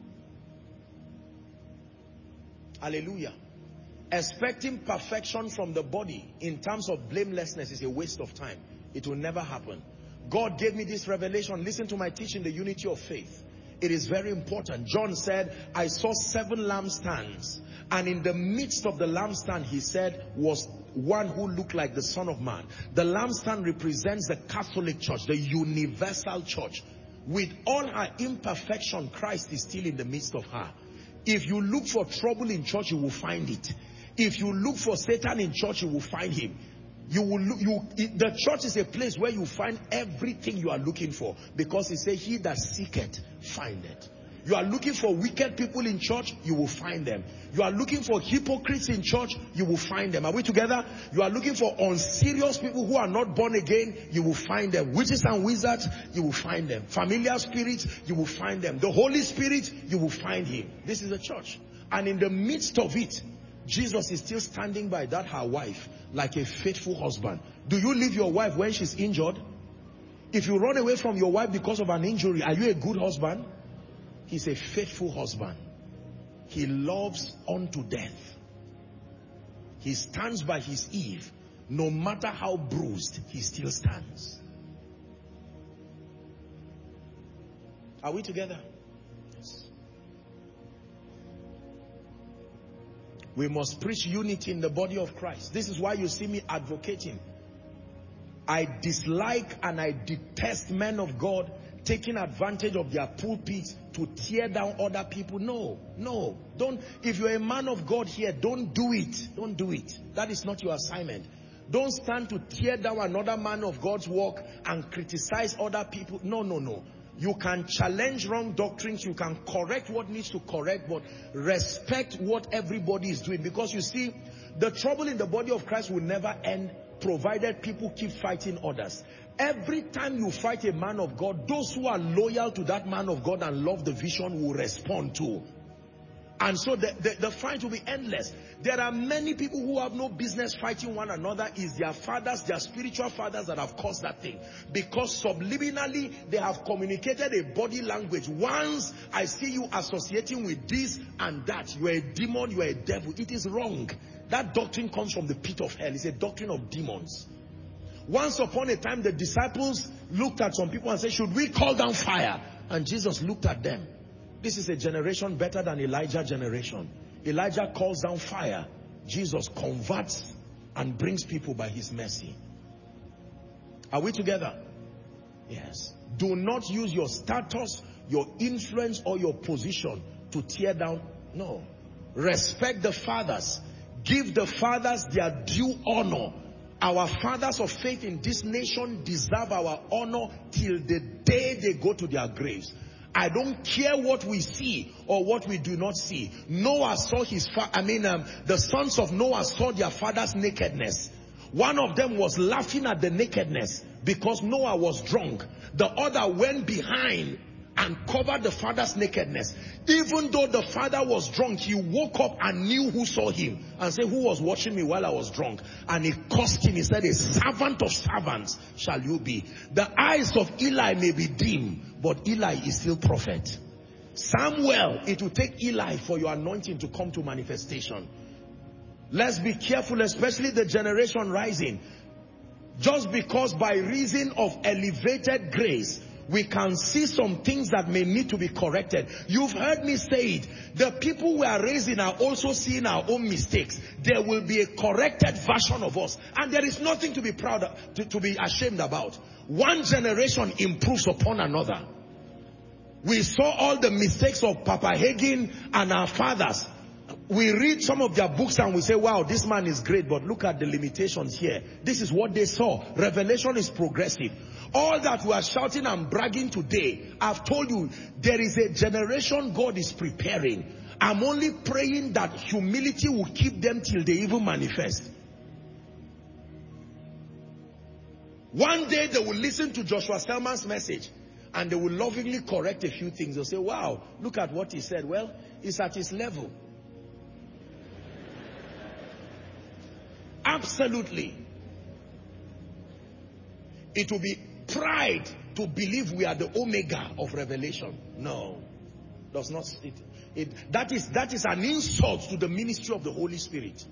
Hallelujah. Expecting perfection from the body in terms of blamelessness is a waste of time. It will never happen. God gave me this revelation. Listen to my teaching, the unity of faith. It is very important. John said, I saw seven lampstands, and in the midst of the lampstand, he said, was one who looked like the Son of Man. The lampstand represents the Catholic Church, the universal church. With all her imperfection, Christ is still in the midst of her. If you look for trouble in church, you will find it. If you look for Satan in church, you will find him. You will look, you, it, the church is a place where you find everything you are looking for, because it says, he that seeketh, findeth. You are looking for wicked people in church, you will find them. You are looking for hypocrites in church, you will find them. Are we together? You are looking for unserious people who are not born again, you will find them. Witches and wizards, you will find them. Familiar spirits, you will find them. The Holy Spirit, you will find him. This is the church. And in the midst of it, Jesus is still standing by that her wife like a faithful husband. Do you leave your wife when she's injured? If you run away from your wife because of an injury, are you a good husband? He's a faithful husband. He loves unto death. He stands by his Eve. No matter how bruised, he still stands. Are we together? Yes. We must preach unity in the body of Christ. This is why you see me advocating. I dislike and I detest men of God taking advantage of their pulpits to tear down other people. No, no, don't. If you're a man of God here, don't do it. Don't do it. That is not your assignment. Don't stand to tear down another man of God's work and criticize other people. No, no, no. You can challenge wrong doctrines. You can correct what needs to correct, but respect what everybody is doing. Because you see, the trouble in the body of Christ will never end, provided people keep fighting others. Every time you fight a man of God, those who are loyal to that man of God and love the vision will respond too. And so the, the, the fight will be endless. There are many people who have no business fighting one another. It's their fathers, their spiritual fathers that have caused that thing. Because subliminally, they have communicated a body language. Once I see you associating with this and that, you are a demon, you are a devil. It is wrong. That doctrine comes from the pit of hell. It's a doctrine of demons. Once upon a time, the disciples looked at some people and said, should we call down fire? And Jesus looked at them. This is a generation better than Elijah's generation. Elijah calls down fire. Jesus converts and brings people by his mercy. Are we together? Yes. Do not use your status, your influence, or your position to tear down. No. Respect the fathers. Give the fathers their due honor. Our fathers of faith in this nation deserve our honor till the day they go to their graves. I don't care what we see or what we do not see. Noah saw his fa I mean, um, the sons of Noah saw their father's nakedness. One of them was laughing at the nakedness because Noah was drunk. The other went behind and covered the father's nakedness. Even though the father was drunk, he woke up and knew who saw him and said, who was watching me while I was drunk? And he cursed him. He said, a servant of servants shall you be. The eyes of Eli may be dim, but Eli is still prophet. Samuel, it will take Eli for your anointing to come to manifestation. Let's be careful, especially the generation rising. Just because by reason of elevated grace, we can see some things that may need to be corrected. You've heard me say it. The people we are raising are also seeing our own mistakes. There will be a corrected version of us. And there is nothing to be proud of, to, to be ashamed about. One generation improves upon another. We saw all the mistakes of Papa Hagin and our fathers. We read some of their books and we say, wow, this man is great, but look at the limitations here. This is what they saw. Revelation is progressive. All that we are shouting and bragging today, I've told you, there is a generation God is preparing. I'm only praying that humility will keep them till they even manifest. One day they will listen to Joshua Selman's message and they will lovingly correct a few things. They'll say, wow, look at what he said. Well, it's at his level. Absolutely. It will be pride to believe we are the omega of revelation. No. Does not it, it that is that is an insult to the ministry of the Holy Spirit.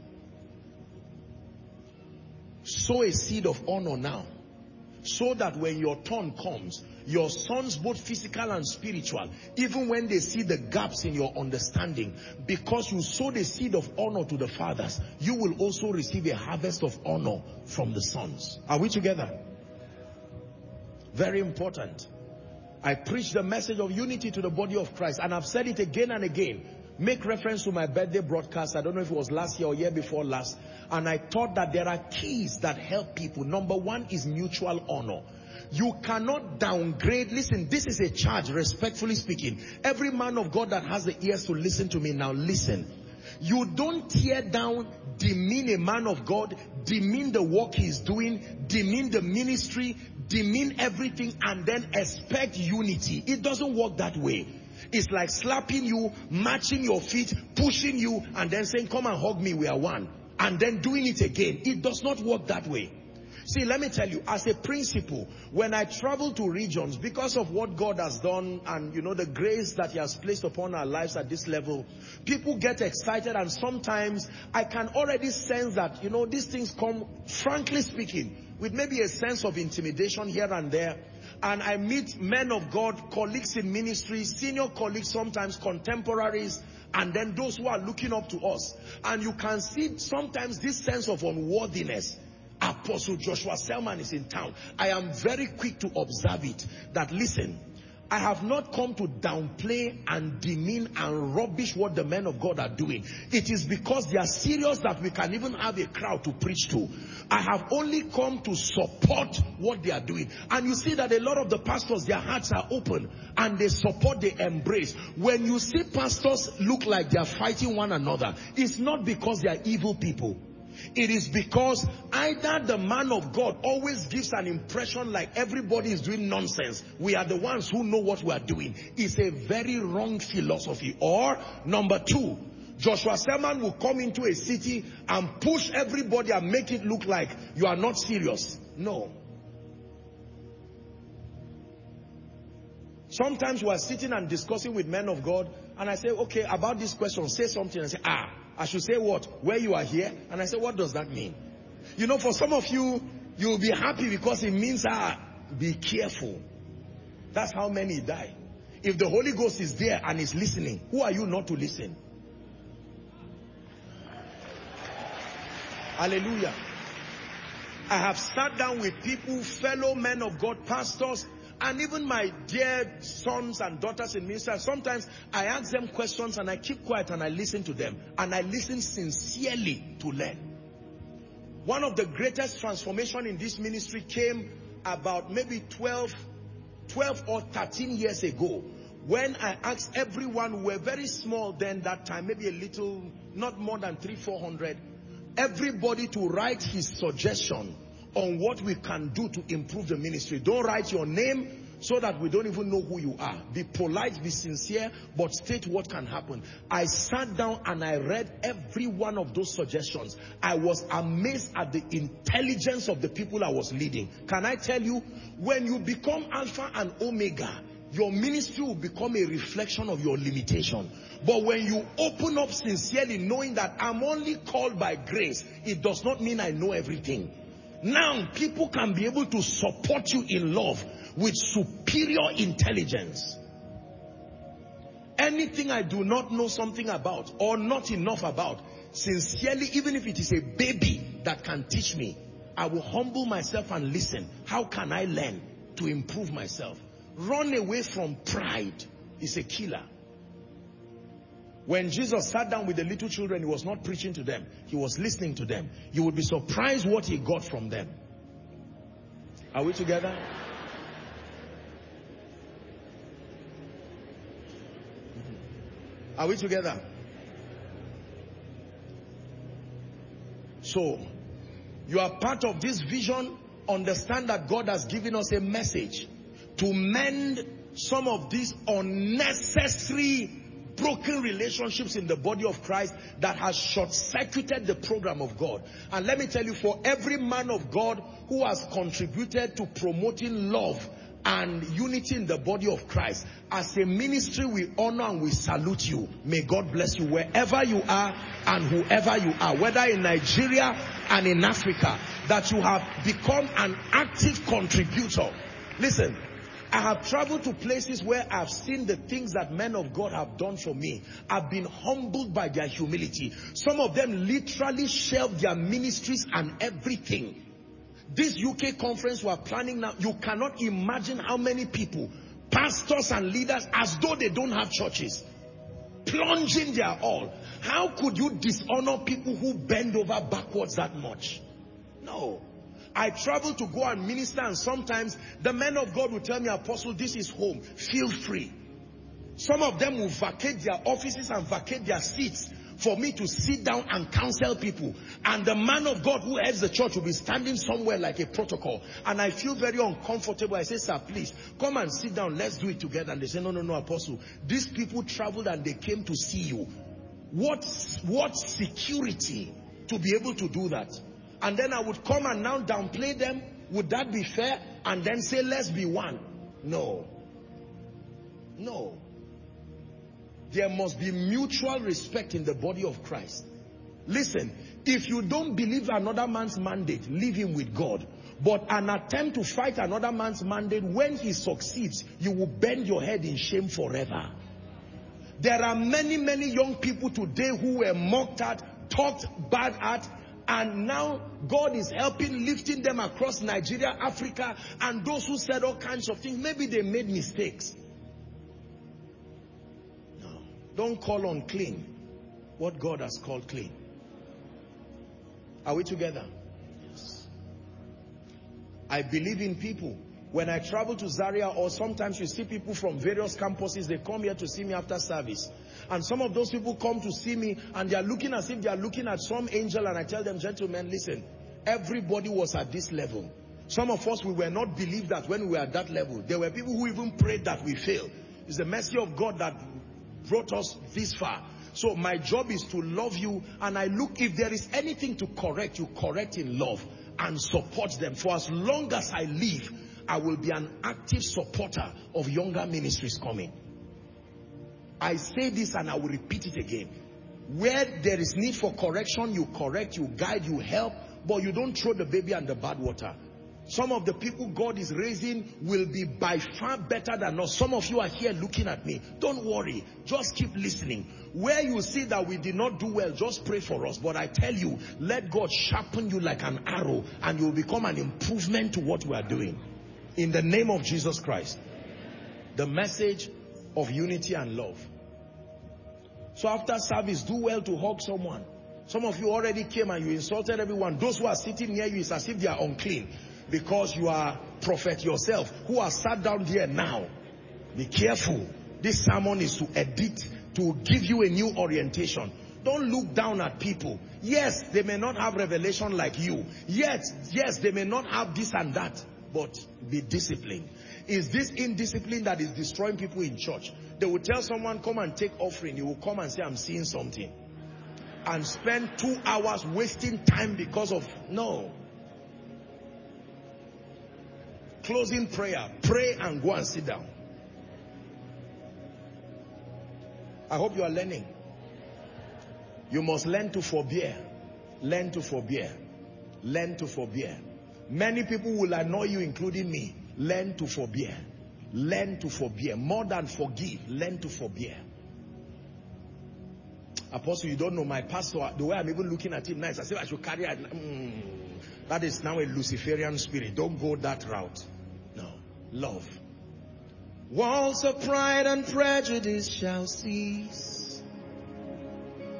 Sow a seed of honor now, so that when your turn comes, your sons, both physical and spiritual, even when they see the gaps in your understanding, because you sow the seed of honor to the fathers, you will also receive a harvest of honor from the sons. Are we together? Very important. I preach the message of unity to the body of Christ, and I've said it again and again. Make reference to my birthday broadcast. I don't know if it was last year or year before last. And I taught that there are keys that help people. Number one is mutual honor. You cannot downgrade. Listen, this is a charge, respectfully speaking. Every man of God that has the ears to listen to me now, listen. You don't tear down, demean a man of God, demean the work he's doing, demean the ministry, demean everything, and then expect unity. It doesn't work that way. It's like slapping you, matching your feet, pushing you, and then saying, come and hug me, we are one. And then doing it again. It does not work that way. See, let me tell you, as a principle, when I travel to regions, because of what God has done and, you know, the grace that he has placed upon our lives at this level, people get excited, and sometimes I can already sense that, you know, these things come, frankly speaking, with maybe a sense of intimidation here and there. And I meet men of God, colleagues in ministry, senior colleagues, sometimes contemporaries, and then those who are looking up to us. And you can see sometimes this sense of unworthiness. Apostle Joshua Selman is in town. I am very quick to observe it. That listen, I have not come to downplay and demean and rubbish what the men of God are doing. It is because they are serious that we can even have a crowd to preach to. I have only come to support what they are doing. And you see that a lot of the pastors, their hearts are open and they support, they embrace. When you see pastors look like they are fighting one another, it's not because they are evil people. It is because either the man of God always gives an impression like everybody is doing nonsense. We are the ones who know what we are doing. It's a very wrong philosophy. Or number two, Joshua Selman will come into a city and push everybody and make it look like you are not serious. No. Sometimes we are sitting and discussing with men of God, and I say, okay, about this question, say something. And say, ah, I should say what? Where you are here? And I say, what does that mean? You know, for some of you, you'll be happy because it means, ah, be careful. That's how many die. If the Holy Ghost is there and is listening, who are you not to listen? Hallelujah. I have sat down with people, fellow men of God, pastors, and even my dear sons and daughters in ministry. Sometimes I ask them questions and I keep quiet and I listen to them. And I listen sincerely to learn. One of the greatest transformation in this ministry came about maybe twelve, twelve or thirteen years ago, when I asked everyone, we were very small then that time, maybe a little, not more than three, four hundred, everybody to write his suggestion on what we can do to improve the ministry. Don't write your name so that we don't even know who you are. Be polite, be sincere, but state what can happen. I sat down and I read every one of those suggestions. I was amazed at the intelligence of the people I was leading. Can I tell you, when you become Alpha and Omega, your ministry will become a reflection of your limitation. But when you open up sincerely, knowing that I'm only called by grace, it does not mean I know everything. Now, people can be able to support you in love with superior intelligence. Anything I do not know something about or not enough about, sincerely, even if it is a baby that can teach me, I will humble myself and listen. How can I learn to improve myself? Run away from pride. It's a killer. When Jesus sat down with the little children, he was not preaching to them. He was listening to them. You would be surprised what he got from them. Are we together? Are we together? So, you are part of this vision. Understand that God has given us a message to mend some of these unnecessary broken relationships in the body of Christ that has short-circuited the program of God. And let me tell you, for every man of God who has contributed to promoting love and unity in the body of Christ, as a ministry we honor and we salute you. May God bless you wherever you are and whoever you are, whether in Nigeria and in Africa, that you have become an active contributor. Listen, I have traveled to places where I've seen the things that men of God have done for me. I've been humbled by their humility. Some of them literally shelved their ministries and everything. This U K conference we are planning now, you cannot imagine how many people, pastors and leaders, as though they don't have churches, plunging their all. How could you dishonor people who bend over backwards that much? No. I travel to go and minister, and sometimes the men of God will tell me, Apostle, this is home. Feel free. Some of them will vacate their offices and vacate their seats for me to sit down and counsel people. And the man of God who heads the church will be standing somewhere like a protocol. And I feel very uncomfortable. I say, sir, please, come and sit down. Let's do it together. And they say, no, no, no, Apostle. These people traveled and they came to see you. What, what security to be able to do that? And then I would come and now downplay them. Would that be fair? And then say, let's be one. No. No. There must be mutual respect in the body of Christ. Listen, if you don't believe another man's mandate, leave him with God. But an attempt to fight another man's mandate, when he succeeds, you will bend your head in shame forever. There are many, many young people today who were mocked at, talked bad at, and now God is helping, lifting them across Nigeria, Africa, and those who said all kinds of things, maybe they made mistakes. No, don't call unclean what God has called clean. Are we together? Yes. I believe in people. When I travel to Zaria, or sometimes you see people from various campuses, they come here to see me after service. And some of those people come to see me and they are looking as if they are looking at some angel, and I tell them, gentlemen, listen, everybody was at this level. Some of us, we were not believed that when we were at that level. There were people who even prayed that we failed. It's the mercy of God that brought us this far. So my job is to love you, and I look, if there is anything to correct, you correct in love and support them. For as long as I live, I will be an active supporter of younger ministries coming. I say this and I will repeat it again. Where there is need for correction, you correct, you guide, you help, but you don't throw the baby and the bathwater. Some of the people God is raising will be by far better than us. Some of you are here looking at me. Don't worry. Just keep listening. Where you see that we did not do well, just pray for us. But I tell you, let God sharpen you like an arrow, and you will become an improvement to what we are doing. In the name of Jesus Christ. The message of unity and love. So after service, do well to hug someone. Some of you already came and you insulted everyone. Those who are sitting near you, it's as if they are unclean, because you are prophet yourself who are sat down there now. Be careful. This sermon is to edit, to give you a new orientation. Don't look down at people. Yes, they may not have revelation like you. Yet, yes, they may not have this and that. But be disciplined. Is this indiscipline that is destroying people in church? They will tell someone, come and take offering. You will come and say, I'm seeing something. And spend two hours wasting time because of, no. Closing prayer. Pray and go and sit down. I hope you are learning. You must learn to forbear. Learn to forbear. Learn to forbear. Many people will annoy you, including me. Learn to forbear. Learn to forbear. More than forgive, learn to forbear. Apostle, you don't know my pastor. The way I'm even looking at him nice, I say I should carry it. Mm, that is now a Luciferian spirit. Don't go that route. No. Love. Walls of pride and prejudice shall cease.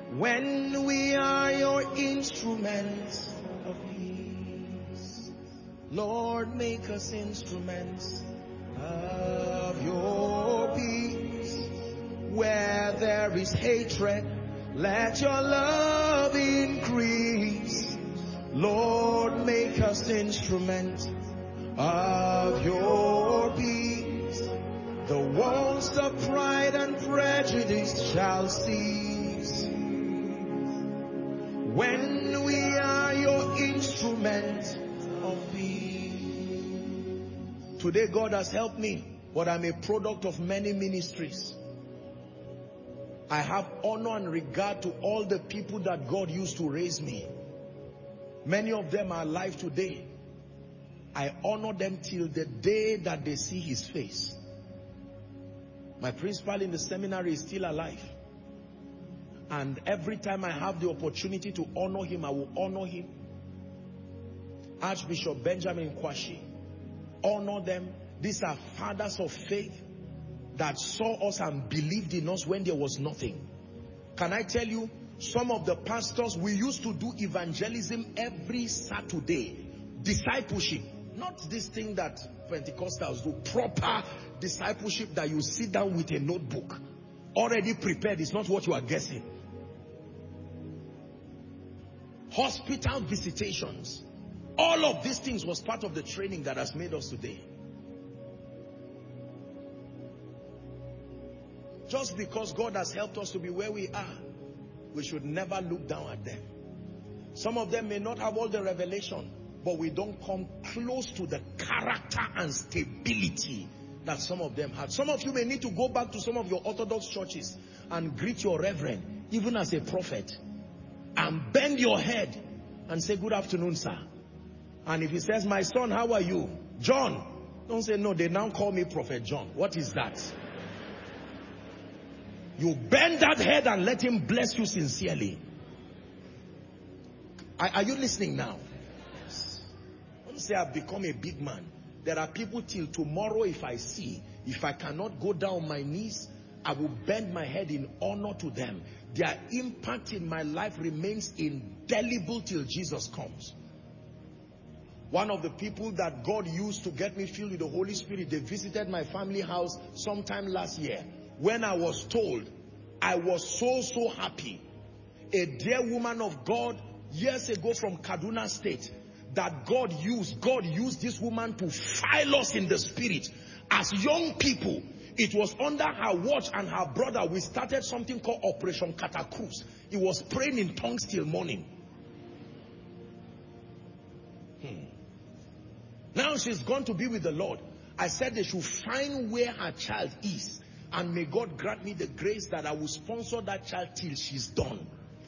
When we are your instruments of peace, Lord, make us instruments of your peace. Where there is hatred, let your love increase. Lord, make us instruments of your peace. The walls of pride and prejudice shall cease when we are your instruments of peace. Today God has helped me, but I'm a product of many ministries. I have honor and regard to all the people that God used to raise me. Many of them are alive today. I honor them till the day that they see his face. My principal in the seminary is still alive. And every time I have the opportunity to honor him, I will honor him. Archbishop Benjamin Kwashi, honor them. These are fathers of faith that saw us and believed in us when there was nothing. Can I tell you, some of the pastors, we used to do evangelism every Saturday. Discipleship. Not this thing that Pentecostals do. Proper discipleship that you sit down with a notebook. Already prepared. It's not what you are guessing. Hospital visitations. All of these things was part of the training that has made us today. Just because God has helped us to be where we are, we should never look down at them. Some of them may not have all the revelation, but we don't come close to the character and stability that some of them had. Some of you may need to go back to some of your Orthodox churches and greet your reverend, even as a prophet, and bend your head and say, good afternoon, sir. And if he says, my son, how are you? John. Don't say, no, they now call me Prophet John. What is that? You bend that head and let him bless you sincerely. Are, are you listening now? Yes. Don't say I've become a big man. There are people till tomorrow, if I see, if I cannot go down on my knees, I will bend my head in honor to them. Their impact in my life remains indelible till Jesus comes. One of the people that God used to get me filled with the Holy Spirit, they visited my family house sometime last year. When I was told, I was so, so happy. A dear woman of God, years ago from Kaduna State, that God used, God used this woman to file us in the spirit. As young people, it was under her watch and her brother, we started something called Operation Catacruz. It was praying in tongues till morning. Hmm. Now she's gone to be with the Lord. I said they should find where her child is. And may God grant me the grace that I will sponsor that child till she's done.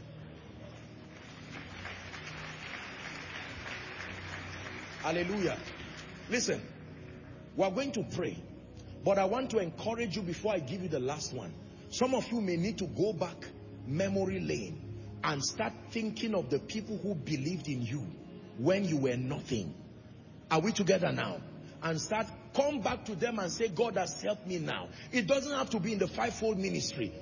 Hallelujah. Listen, we're going to pray. But I want to encourage you before I give you the last one. Some of you may need to go back memory lane and start thinking of the people who believed in you when you were nothing. Are we together now? And start, come back to them and say, God has helped me now. It doesn't have to be in the fivefold ministry.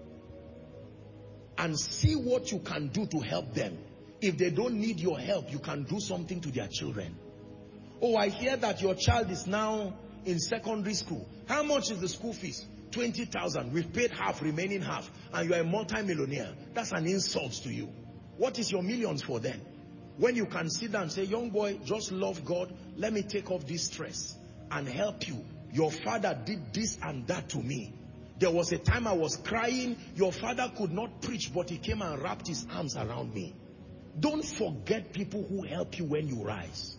And see what you can do to help them. If they don't need your help, you can do something to their children. Oh, I hear that your child is now in secondary school. How much is the school fees? twenty thousand. We've paid half, remaining half. And you are a multi-millionaire. That's an insult to you. What is your millions for then? When you can sit down and say, young boy, just love God. Let me take off this stress and help you. Your father did this and that to me. There was a time I was crying. Your father could not preach, but he came and wrapped his arms around me. Don't forget people who help you when you rise.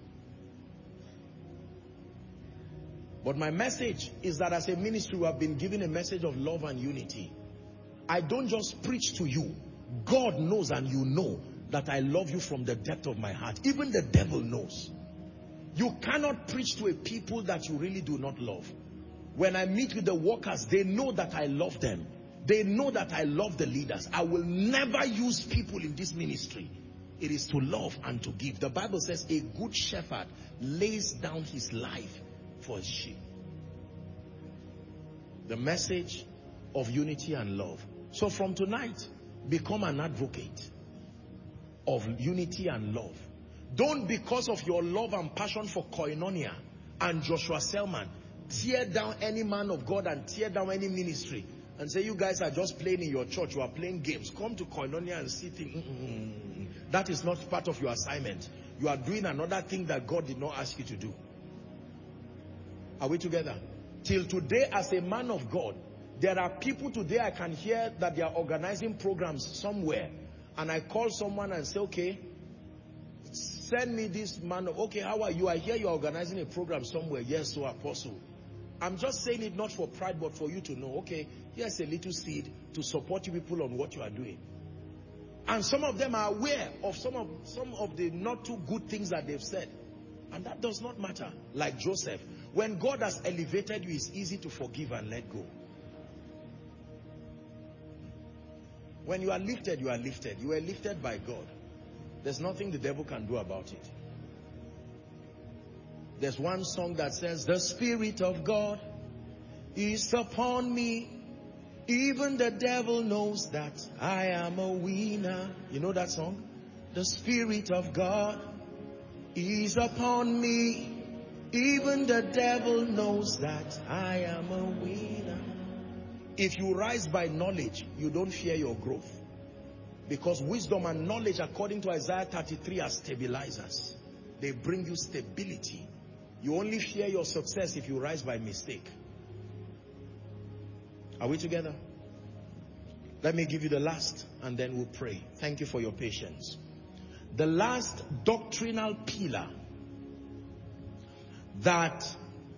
But my message is that as a ministry, we have been given a message of love and unity. I don't just preach to you. God knows and you know that I love you from the depth of my heart. Even the devil knows. You cannot preach to a people that you really do not love. When I meet with the workers, they know that I love them. They know that I love the leaders. I will never use people in this ministry. It is to love and to give. The Bible says a good shepherd lays down his life for his sheep. The message of unity and love. So from tonight, Become an advocate of unity and love. Don't, because of your love and passion for Koinonia and Joshua Selman, tear down any man of God and tear down any ministry and say, you guys are just playing in your church, you are playing games. Come to Koinonia and see things. Mm-mm. That is not part of your assignment. You are doing another thing that God did not ask you to do. Are we together? Till today, as a man of God, there are people today I can hear that they are organizing programs somewhere, and I call someone and say, okay, send me this man. Okay, how are you? I hear you are organizing a program somewhere. Yes, so Apostle. I'm just saying it not for pride, but for you to know, okay, here's a little seed to support you people on what you are doing. And some of them are aware of some of some of the not too good things that they've said. And that does not matter. Like Joseph, when God has elevated you, it's easy to forgive and let go. When you are lifted, you are lifted. You are lifted by God. There's nothing the devil can do about it. There's one song that says, the Spirit of God is upon me. Even the devil knows that I am a winner. You know that song? The Spirit of God is upon me. Even the devil knows that I am a winner. If you rise by knowledge, you don't fear your growth. Because wisdom and knowledge, according to Isaiah thirty-three, are stabilizers. They bring you stability. You only fear your success if you rise by mistake. Are we together? Let me give you the last and then we'll pray. Thank you for your patience. The last doctrinal pillar that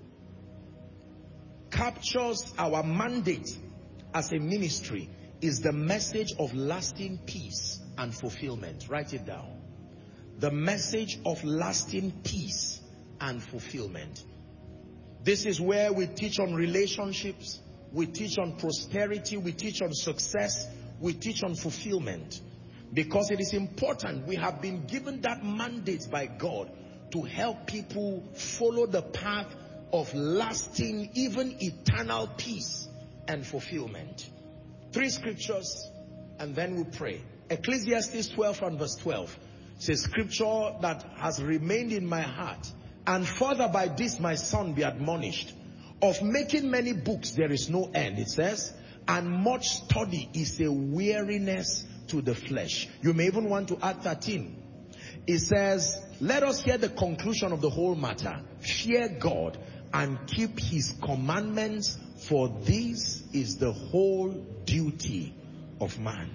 captures our mandate as a ministry is the message of lasting peace and fulfillment. Write it down. The message of lasting peace and fulfillment. This is where we teach on relationships, we teach on prosperity, we teach on success, we teach on fulfillment. Because it is important. We have been given that mandate by God to help people follow the path of lasting, even eternal peace and fulfillment. Three scriptures and then we'll pray. Ecclesiastes twelve and verse twelve says, scripture that has remained in my heart, and further by this my son be admonished. Of making many books there is no end, it says, and much study is a weariness to the flesh. You may even want to add thirteen. It says, let us hear the conclusion of the whole matter. Fear God and keep his commandments, for this is the whole duty of man.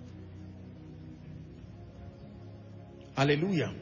Hallelujah.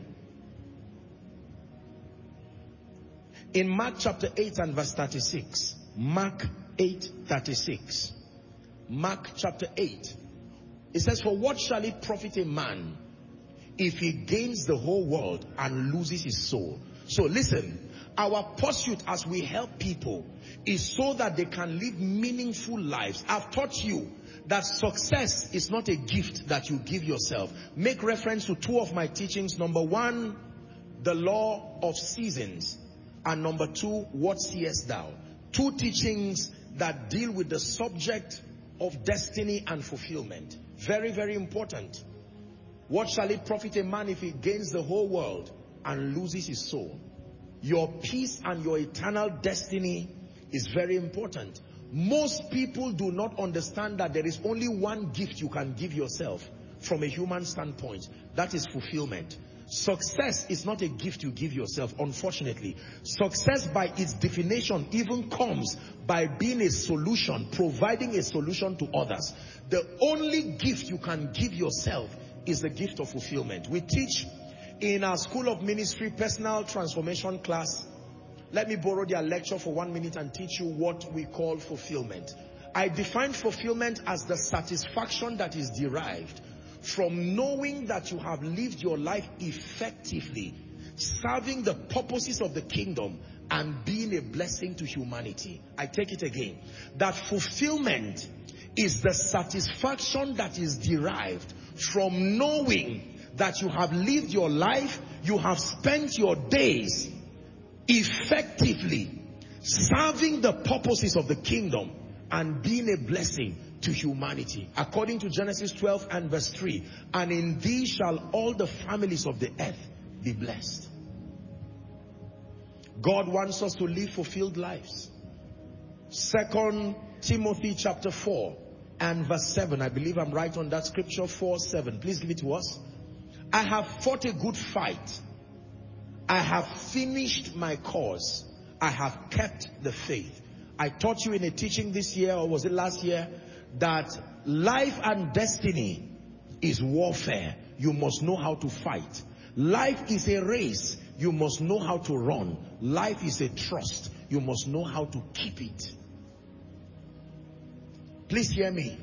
In Mark chapter eight and verse thirty-six, Mark eight thirty-six, Mark chapter eight, it says, for what shall it profit a man if he gains the whole world and loses his soul? So listen, our pursuit as we help people is so that they can live meaningful lives. I've taught you that success is not a gift that you give yourself. Make reference to two of my teachings. Number one, the law of seasons. And number two, what seest thou? Two teachings that deal with the subject of destiny and fulfillment. Very, very important. What shall it profit a man if he gains the whole world and loses his soul? Your peace and your eternal destiny is very important. Most people do not understand that there is only one gift you can give yourself from a human standpoint. That is fulfillment. Success is not a gift you give yourself, unfortunately. Success by its definition even comes by being a solution, providing a solution to others. The only gift you can give yourself is the gift of fulfillment. We teach in our School of Ministry Personal Transformation class. Let me borrow their lecture for one minute and teach you what we call fulfillment. I define fulfillment as the satisfaction that is derived from knowing that you have lived your life effectively, serving the purposes of the kingdom and being a blessing to humanity. I take it again. That fulfillment is the satisfaction that is derived from knowing that you have lived your life, you have spent your days effectively serving the purposes of the kingdom and being a blessing to humanity. According to Genesis twelve and verse three, and in thee shall all the families of the earth be blessed. God wants us to live fulfilled lives. Second Timothy chapter four and verse seven. I believe I'm right on that scripture. Four seven. Please give it to us. I have fought a good fight. I have finished my cause. I have kept the faith. I taught you in a teaching this year, or was it last year, that life and destiny is warfare. You must know how to fight. Life is a race. You must know how to run. Life is a trust. You must know how to keep it. Please hear me.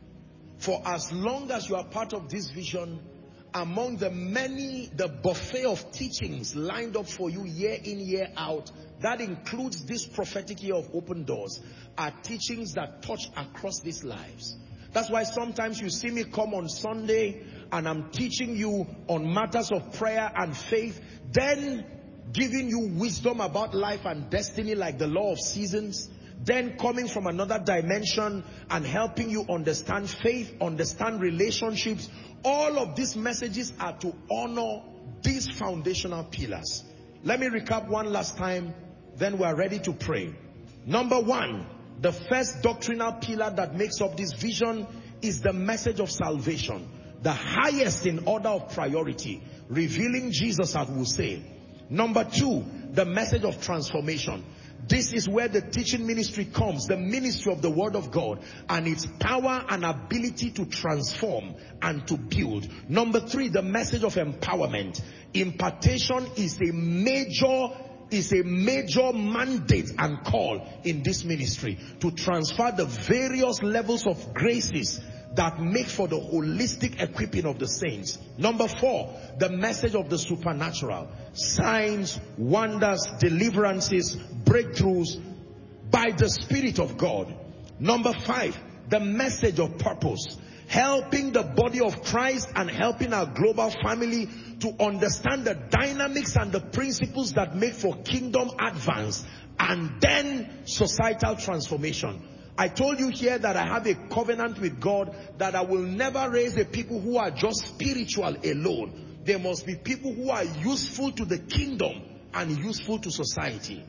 For as long as you are part of this vision, among the many, the buffet of teachings lined up for you year in, year out, that includes this prophetic year of open doors, are teachings that touch across these lives. That's why sometimes you see me come on Sunday and I'm teaching you on matters of prayer and faith, then giving you wisdom about life and destiny like the law of seasons, then coming from another dimension and helping you understand faith, understand relationships. All of these messages are to honor these foundational pillars. Let me recap one last time, then we are ready to pray. Number one, the first doctrinal pillar that makes up this vision is the message of salvation. The highest in order of priority, revealing Jesus, as we'll say. Number two, the message of transformation. This is where the teaching ministry comes, the ministry of the Word of God, and its power and ability to transform and to build. Number three, the message of empowerment. Impartation is a major, is a major mandate and call in this ministry to transfer the various levels of graces that make for the holistic equipping of the saints. Number four, the message of the supernatural. Signs, wonders, deliverances, breakthroughs by the Spirit of God. Number five, the message of purpose. Helping the body of Christ and helping our global family to understand the dynamics and the principles that make for kingdom advance and then societal transformation. I told you here that I have a covenant with God that I will never raise a people who are just spiritual alone. There must be people who are useful to the kingdom and useful to society.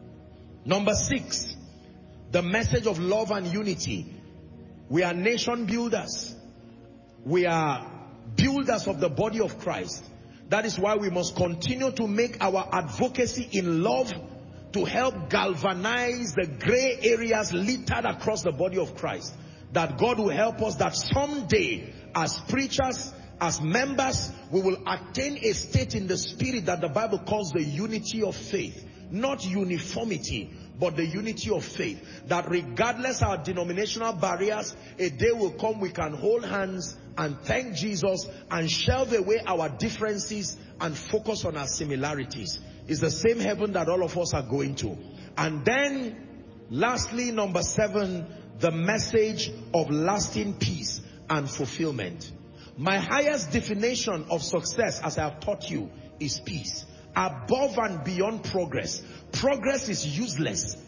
Number six, the message of love and unity. We are nation builders. We are builders of the body of Christ. That is why we must continue to make our advocacy in love to help galvanize the gray areas littered across the body of Christ. That God will help us that someday, as preachers, as members, we will attain a state in the spirit that the Bible calls the unity of faith. Not uniformity, but the unity of faith. That regardless our denominational barriers, a day will come we can hold hands and thank Jesus and shelve away our differences and focus on our similarities. It's the same heaven that all of us are going to. And then, lastly, number seven, the message of lasting peace and fulfillment. My highest definition of success, as I have taught you, is peace. Above and beyond progress. Progress is useless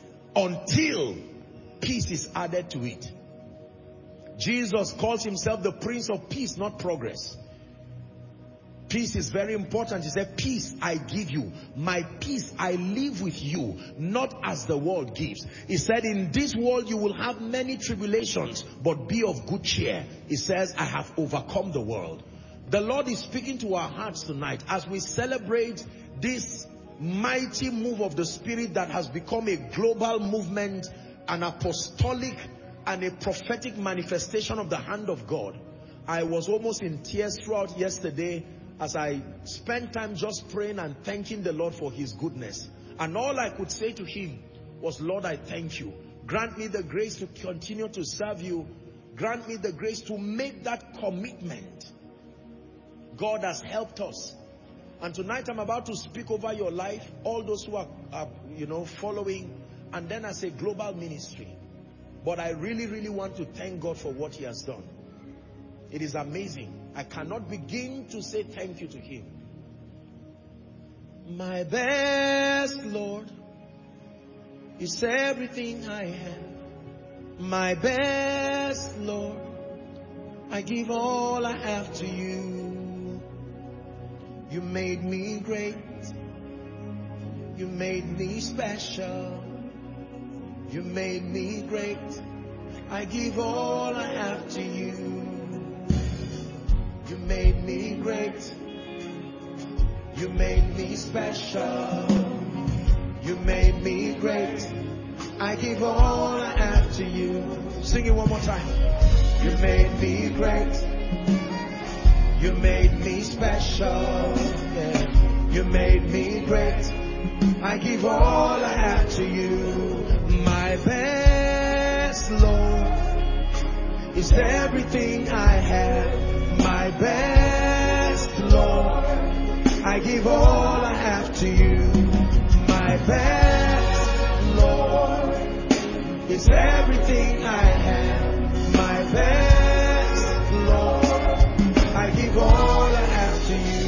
until peace is added to it. Jesus calls himself the Prince of Peace, not progress. Peace is very important. He said, peace I give you. My peace I live with you, not as the world gives. He said, in this world you will have many tribulations, but be of good cheer. He says, I have overcome the world. The Lord is speaking to our hearts tonight as we celebrate this mighty move of the Spirit that has become a global movement, an apostolic and a prophetic manifestation of the hand of God. I was almost in tears throughout yesterday as I spent time just praying and thanking the Lord for his goodness. And all I could say to him was, Lord, I thank you. Grant me the grace to continue to serve you. Grant me the grace to make that commitment. God has helped us. And tonight I'm about to speak over your life, all those who are, are you know, following, and then as a global ministry. But I really, really want to thank God for what he has done. It is amazing. I cannot begin to say thank you to him. My best, Lord, is everything I have. My best. best, Lord. I give all I have to you. You made me great. You made me special. You made me great. I give all I have to you. You made me great. You made me special. You made me great. I give all I have to you. Sing it one more time. You made me great. You made me special. Yeah. You made me great. I give all I have to you. My best, Lord, is everything I have. My best, Lord, I give all I have to you. My best, Lord, is everything I have. My best, Lord, I give all I have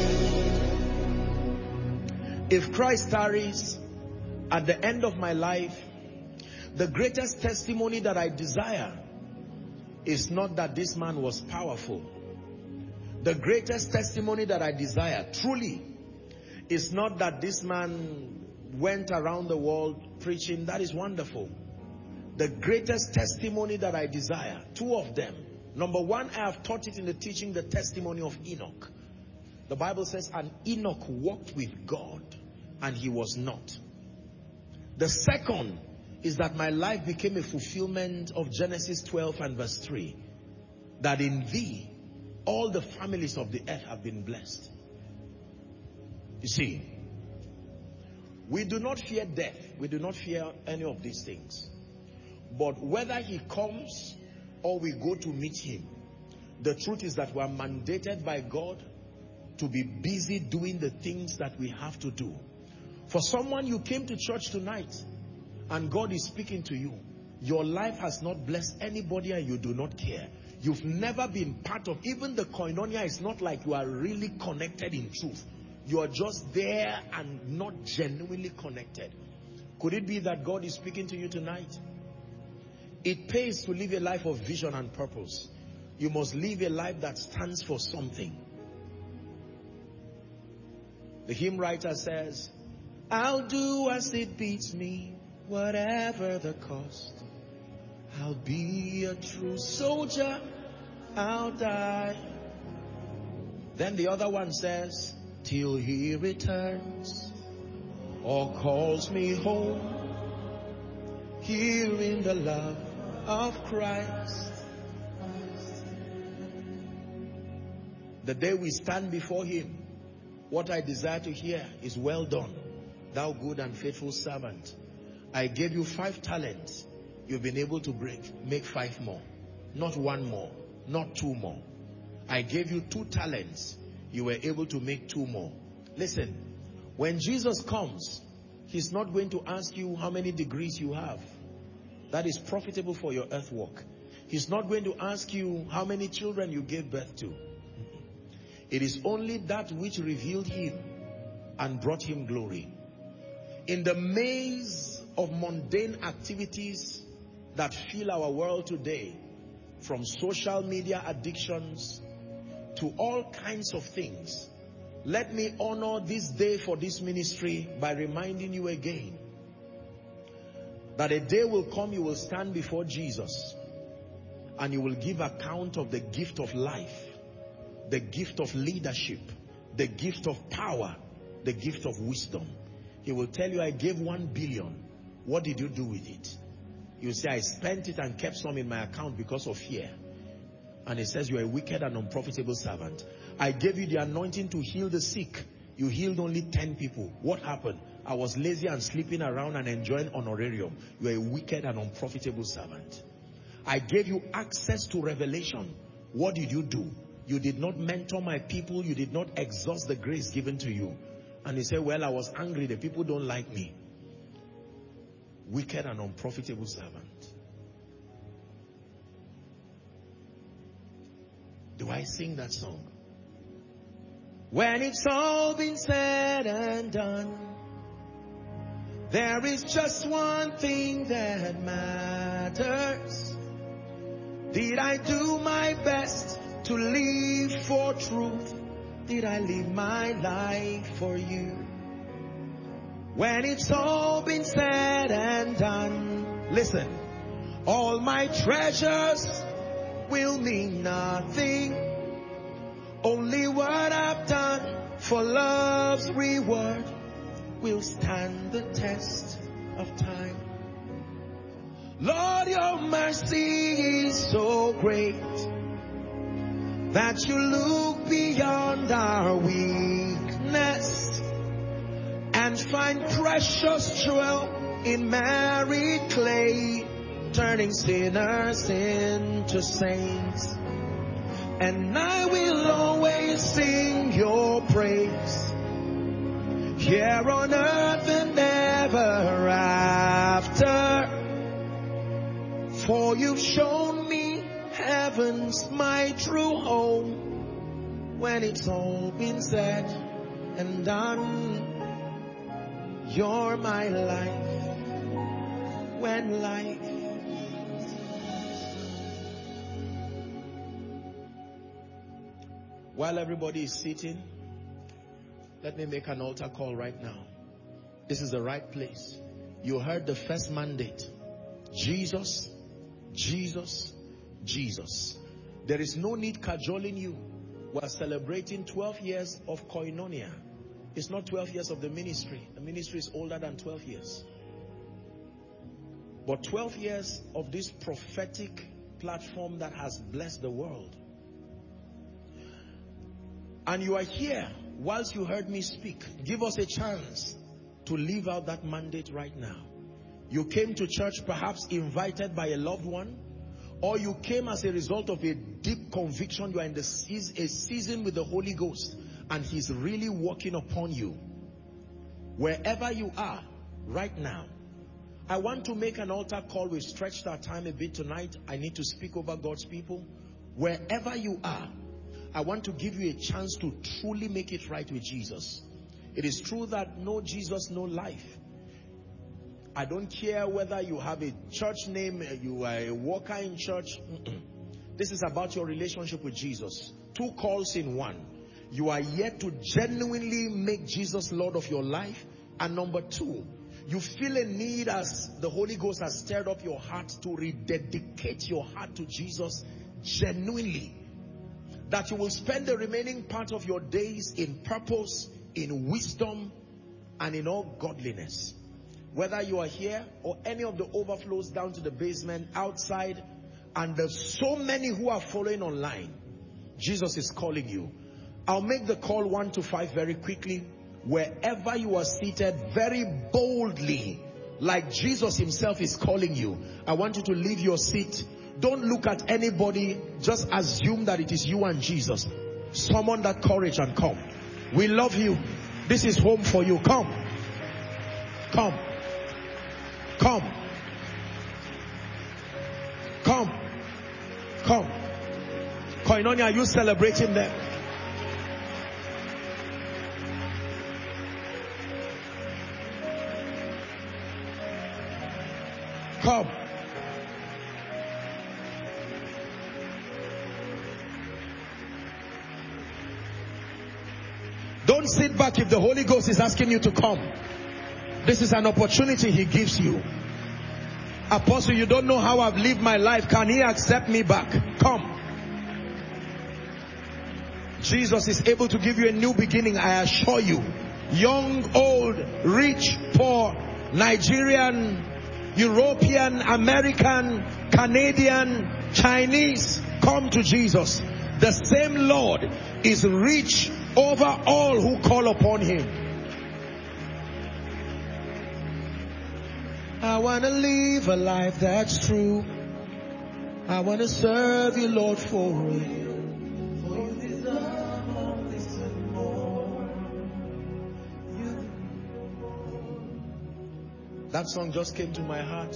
to you. If Christ tarries at the end of my life, the greatest testimony that I desire is not that this man was powerful. The greatest testimony that I desire, truly, is not that this man went around the world preaching. That is wonderful. The greatest testimony that I desire, two of them. Number one, I have taught it in the teaching, the testimony of Enoch. The Bible says, and Enoch walked with God, and he was not. The second is that my life became a fulfillment of Genesis twelve and verse three. That in thee, all the families of the earth have been blessed. You see, we do not fear death. We do not fear any of these things. But whether he comes or we go to meet him, the truth is that we are mandated by God to be busy doing the things that we have to do. For someone, you came to church tonight and God is speaking to you. Your life has not blessed anybody and you do not care. You've never been part of, even the koinonia is not like you are really connected in truth. You are just there and not genuinely connected. Could it be that God is speaking to you tonight? It pays to live a life of vision and purpose. You must live a life that stands for something. The hymn writer says, I'll do as it beats me, whatever the cost. I'll be a true soldier, I'll die. Then the other one says, till he returns or calls me home, here in the love of Christ. The day we stand before him, what I desire to hear is, well done, thou good and faithful servant. I gave you five talents. You've been able to break, make five more. Not one more, not two more. I gave you two talents. You were able to make two more. Listen, when Jesus comes, he's not going to ask you how many degrees you have. That is profitable for your earth walk. He's not going to ask you how many children you gave birth to. It is only that which revealed him and brought him glory. In the maze of mundane activities that fill our world today, from social media addictions to all kinds of things, let me honor this day for this ministry by reminding you again that a day will come, you will stand before Jesus and you will give account of the gift of life, the gift of leadership, the gift of power, the gift of wisdom. He will tell you, I gave one billion. What did you do with it? You say, I spent it and kept some in my account because of fear. And he says, you are a wicked and unprofitable servant. I gave you the anointing to heal the sick. You healed only ten people. What happened? I was lazy and sleeping around and enjoying honorarium. You are a wicked and unprofitable servant. I gave you access to revelation. What did you do? You did not mentor my people. You did not exhaust the grace given to you. And he said, well, I was angry. The people don't like me. Wicked and unprofitable servant. Do I sing that song? When it's all been said and done, there is just one thing that matters. Did I do my best to live for truth? Did I live my life for you? When it's all been said and done, listen, all my treasures will mean nothing. Only what I've done for love's reward will stand the test of time. Lord, your mercy is so great that you look beyond our weakness and find precious jewel in married clay, turning sinners into saints. And I will always sing your praise here on earth and ever after. For you've shown me heaven's my true home. When it's all been said and done, you're my life. When life While everybody is sitting, let me make an altar call right now. This is the right place. You heard the first mandate. Jesus, Jesus, Jesus. There is no need cajoling you. We are celebrating twelve years of koinonia. It's not twelve years of the ministry. The ministry is older than twelve years. But twelve years of this prophetic platform that has blessed the world. And you are here whilst you heard me speak. Give us a chance to live out that mandate right now. You came to church perhaps invited by a loved one, or you came as a result of a deep conviction. You are in the season, a season with the Holy Ghost, and He's really working upon you. Wherever you are right now, I want to make an altar call. We've stretched our time a bit tonight. I need to speak over God's people. Wherever you are, I want to give you a chance to truly make it right with Jesus. It is true that no Jesus, no life. I don't care whether you have a church name, you are a worker in church. This is about your relationship with Jesus. Two calls in one. You are yet to genuinely make Jesus Lord of your life. And number two, you feel a need as the Holy Ghost has stirred up your heart to rededicate your heart to Jesus genuinely. That you will spend the remaining part of your days in purpose, in wisdom, and in all godliness. Whether you are here or any of the overflows down to the basement, outside, and there's so many who are following online, Jesus is calling you. I'll make the call one to five very quickly. Wherever you are seated, very boldly, like Jesus himself is calling you, I want you to leave your seat. Don't look at anybody. Just assume that it is you and Jesus. Summon that courage and come. We love you. This is home for you. Come. Come. Come. Come. Come. Koinonia, are you celebrating them? Come. Don't sit back if the Holy Ghost is asking you to come. This is an opportunity He gives you. Apostle, you don't know how I've lived my life. Can He accept me back? Come. Jesus is able to give you a new beginning, I assure you. Young, old, rich, poor, Nigerian, European, American, Canadian, Chinese, come to Jesus. The same Lord is rich over all who call upon Him. I want to live a life that's true. I want to serve you, Lord, for you. For you deserve all this and more. You. That song just came to my heart.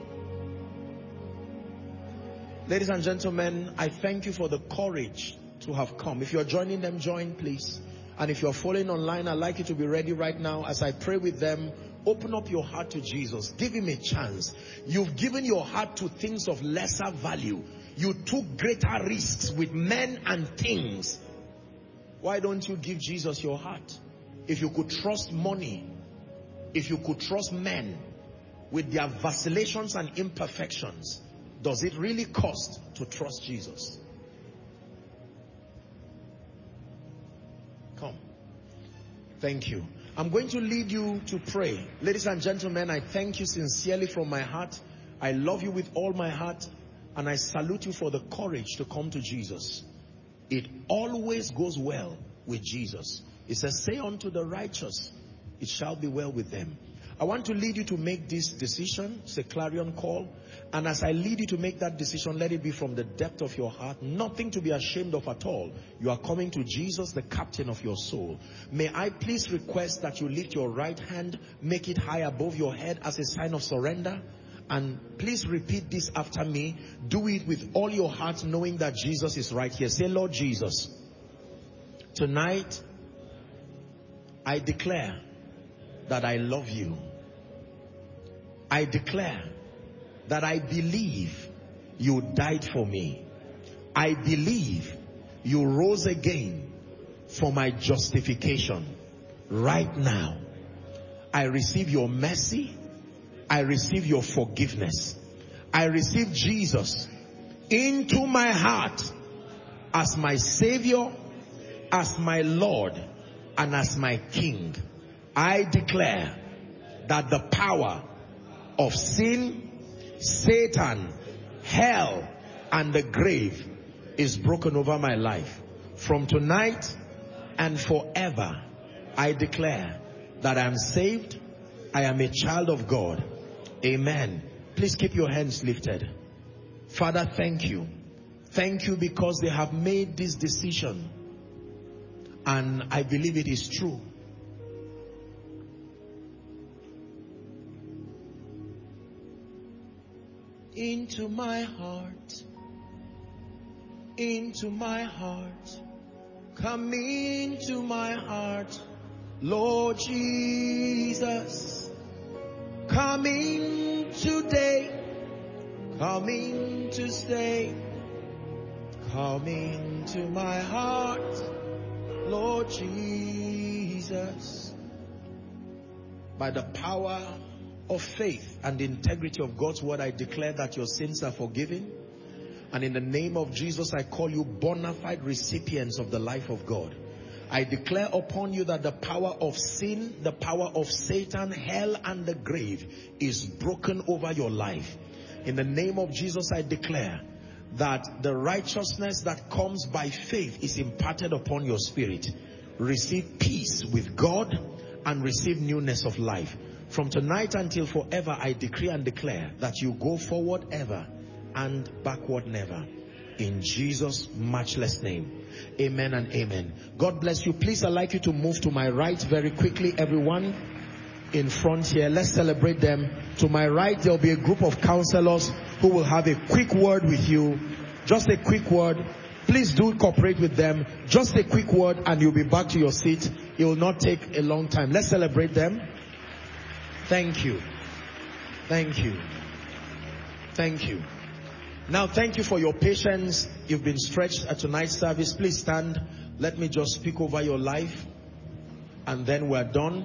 Ladies and gentlemen, I thank you for the courage to have come. If you're joining them, join please. And if you're following online, I'd like you to be ready right now as I pray with them. Open up your heart to Jesus. Give Him a chance. You've given your heart to things of lesser value. You took greater risks with men and things. Why don't you give Jesus your heart? If you could trust money, if you could trust men with their vacillations and imperfections, does it really cost to trust Jesus? Come. Thank you. I'm going to lead you to pray. Ladies and gentlemen, I thank you sincerely from my heart. I love you with all my heart, and I salute you for the courage to come to Jesus. It always goes well with Jesus. It says, say unto the righteous, it shall be well with them. I want to lead you to make this decision. It's a clarion call. And as I lead you to make that decision, let it be from the depth of your heart. Nothing to be ashamed of at all. You are coming to Jesus, the captain of your soul. May I please request that you lift your right hand, make it high above your head as a sign of surrender. And please repeat this after me. Do it with all your heart, knowing that Jesus is right here. Say, Lord Jesus, tonight I declare that I love you. I declare that I believe you died for me. I believe you rose again for my justification. Right now, I receive your mercy. I receive your forgiveness. I receive Jesus into my heart as my Savior, as my Lord, and as my King. I declare that the power of sin, Satan, hell, and the grave is broken over my life. From tonight and forever, I declare that I am saved. I am a child of God. Amen. Please keep your hands lifted. Father, thank you. Thank you because they have made this decision, and I believe it is true. Into my heart, into my heart, come into my heart, Lord Jesus. Come in today, come in to stay, come into my heart, Lord Jesus. By the power of faith and the integrity of God's word, I declare that your sins are forgiven. And in the name of Jesus, I call you bona fide recipients of the life of God. I declare upon you that the power of sin, the power of Satan, hell, and the grave is broken over your life. In the name of Jesus, I declare that the righteousness that comes by faith is imparted upon your spirit. Receive peace with God and receive newness of life. From tonight until forever, I decree and declare that you go forward ever and backward never. In Jesus' matchless name. Amen and amen. God bless you. Please, I'd like you to move to my right very quickly. Everyone in front here, let's celebrate them. To my right, there will be a group of counselors who will have a quick word with you. Just a quick word. Please do cooperate with them. Just a quick word and you'll be back to your seat. It will not take a long time. Let's celebrate them. Thank you. Thank you. Thank you. Now, thank you for your patience. You've been stretched at tonight's service. Please stand. Let me just speak over your life, and then we're done.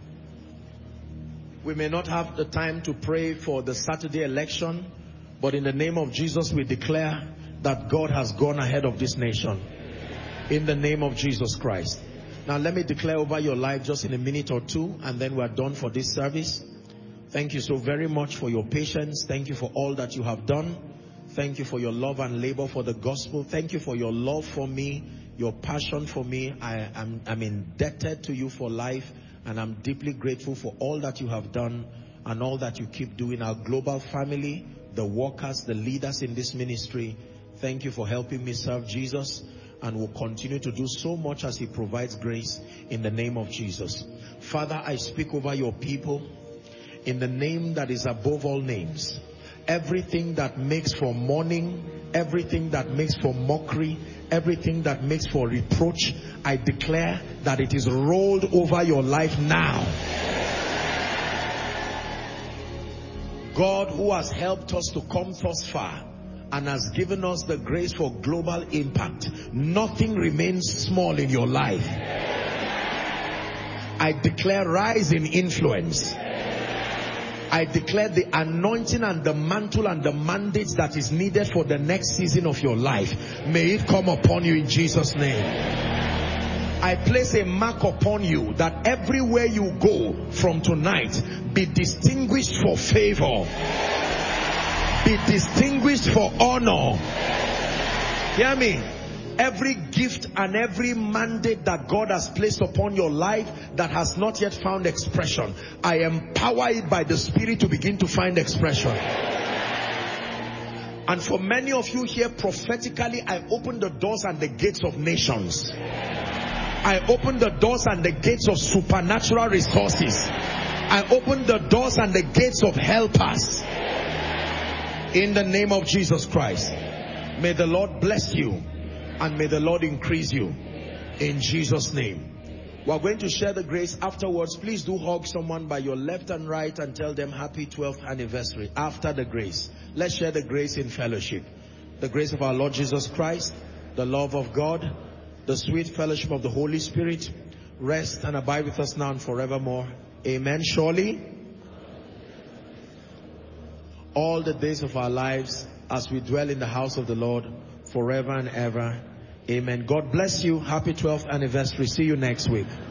We may not have the time to pray for the Saturday election, but in the name of Jesus, we declare that God has gone ahead of this nation. In the name of Jesus Christ. Now, let me declare over your life just in a minute or two, and then we're done for this service. Thank you so very much for your patience. Thank you for all that you have done. Thank you for your love and labor for the gospel. Thank you for your love for me, your passion for me. I am I'm indebted to you for life, and I'm deeply grateful for all that you have done and all that you keep doing. Our global family, the workers, the leaders in this ministry, thank you for helping me serve Jesus, and will continue to do so much as he provides grace in the name of Jesus. Father, I speak over your people in the name that is above all names. Everything that makes for mourning, everything that makes for mockery, everything that makes for reproach, I declare that it is rolled over your life now. God, who has helped us to come thus far, and has given us the grace for global impact. Nothing remains small in your life. I declare rise in influence. I declare the anointing and the mantle and the mandate that is needed for the next season of your life. May it come upon you in Jesus' name. I place a mark upon you that everywhere you go from tonight, be distinguished for favor. Be distinguished for honor. Hear me. Every gift and every mandate that God has placed upon your life that has not yet found expression, I empower it by the Spirit to begin to find expression. And for many of you here, prophetically, I open the doors and the gates of nations. I open the doors and the gates of supernatural resources. I open the doors and the gates of helpers. In the name of Jesus Christ. May the Lord bless you. And may the Lord increase you. In Jesus' name. We're going to share the grace afterwards. Please do hug someone by your left and right and tell them happy twelfth anniversary. After the grace, let's share the grace in fellowship. The grace of our Lord Jesus Christ, the love of God, the sweet fellowship of the Holy Spirit, rest and abide with us now and forevermore. Amen. Surely, all the days of our lives as we dwell in the house of the Lord forever and ever. Amen. God bless you. Happy twelfth anniversary. See you next week.